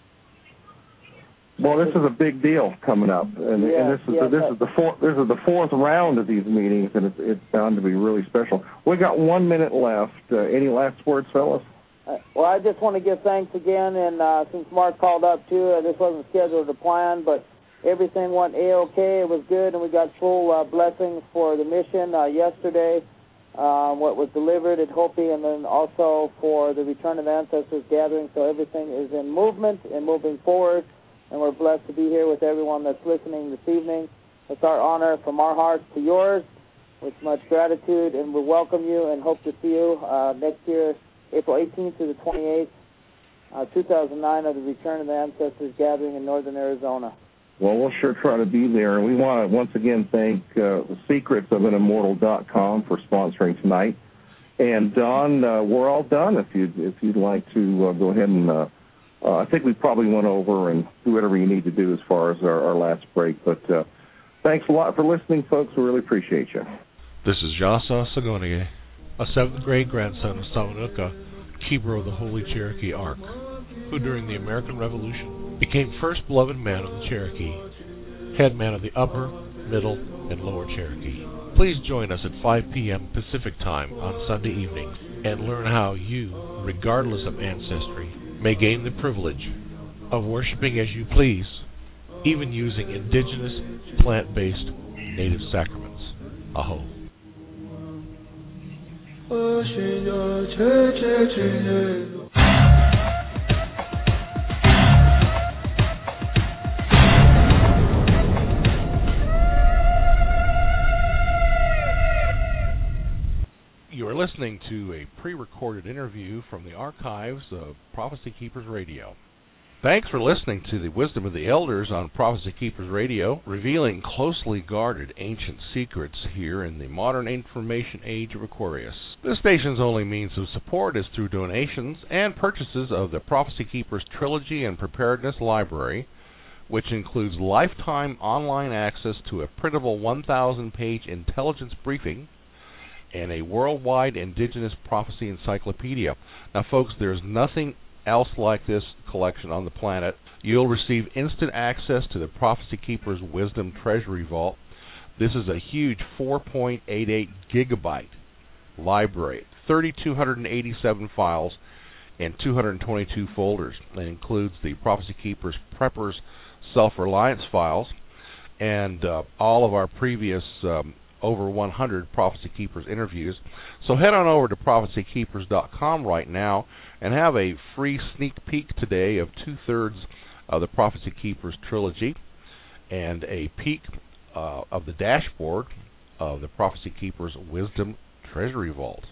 Well, this is a big deal coming up, and this is the fourth round of these meetings, and it's bound to be really special. We got 1 minute left. Any last words, fellas? Well, I just want to give thanks again, and since Mark called up too, this wasn't scheduled to plan, but everything went A-OK. It was good, and we got full blessings for the mission yesterday, what was delivered at Hopi, and then also for the Return of Ancestors gathering. So everything is in movement and moving forward. And we're blessed to be here with everyone that's listening this evening. It's our honor from our hearts to yours, with much gratitude, and we welcome you and hope to see you next year, April 18th to the 28th, 2009, at the Return of the Ancestors gathering in northern Arizona. Well, we'll sure try to be there. And we want to once again thank the Secrets of an Immortal.com for sponsoring tonight. And Don, we're all done. If you'd like to go ahead and I think we probably went over and do whatever you need to do as far as our last break. But thanks a lot for listening, folks. We really appreciate you. This is Jasa Sagonie, a 7th grade grandson of Samanuka, keeper of the Holy Cherokee Ark, who during the American Revolution became first beloved man of the Cherokee, head man of the Upper, Middle, and Lower Cherokee. Please join us at 5 p.m. Pacific Time on Sunday evenings and learn how you, regardless of ancestry, may gain the privilege of worshiping as you please, even using indigenous, plant-based, native sacraments. Aho. You are listening to a pre-recorded interview from the archives of Prophecy Keepers Radio. Thanks for listening to the Wisdom of the Elders on Prophecy Keepers Radio, revealing closely guarded ancient secrets here in the modern information age of Aquarius. This station's only means of support is through donations and purchases of the Prophecy Keepers Trilogy and Preparedness Library, which includes lifetime online access to a printable 1,000-page intelligence briefing and a worldwide indigenous prophecy encyclopedia. Now, folks, there's nothing else like this collection on the planet. You'll receive instant access to the Prophecy Keepers Wisdom Treasury Vault. This is a huge 4.88 gigabyte library, 3,287 files, and 222 folders. It includes the Prophecy Keepers Preppers Self-Reliance files and all of our previous over 100 Prophecy Keepers interviews. So head on over to prophecykeepers.com right now and have a free sneak peek today of 2/3 of the Prophecy Keepers trilogy and a peek of the dashboard of the Prophecy Keepers Wisdom Treasury Vault.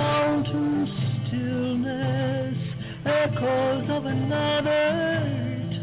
Echoes of another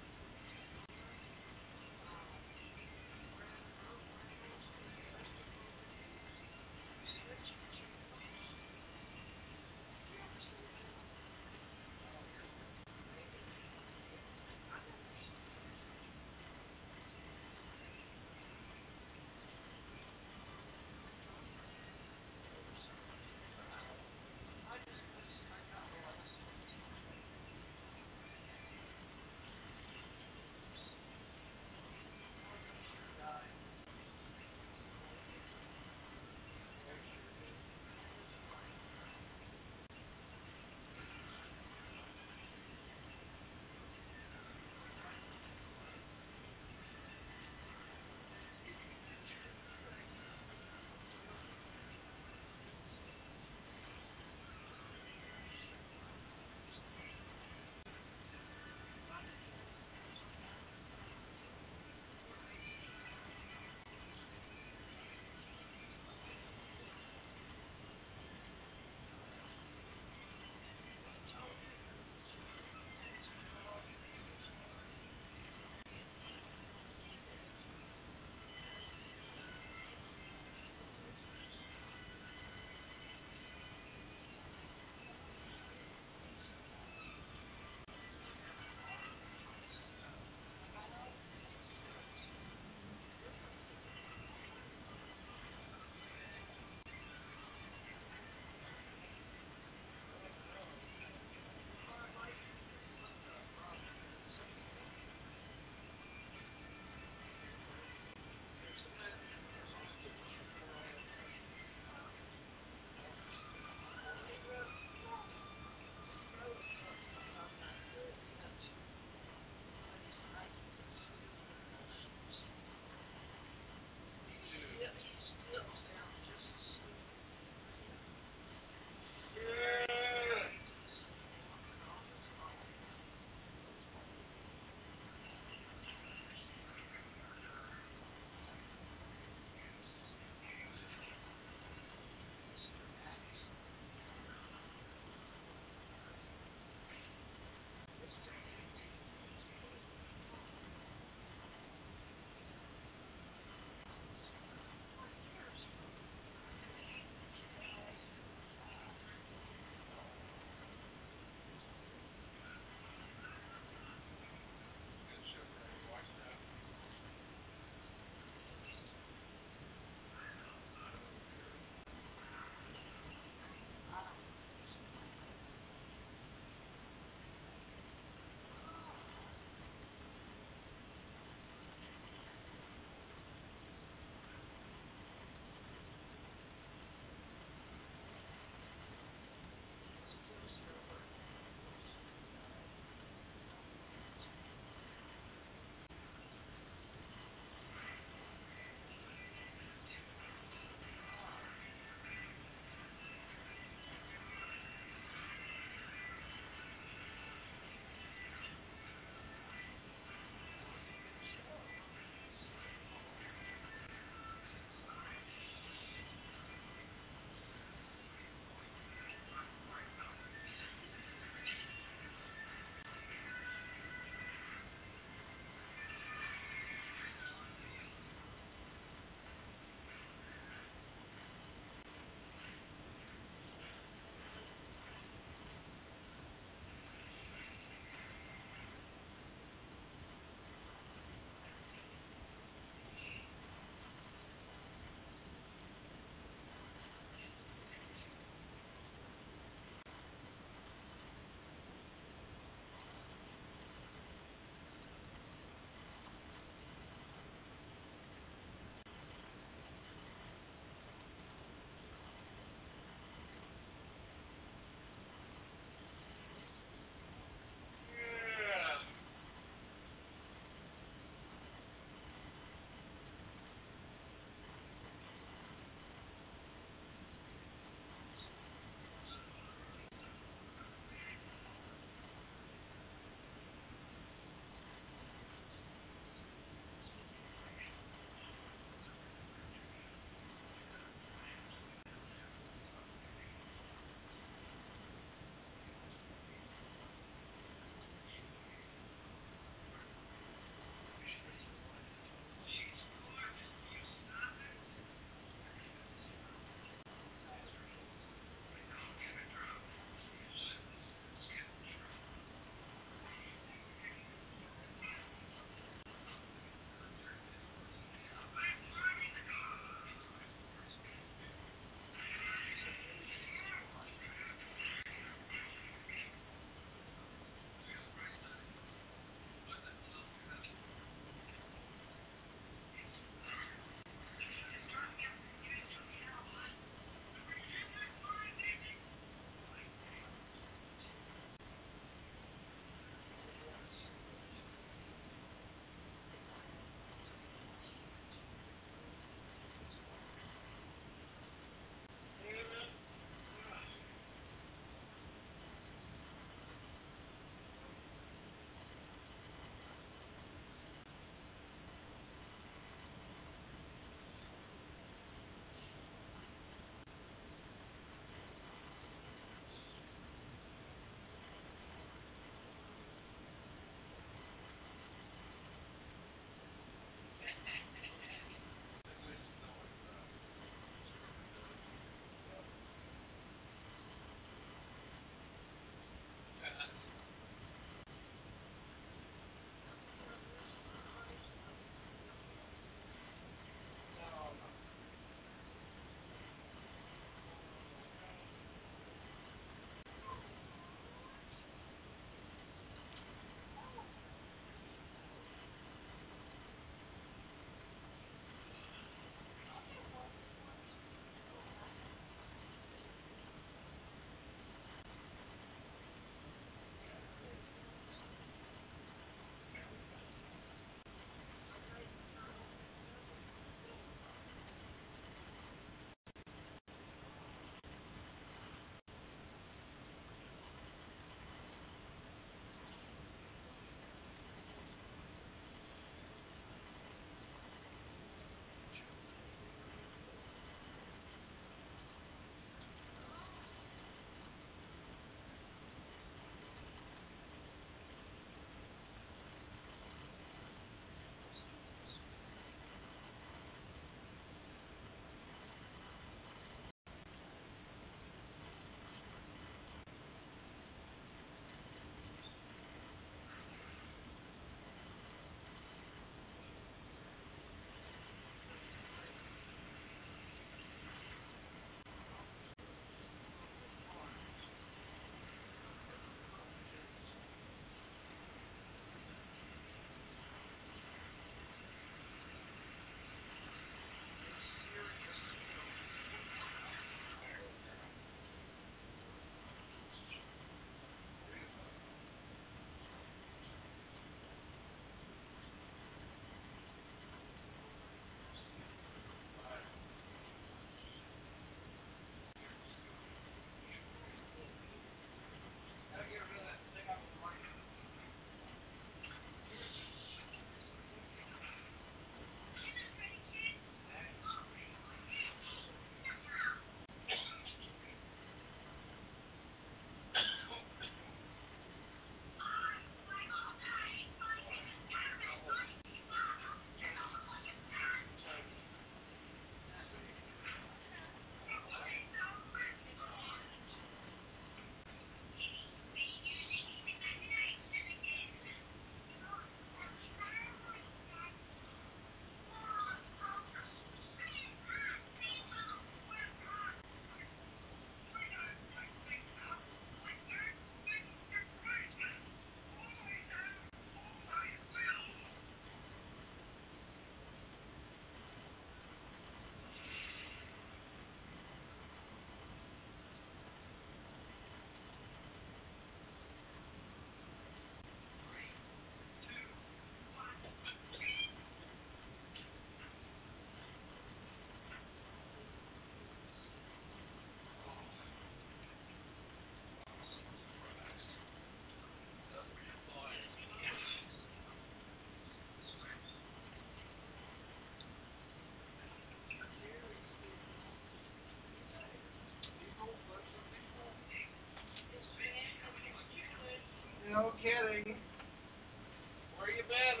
No kidding. Where you been?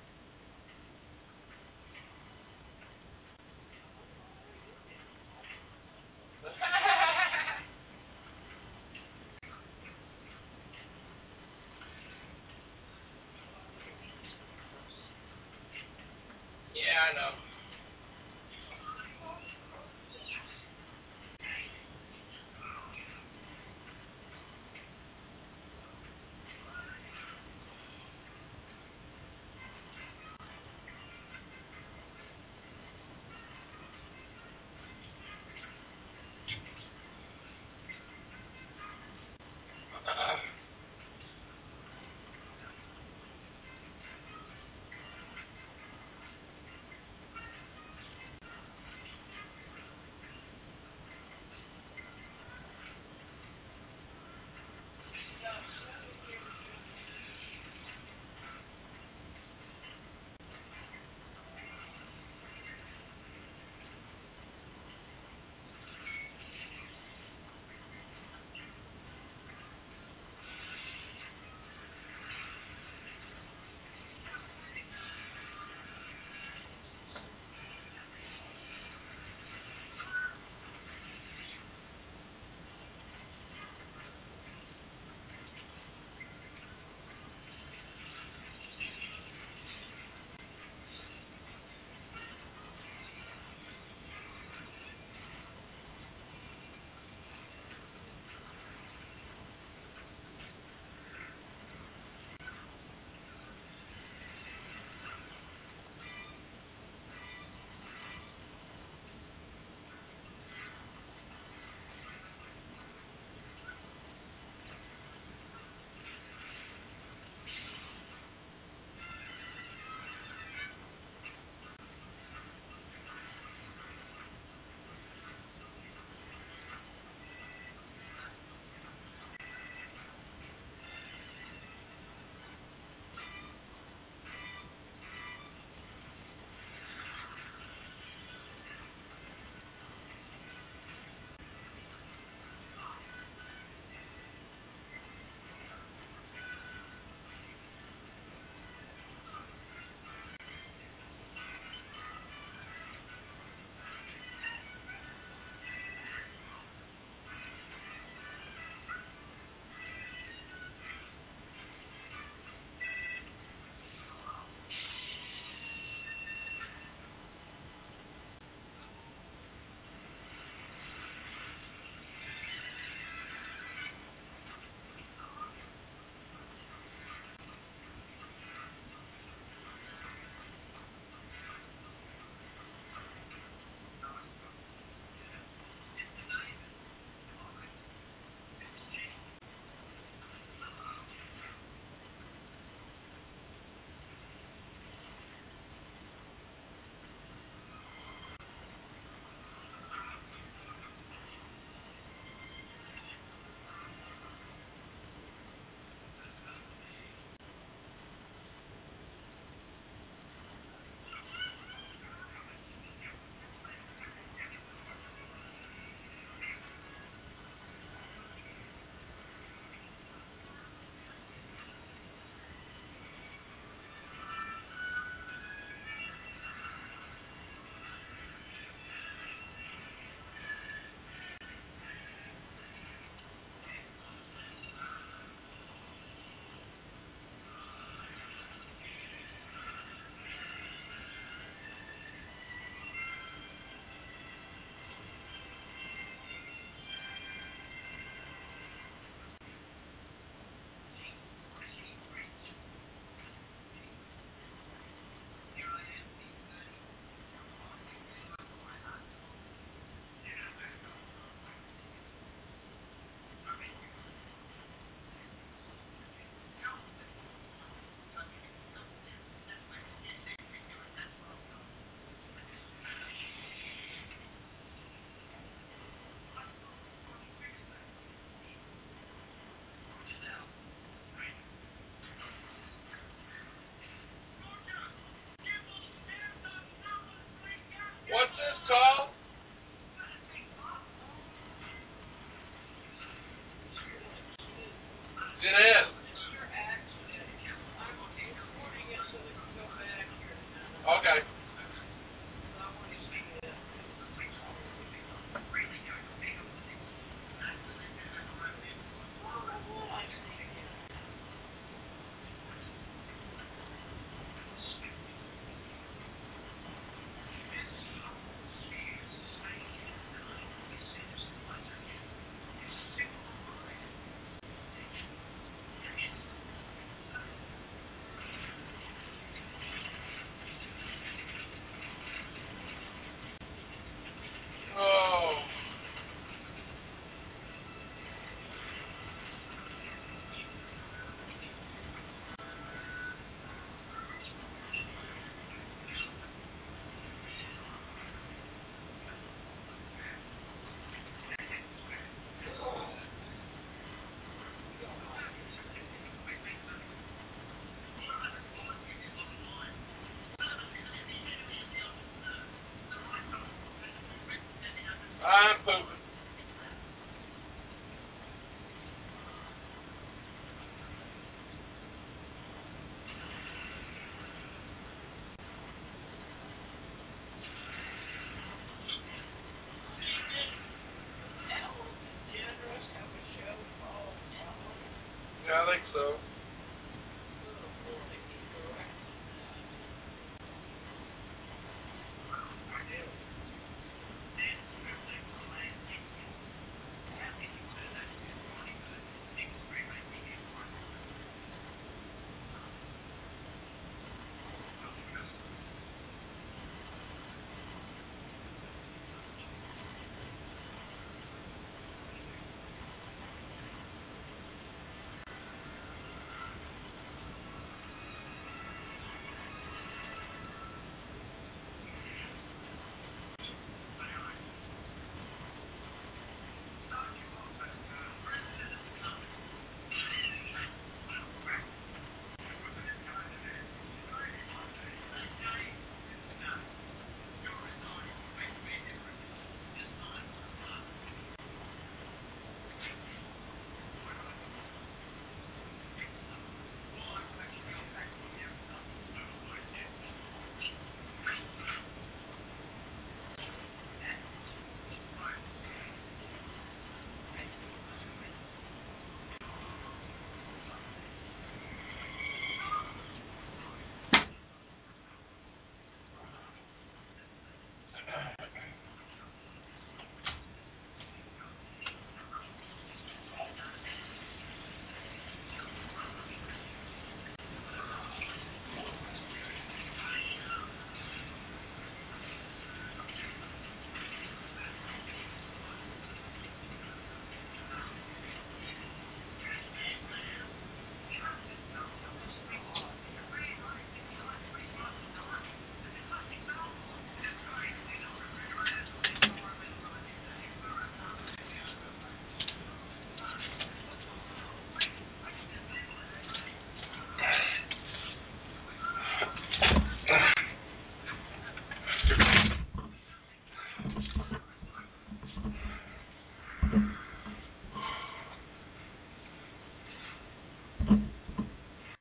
Yeah, I know. I'm pooping. Yeah, I think so.